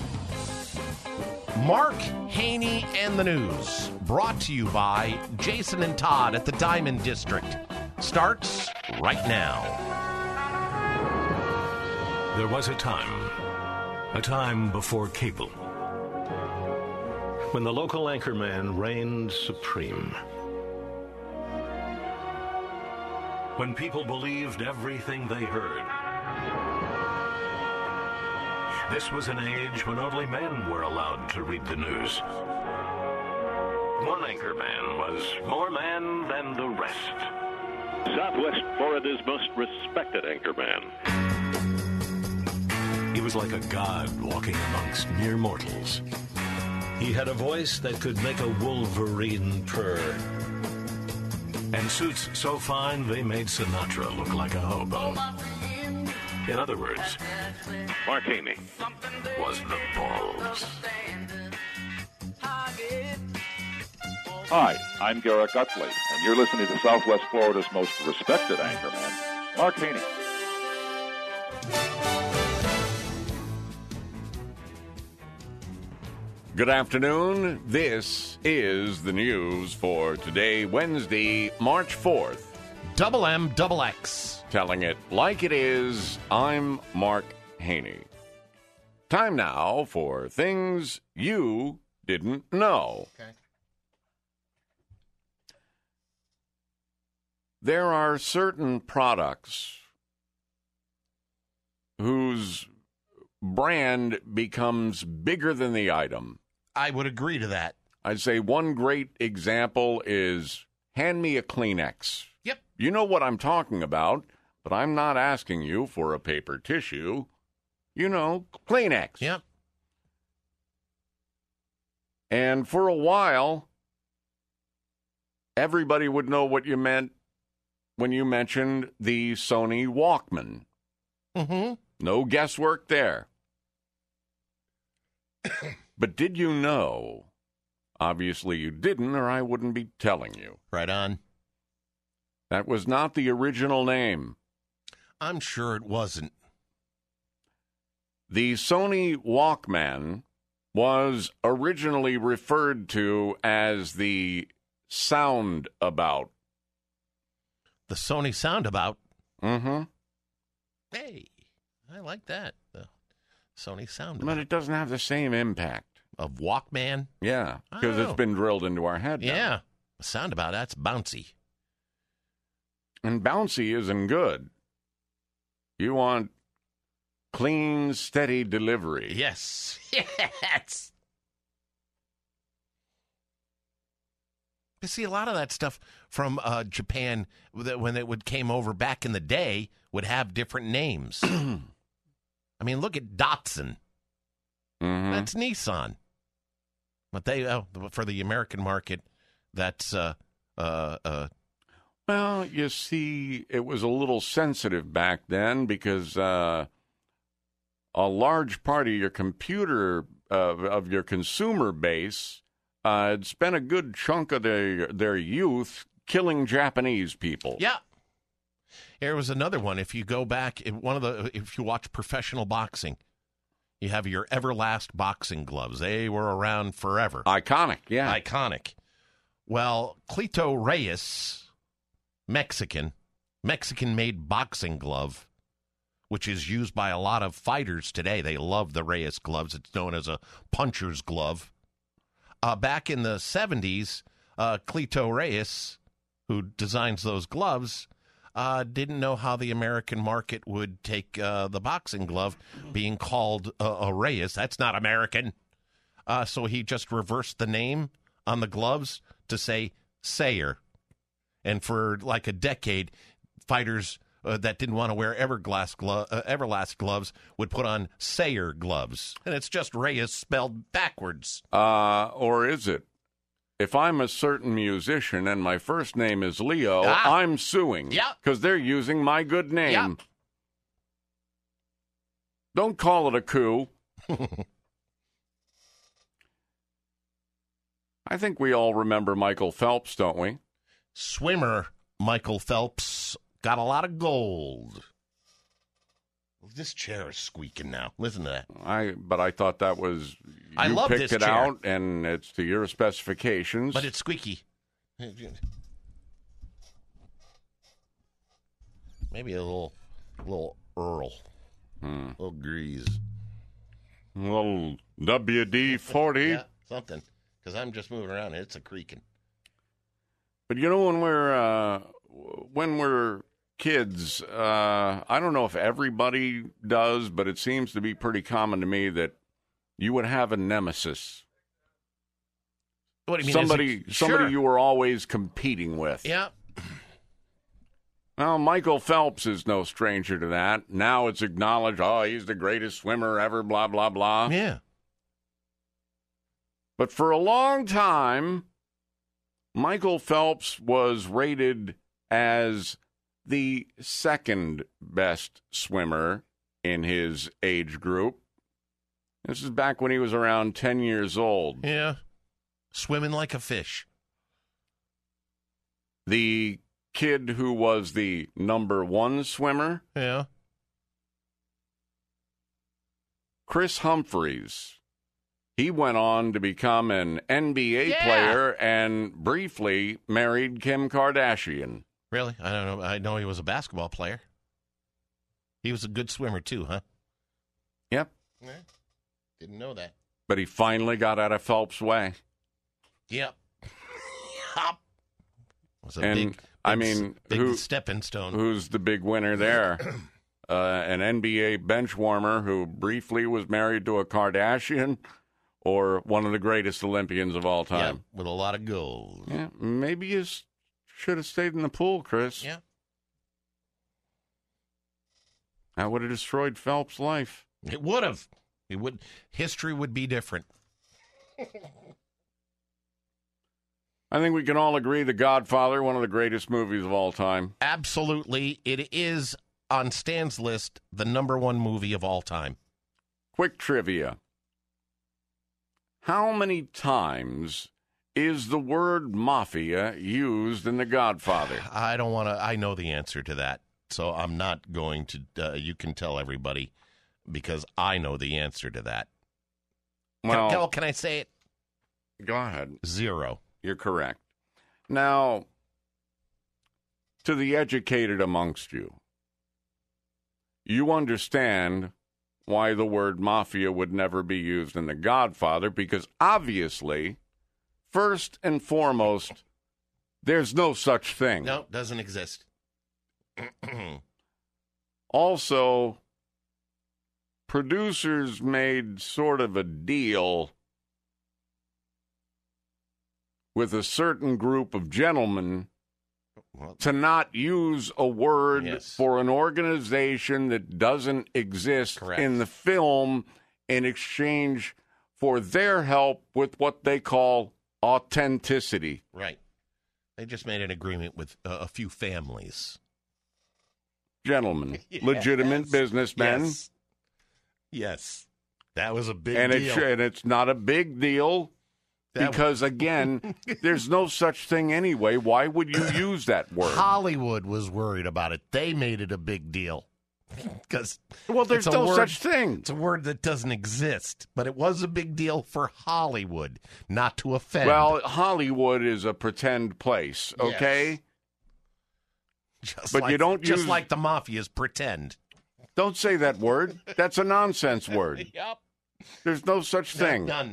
Mark Haney and the News, brought to you by Jason and Todd at the Diamond District, starts right now. There was a time before cable, when the local anchorman reigned supreme. When people believed everything they heard. This was an age when only men were allowed to read the news. One anchorman was more man than the rest. Southwest Florida's most respected anchorman. He was like a god walking amongst mere mortals. He had a voice that could make a wolverine purr. And suits so fine they made Sinatra look like a hobo. In other words, Mark Haney was the balls. Hi, I'm Garrett Gutley, and you're listening to Southwest Florida's most respected anchorman, Mark Haney. Good afternoon. This is the news for today, Wednesday, March 4th. Double M, double X. Telling it like it is, I'm Mark Haney. Time now for things you didn't know. Okay. there are certain products whose brand becomes bigger than the item. I would agree to that. I'd say one great example is hand me a Kleenex. Yep. You know what I'm talking about, but I'm not asking you for a paper tissue. You know, Kleenex. Yep. And for a while, everybody would know what you meant when you mentioned the Sony Walkman. Mm-hmm. No guesswork there. But did you know? Obviously you didn't, or I wouldn't be telling you. Right on. That was not the original name. I'm sure it wasn't. The Sony Walkman was originally referred to as the Soundabout. The Sony Soundabout? Mm-hmm. Hey, I like that. The Sony Soundabout. But it doesn't have the same impact. Of Walkman? Yeah, because it's been drilled into our head now. Yeah. Soundabout, that's bouncy. And bouncy isn't good. You want clean, steady delivery. Yes. Yes. You see, a lot of that stuff from Japan, when it came over back in the day, would have different names. I mean, look at Datsun. Mm-hmm. That's Nissan. But they, for the American market, that's Well, you see, it was a little sensitive back then because a large part of your of your consumer base had spent a good chunk of their youth killing Japanese people. Yeah. There was another one. If you go back, if you watch professional boxing, you have your Everlast boxing gloves. They were around forever. Iconic, yeah. Iconic. Well, Clito Reyes, Mexican-made boxing glove, which is used by a lot of fighters today. They love the Reyes gloves. It's known as a puncher's glove. Back in the 70s, Clito Reyes, who designs those gloves, didn't know how the American market would take the boxing glove being called a Reyes. That's not American. So he just reversed the name on the gloves to say Sayer. And for like a decade, fighters that didn't want to wear Everlast gloves would put on Sayer gloves. And it's just Reyes spelled backwards. Or is it? If I'm a certain musician and my first name is Leo, I'm suing. Yeah. Because they're using my good name. Yeah. Don't call it a coup. I think we all remember Michael Phelps, don't we? Swimmer Michael Phelps got a lot of gold. This chair is squeaking now. Listen to that. But I thought that was... I love picked this it chair. out, and it's to your specifications. But it's squeaky. Maybe a little Earl. A little grease. A little WD-40. Yeah, something. Because I'm just moving around and it's a creaking. But you know, when we're kids, I don't know if everybody does, but it seems to be pretty common to me that you would have a nemesis. What do you mean? Somebody Sure. you were always competing with. Yeah. Well, Michael Phelps is no stranger to that. Now it's acknowledged, he's the greatest swimmer ever, blah, blah, blah. Yeah. But for a long time, Michael Phelps was rated as the second best swimmer in his age group. This is back when he was around 10 years old. Yeah. Swimming like a fish. The kid who was the number one swimmer, Yeah. Chris Humphreys. He went on to become an NBA player and briefly married Kim Kardashian. Really? I don't know. I know he was a basketball player. He was a good swimmer, too, huh? Yep. Yeah. Didn't know that. But he finally got out of Phelps' way. Yep. It was a I mean, big stepping stone. Who's the big winner there? An NBA bench warmer who briefly was married to a Kardashian, or one of the greatest Olympians of all time? Yeah, with a lot of gold. Yeah, maybe you should have stayed in the pool, Chris. Yeah. That would have destroyed Phelps' life. It would have. History would be different. I think we can all agree The Godfather, one of the greatest movies of all time. Absolutely. It is, on Stan's list, the #1 movie of all time. Quick trivia. How many times is the word mafia used in The Godfather? I don't want to. I know the answer to that, so I'm not going to. You can tell everybody, because I know the answer to that. Well, can I say it? Go ahead. 0. You're correct. Now, to the educated amongst you, you understand why the word mafia would never be used in The Godfather, because obviously, first and foremost, there's no such thing. No, doesn't exist. Also, producers made sort of a deal with a certain group of gentlemen to not use a word for an organization that doesn't exist in the film in exchange for their help with what they call authenticity. Right. They just made an agreement with a few families. Gentlemen, legitimate businessmen. Yes. That was a big deal. And it's not a big deal. Because, again, there's no such thing anyway. Why would you use that word? Hollywood was worried about it. They made it a big deal. Because there's no such thing. It's a word that doesn't exist. But it was a big deal for Hollywood, not to offend. Well, Hollywood is a pretend place, okay? Yes. Just like the mafia's pretend. Don't say that word. That's a nonsense word. Yep. There's no such thing. None.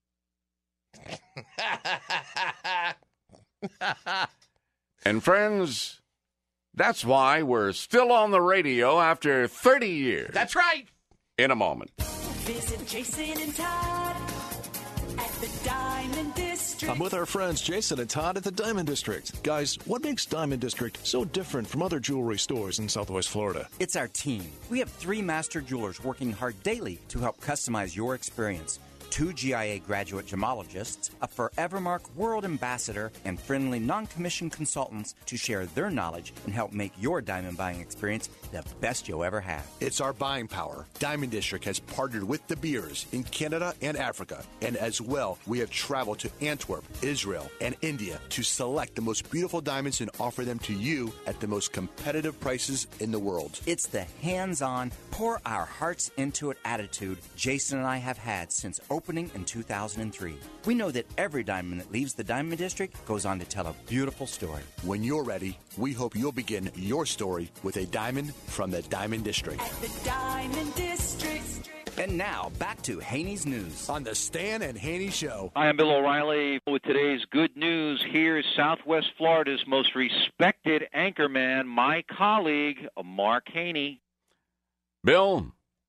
And friends, that's why we're still on the radio after 30 years. That's right. In a moment. Visit Jason and Todd at the Diamond District. I'm with our friends Jason and Todd at the Diamond District. Guys, what makes Diamond District so different from other jewelry stores in Southwest Florida? It's our team. We have 3 master jewelers working hard daily to help customize your experience. 2 GIA graduate gemologists, a Forevermark World Ambassador, and friendly non-commissioned consultants to share their knowledge and help make your diamond buying experience the best you'll ever have. It's our buying power. Diamond District has partnered with De Beers in Canada and Africa. And as well, we have traveled to Antwerp, Israel, and India to select the most beautiful diamonds and offer them to you at the most competitive prices in the world. It's the hands-on, pour our hearts into it attitude Jason and I have had since opening in 2003. We know that every diamond that leaves the Diamond District goes on to tell a beautiful story. When you're ready, we hope you'll begin your story with a diamond from the Diamond District. At the Diamond District. And now, back to Haney's News. On the Stan and Haney Show. Hi, I'm Bill O'Reilly with today's good news. Here's Southwest Florida's most respected anchorman, my colleague, Mark Haney. Bill,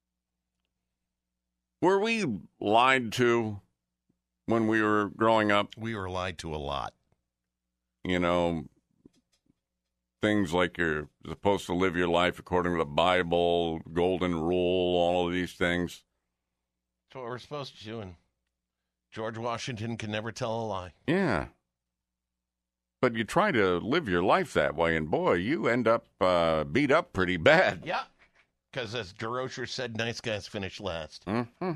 were we lied to when we were growing up? We were lied to a lot. You know, things like you're supposed to live your life according to the Bible, golden rule, all of these things. That's what we're supposed to do, and George Washington can never tell a lie. Yeah. But you try to live your life that way, and boy, you end up beat up pretty bad. Yeah. Because as DeRocher said, nice guys finish last. Mm-hmm.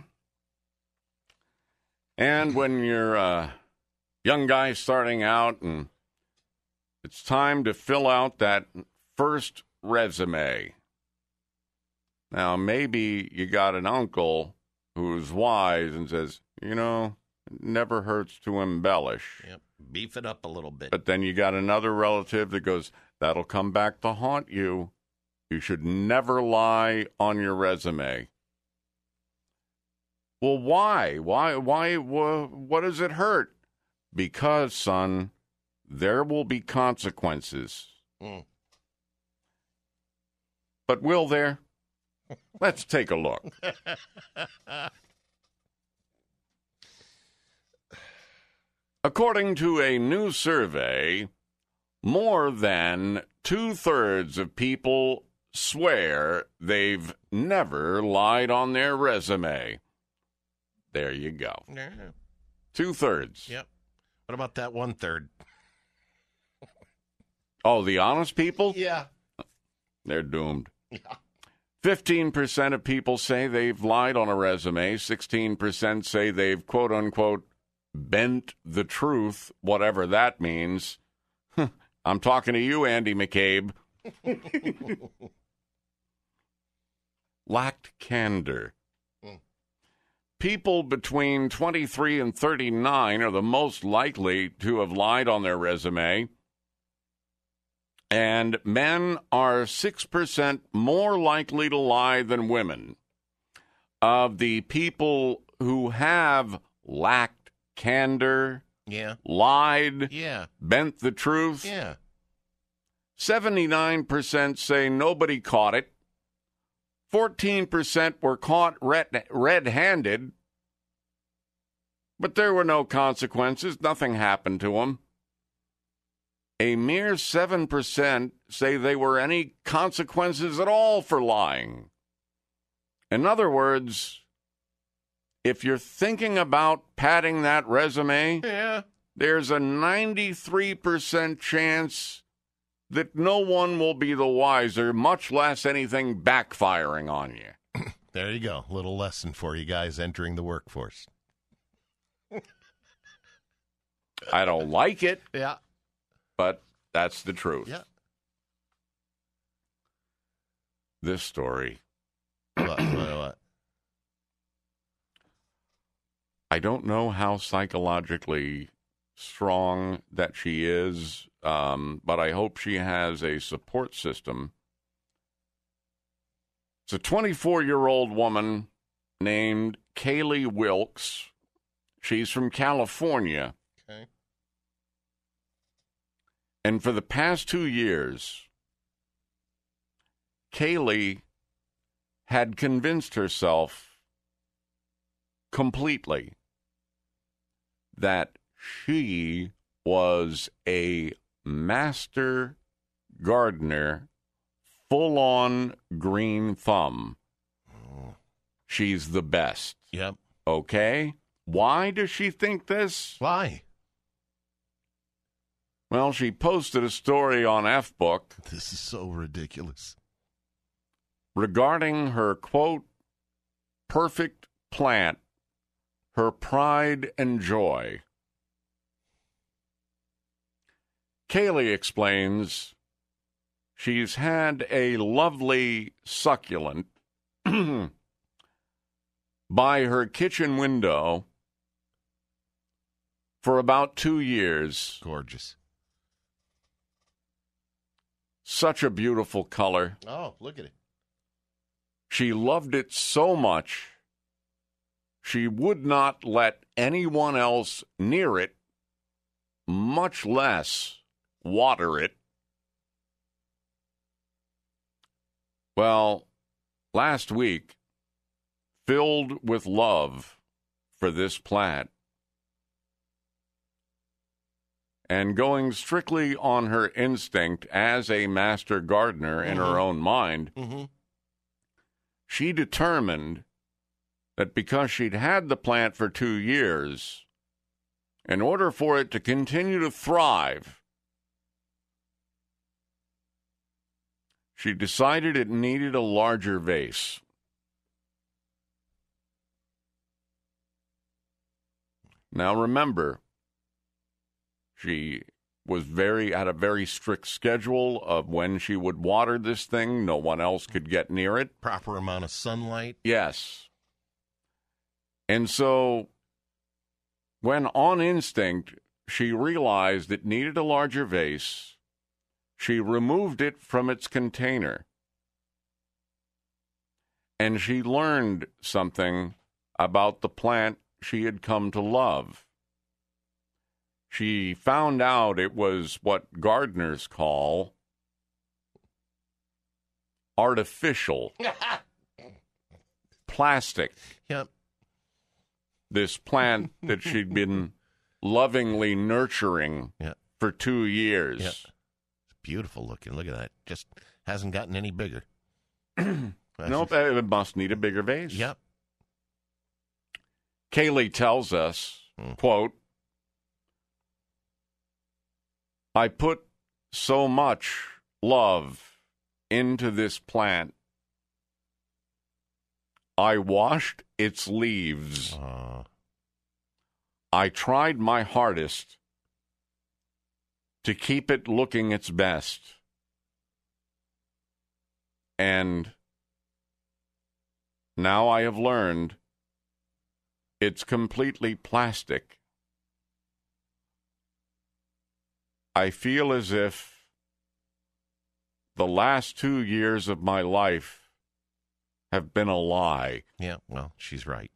And when you're a young guy starting out and it's time to fill out that first resume. Now, maybe you got an uncle who's wise and says, you know, it never hurts to embellish. Yep. Beef it up a little bit. But then you got another relative that goes, that'll come back to haunt you. You should never lie on your resume. Well, why? Why? What does it hurt? Because, son, there will be consequences. Mm. But will there? Let's take a look. According to a new survey, more than 2/3 of people swear they've never lied on their resume. There you go. Yeah. 2/3. Yep. What about that 1/3? Oh, the honest people? Yeah. They're doomed. Yeah. 15% of people say they've lied on a resume. 16% say they've, quote unquote, bent the truth, whatever that means. I'm talking to you, Andy McCabe. Lacked candor. People between 23 and 39 are the most likely to have lied on their resume. And men are 6% more likely to lie than women. Of the people who have lacked candor, lied, bent the truth, 79% say nobody caught it. 14% were caught red-handed, but there were no consequences. Nothing happened to them. A mere 7% say there were any consequences at all for lying. In other words, if you're thinking about padding that resume, there's a 93% chance that no one will be the wiser, much less anything backfiring on you. There you go. Little lesson for you guys entering the workforce. I don't like it. Yeah. But that's the truth. Yeah. This story. What? I don't know how psychologically strong that she is, but I hope she has a support system. It's a 24-year-old woman named Kaylee Wilkes. She's from California. Okay. And for the past 2 years, Kaylee had convinced herself completely that she was a master gardener, full-on green thumb. She's the best. Yep. Okay? Why does she think this? Why? Well, she posted a story on F-Book. This is so ridiculous. Regarding her, quote, perfect plant, her pride and joy. Kaylee explains she's had a lovely succulent by her kitchen window for about 2 years. Gorgeous. Such a beautiful color. Oh, look at it. She loved it so much, she would not let anyone else near it, much less water it. Well, last week, filled with love for this plant, and going strictly on her instinct as a master gardener in her own mind, she determined that because she'd had the plant for 2 years, in order for it to continue to thrive, she decided it needed a larger vase. Now remember, she had a very strict schedule of when she would water this thing. No one else could get near it. Proper amount of sunlight. Yes. And so when on instinct she realized it needed a larger vase, she removed it from its container. And she learned something about the plant she had come to love. she found out it was what gardeners call artificial plastic. Yep. This plant that she'd been lovingly nurturing for 2 years. Yep. It's beautiful looking. Look at that. Just hasn't gotten any bigger. Nope, it must need a bigger vase. Yep. Kaylee tells us, quote, I put so much love into this plant. I washed its leaves. I tried my hardest to keep it looking its best. And now I have learned it's completely plastic. I feel as if the last 2 years of my life have been a lie. Yeah, well, she's right.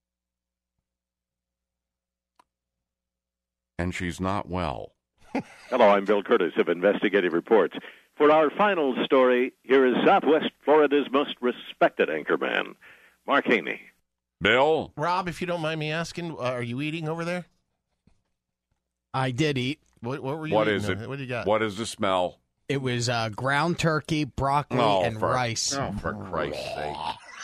And she's not well. Hello, I'm Bill Curtis of Investigative Reports. For our final story, here is Southwest Florida's most respected anchorman, Mark Haney. Bill? Rob, if you don't mind me asking, are you eating over there? I did eat. What were you What eating? is it? What do you got? What is the smell? It was ground turkey, broccoli, and rice. Oh, for Christ's sake.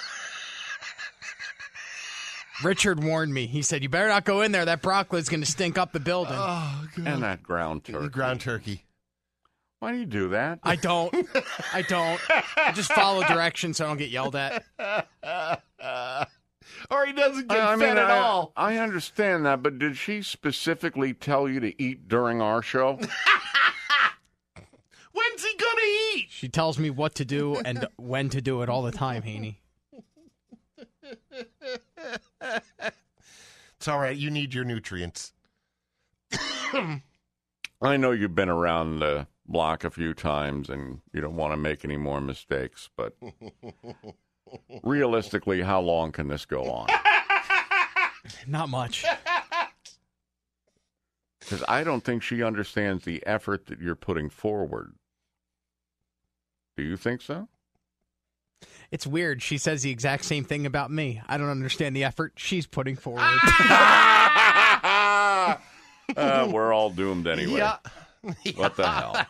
Richard warned me. He said, you better not go in there. That broccoli's going to stink up the building. Oh, God. And that ground turkey. The ground turkey. Why do you do that? I don't. I just follow directions so I don't get yelled at. Or he doesn't get fed at all. I understand that, but did she specifically tell you to eat during our show? When's he going to eat? She tells me what to do and when to do it all the time, Haney. It's all right. You need your nutrients. I know you've been around the block a few times and you don't want to make any more mistakes, but realistically, how long can this go on? Not much. Because I don't think she understands the effort that you're putting forward. Do you think so? It's weird. She says the exact same thing about me. I don't understand the effort she's putting forward. We're all doomed anyway. Yeah. What the hell?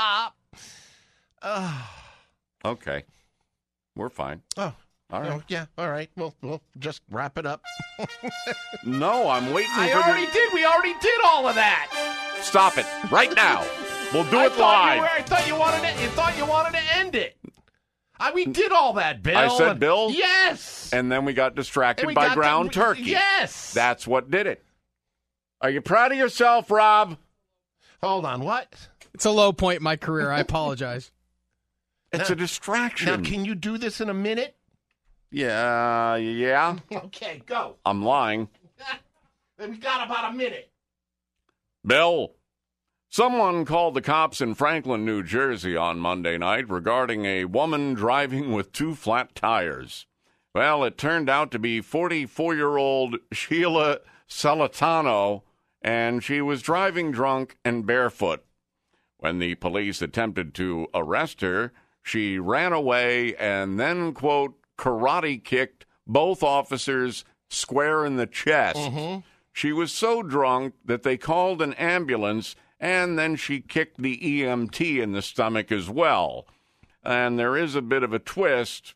Okay. We're fine. Oh. All right. Oh, yeah, all right. Well, we'll just wrap it up. No, I'm waiting I for already did. We already did all of that. Stop it right now. We'll do it live. I thought you wanted to end it. We did all that, Bill. I said Bill? Yes. And then we got distracted by ground turkey. Yes. That's what did it. Are you proud of yourself, Rob? Hold on, what? It's a low point in my career. I apologize. It's a distraction. Now, can you do this in a minute? Yeah. Okay, go. I'm lying. We got about a minute. Bill, someone called the cops in Franklin, New Jersey on Monday night regarding a woman driving with 2 flat tires. Well, it turned out to be 44-year-old Sheila Celentano, and she was driving drunk and barefoot. When the police attempted to arrest her, she ran away and then, quote, karate kicked both officers square in the chest. Mm-hmm. She was so drunk that they called an ambulance, and then she kicked the EMT in the stomach as well. And there is a bit of a twist.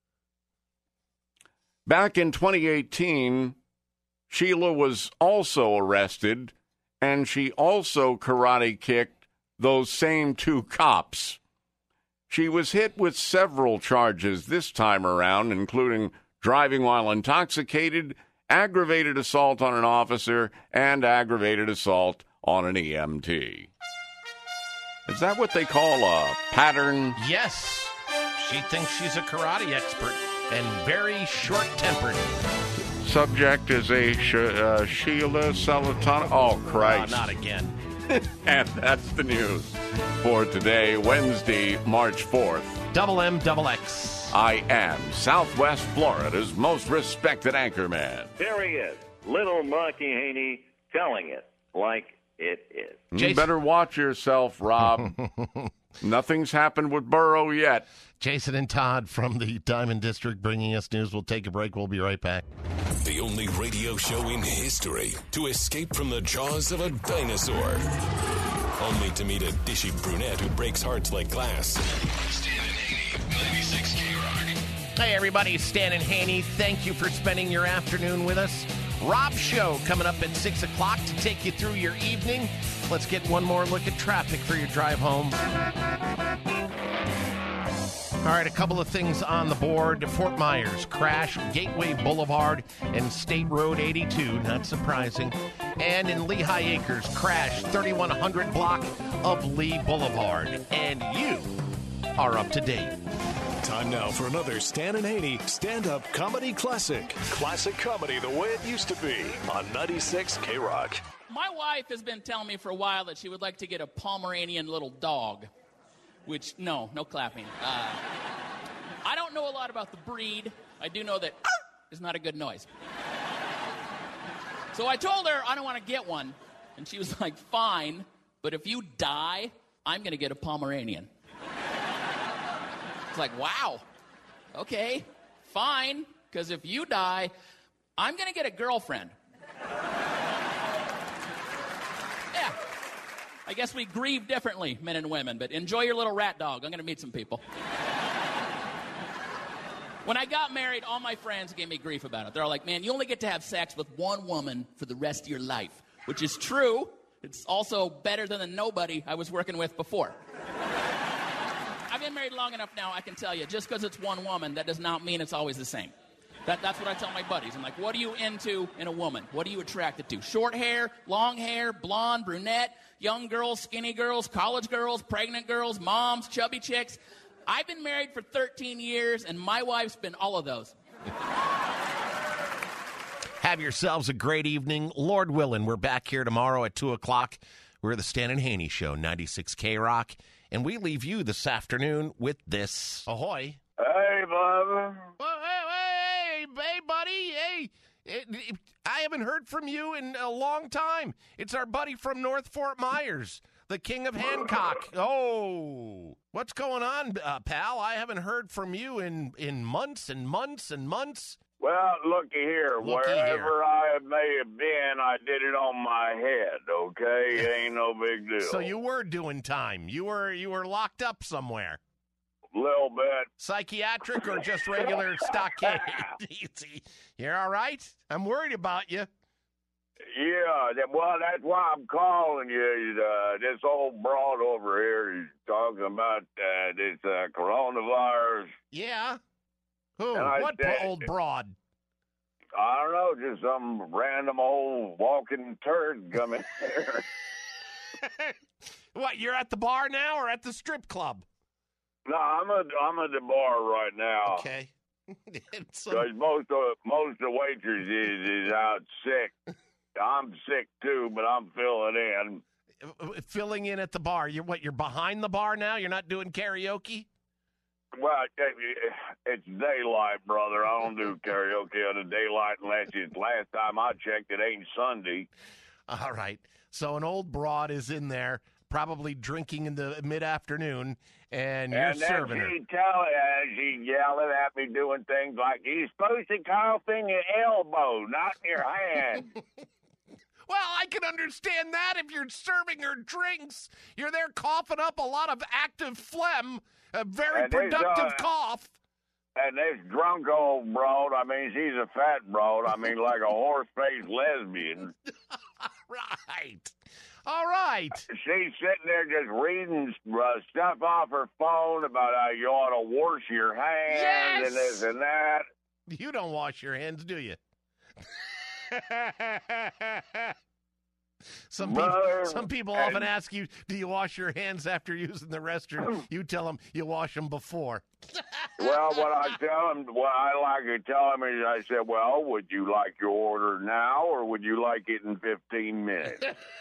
Back in 2018, Sheila was also arrested, and she also karate kicked those same 2 cops. She was hit with several charges this time around, including driving while intoxicated, aggravated assault on an officer, and aggravated assault on an EMT. Is that what they call a pattern? Yes. She thinks she's a karate expert and very short-tempered. Subject is a Sheila Celentano. Oh, Christ. Not again. And that's the news for today, Wednesday, March 4th. Double M, double X. I am Southwest Florida's most respected anchorman. There he is, little Marky Haney, telling it like It is. You better watch yourself, Rob. Nothing's happened with Burrow yet. Jason and Todd from the Diamond District bringing us news. We'll take a break. We'll be right back. The only radio show in history to escape from the jaws of a dinosaur. Only to meet a dishy brunette who breaks hearts like glass. Stan and Haney, 96 K-Rock. Hey, everybody. Stan and Haney. Thank you for spending your afternoon with us. Rob Show coming up at 6 o'clock to take you through your evening. Let's get one more look at traffic for your drive home. All right, a couple of things on the board. Fort Myers, crash, Gateway Boulevard and State Road 82, not surprising. And in Lehigh Acres, crash, 3100 block of Lee Boulevard. And you are up to date. Time now for another Stan and Haney stand-up comedy classic. Classic comedy the way it used to be on 96 K-Rock. My wife has been telling me for a while that she would like to get a Pomeranian little dog, which, no clapping. I don't know a lot about the breed. I do know that is not a good noise. So I told her I don't want to get one, and she was like, fine, but if you die, I'm going to get a Pomeranian. It's like, wow, okay, fine, because if you die, I'm going to get a girlfriend. Yeah, I guess we grieve differently, men and women, but enjoy your little rat dog. I'm going to meet some people. When I got married, all my friends gave me grief about it. They're all like, man, you only get to have sex with one woman for the rest of your life, which is true. It's also better than the nobody I was working with before. I've been married long enough now, I can tell you, just because it's one woman, that does not mean it's always the same. That's what I tell my buddies. I'm like, what are you into in a woman? What are you attracted to? Short hair, long hair, blonde, brunette, young girls, skinny girls, college girls, pregnant girls, moms, chubby chicks. I've been married for 13 years, and my wife's been all of those. Have yourselves a great evening. Lord willing, we're back here tomorrow at 2 o'clock. We're the Stan and Haney Show, 96 K-Rock. And we leave you this afternoon with this. Ahoy. Hey, Bubba. Hey, buddy. Hey, I haven't heard from you in a long time. It's our buddy from North Fort Myers, the King of Hancock. Oh, what's going on, pal? I haven't heard from you in months and months and months. Well, looky here. Wherever I may have been, I did it on my head, okay? Ain't no big deal. So you were doing time. You were locked up somewhere. Little bit. Psychiatric or just regular stockade? You're all right? I'm worried about you. Yeah, well, that's why I'm calling you. This old broad over here is talking about this coronavirus. Yeah? Who? What old broad? I don't know, just some random old walking turd coming here. What, you're at the bar now or at the strip club? No, I'm at the bar right now. Okay. Because most of the waitresses is out sick. I'm sick too, but I'm filling in. Filling in at the bar. You're behind the bar now? You're not doing karaoke? Well, it's daylight, brother. I don't do karaoke on the daylight unless it's last time I checked, it ain't Sunday. All right. So an old broad is in there, probably drinking in the mid-afternoon, and you're serving her. She's yelling at me, doing things like, you're supposed to cough in your elbow, not in your hand. Well, I can understand that if you're serving her drinks. You're there coughing up a lot of active phlegm, a very productive cough. And this drunk old broad, I mean, she's a fat broad. I mean, like a horse-faced lesbian. Right. All right. She's sitting there just reading stuff off her phone about how you ought to wash your hands and this and that. You don't wash your hands, do you? Some people often ask you, do you wash your hands after using the restroom? You tell them you wash them before. Well, what I like to tell them is, I said, well, would you like your order now or would you like it in 15 minutes?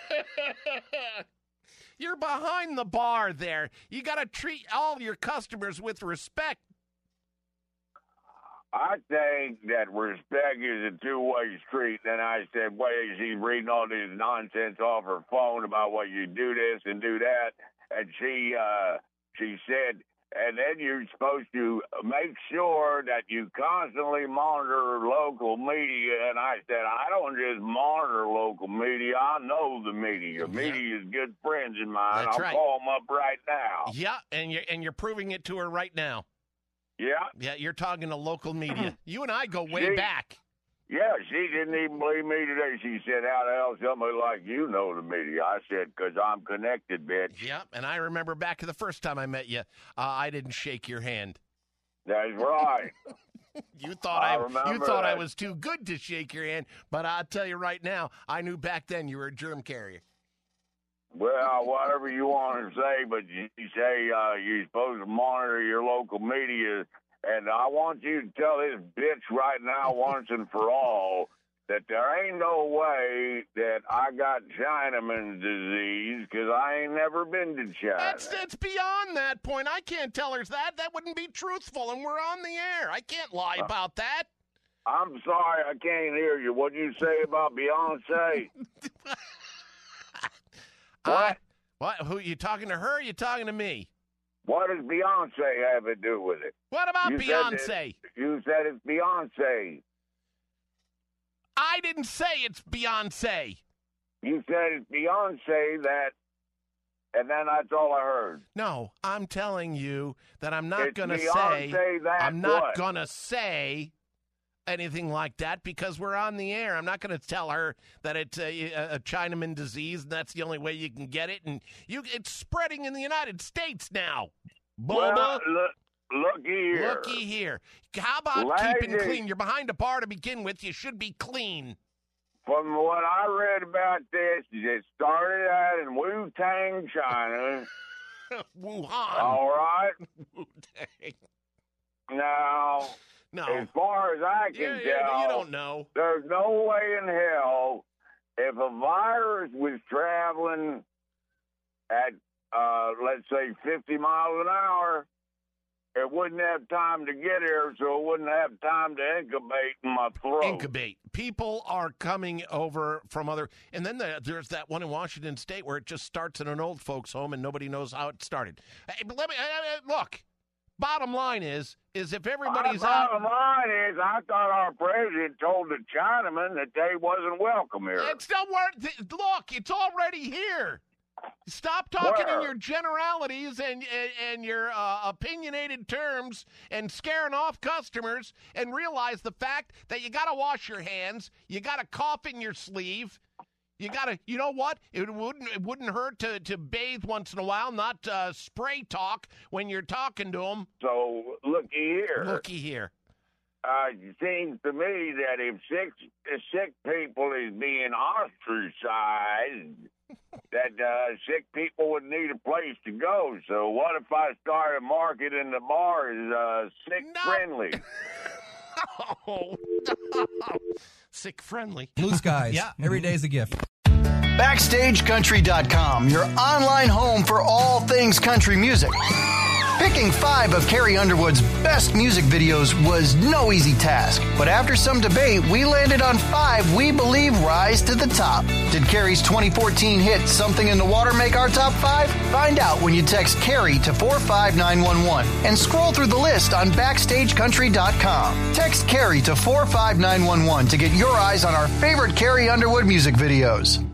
You're behind the bar there. You got to treat all your customers with respect. I think that respect is a two-way street. Then I said, wait, she's reading all this nonsense off her phone about what you do this and do that. And she said, and then you're supposed to make sure that you constantly monitor local media. And I said, I don't just monitor local media. I know the media. Media is good friends of mine. That's I'll right. call them up right now. Yeah, and you're proving it to her right now. Yeah. Yeah, you're talking to local media. You and I go way back. Yeah, she didn't even believe me today. She said, how the hell somebody like you know the media? I said, because I'm connected, bitch. Yeah, and I remember back to the first time I met you, I didn't shake your hand. That's right. You thought I was too good to shake your hand, but I'll tell you right now, I knew back then you were a germ carrier. Well, whatever you want to say, but you say you're supposed to monitor your local media. And I want you to tell this bitch right now, once and for all, that there ain't no way that I got Chinaman's disease because I ain't never been to China. It's beyond that point. I can't tell her that. That wouldn't be truthful, and we're on the air. I can't lie about that. I'm sorry, I can't hear you. What did you say about Beyonce? What? What? Who, you talking to her or you talking to me? What does Beyonce have to do with it? What about You Beyonce? You said it's Beyonce. I didn't say it's Beyonce. You said it's Beyonce that, and then that's all I heard. No, I'm telling you that I'm not It's going to Beyonce say. that I'm not what? going to say anything like that because we're on the air. I'm not going to tell her that it's a Chinaman disease and that's the only way you can get it. And it's spreading in the United States now. Boba. Well, looky here. Looky here. How about keeping clean? You're behind a bar to begin with. You should be clean. From what I read about this, it started out in Wu-Tang, China. Wuhan. All right. Wu-Tang. Now, as far as I can tell, you don't know. There's no way in hell if a virus was traveling at, let's say, 50 miles an hour, it wouldn't have time to get here, so it wouldn't have time to incubate in my throat. Incubate. People are coming over from other, and then there's that one in Washington State where it just starts in an old folks' home and nobody knows how it started. Hey, but let me look. Bottom line is if everybody's out. Bottom line is, I thought our president told the Chinaman that they wasn't welcome here. It's not worth. Look, it's already here. Stop talking in your generalities and your opinionated terms and scaring off customers and realize the fact that you got to wash your hands, you got to cough in your sleeve, you got to, you know what? It wouldn't hurt to bathe once in a while, not spray talk when you're talking to them. So looky here. It seems to me that if sick people is being ostracized, that sick people would need a place to go. So what if I started marketing the bar as sick-friendly? Oh, sick-friendly. Blue skies. Yeah. Every day's a gift. BackstageCountry.com, your online home for all things country music. Picking 5 of Carrie Underwood's best music videos was no easy task, but after some debate, we landed on 5 we believe rise to the top. Did Carrie's 2014 hit Something in the Water make our top 5? Find out when you text Carrie to 45911 and scroll through the list on BackstageCountry.com. Text Carrie to 45911 to get your eyes on our favorite Carrie Underwood music videos.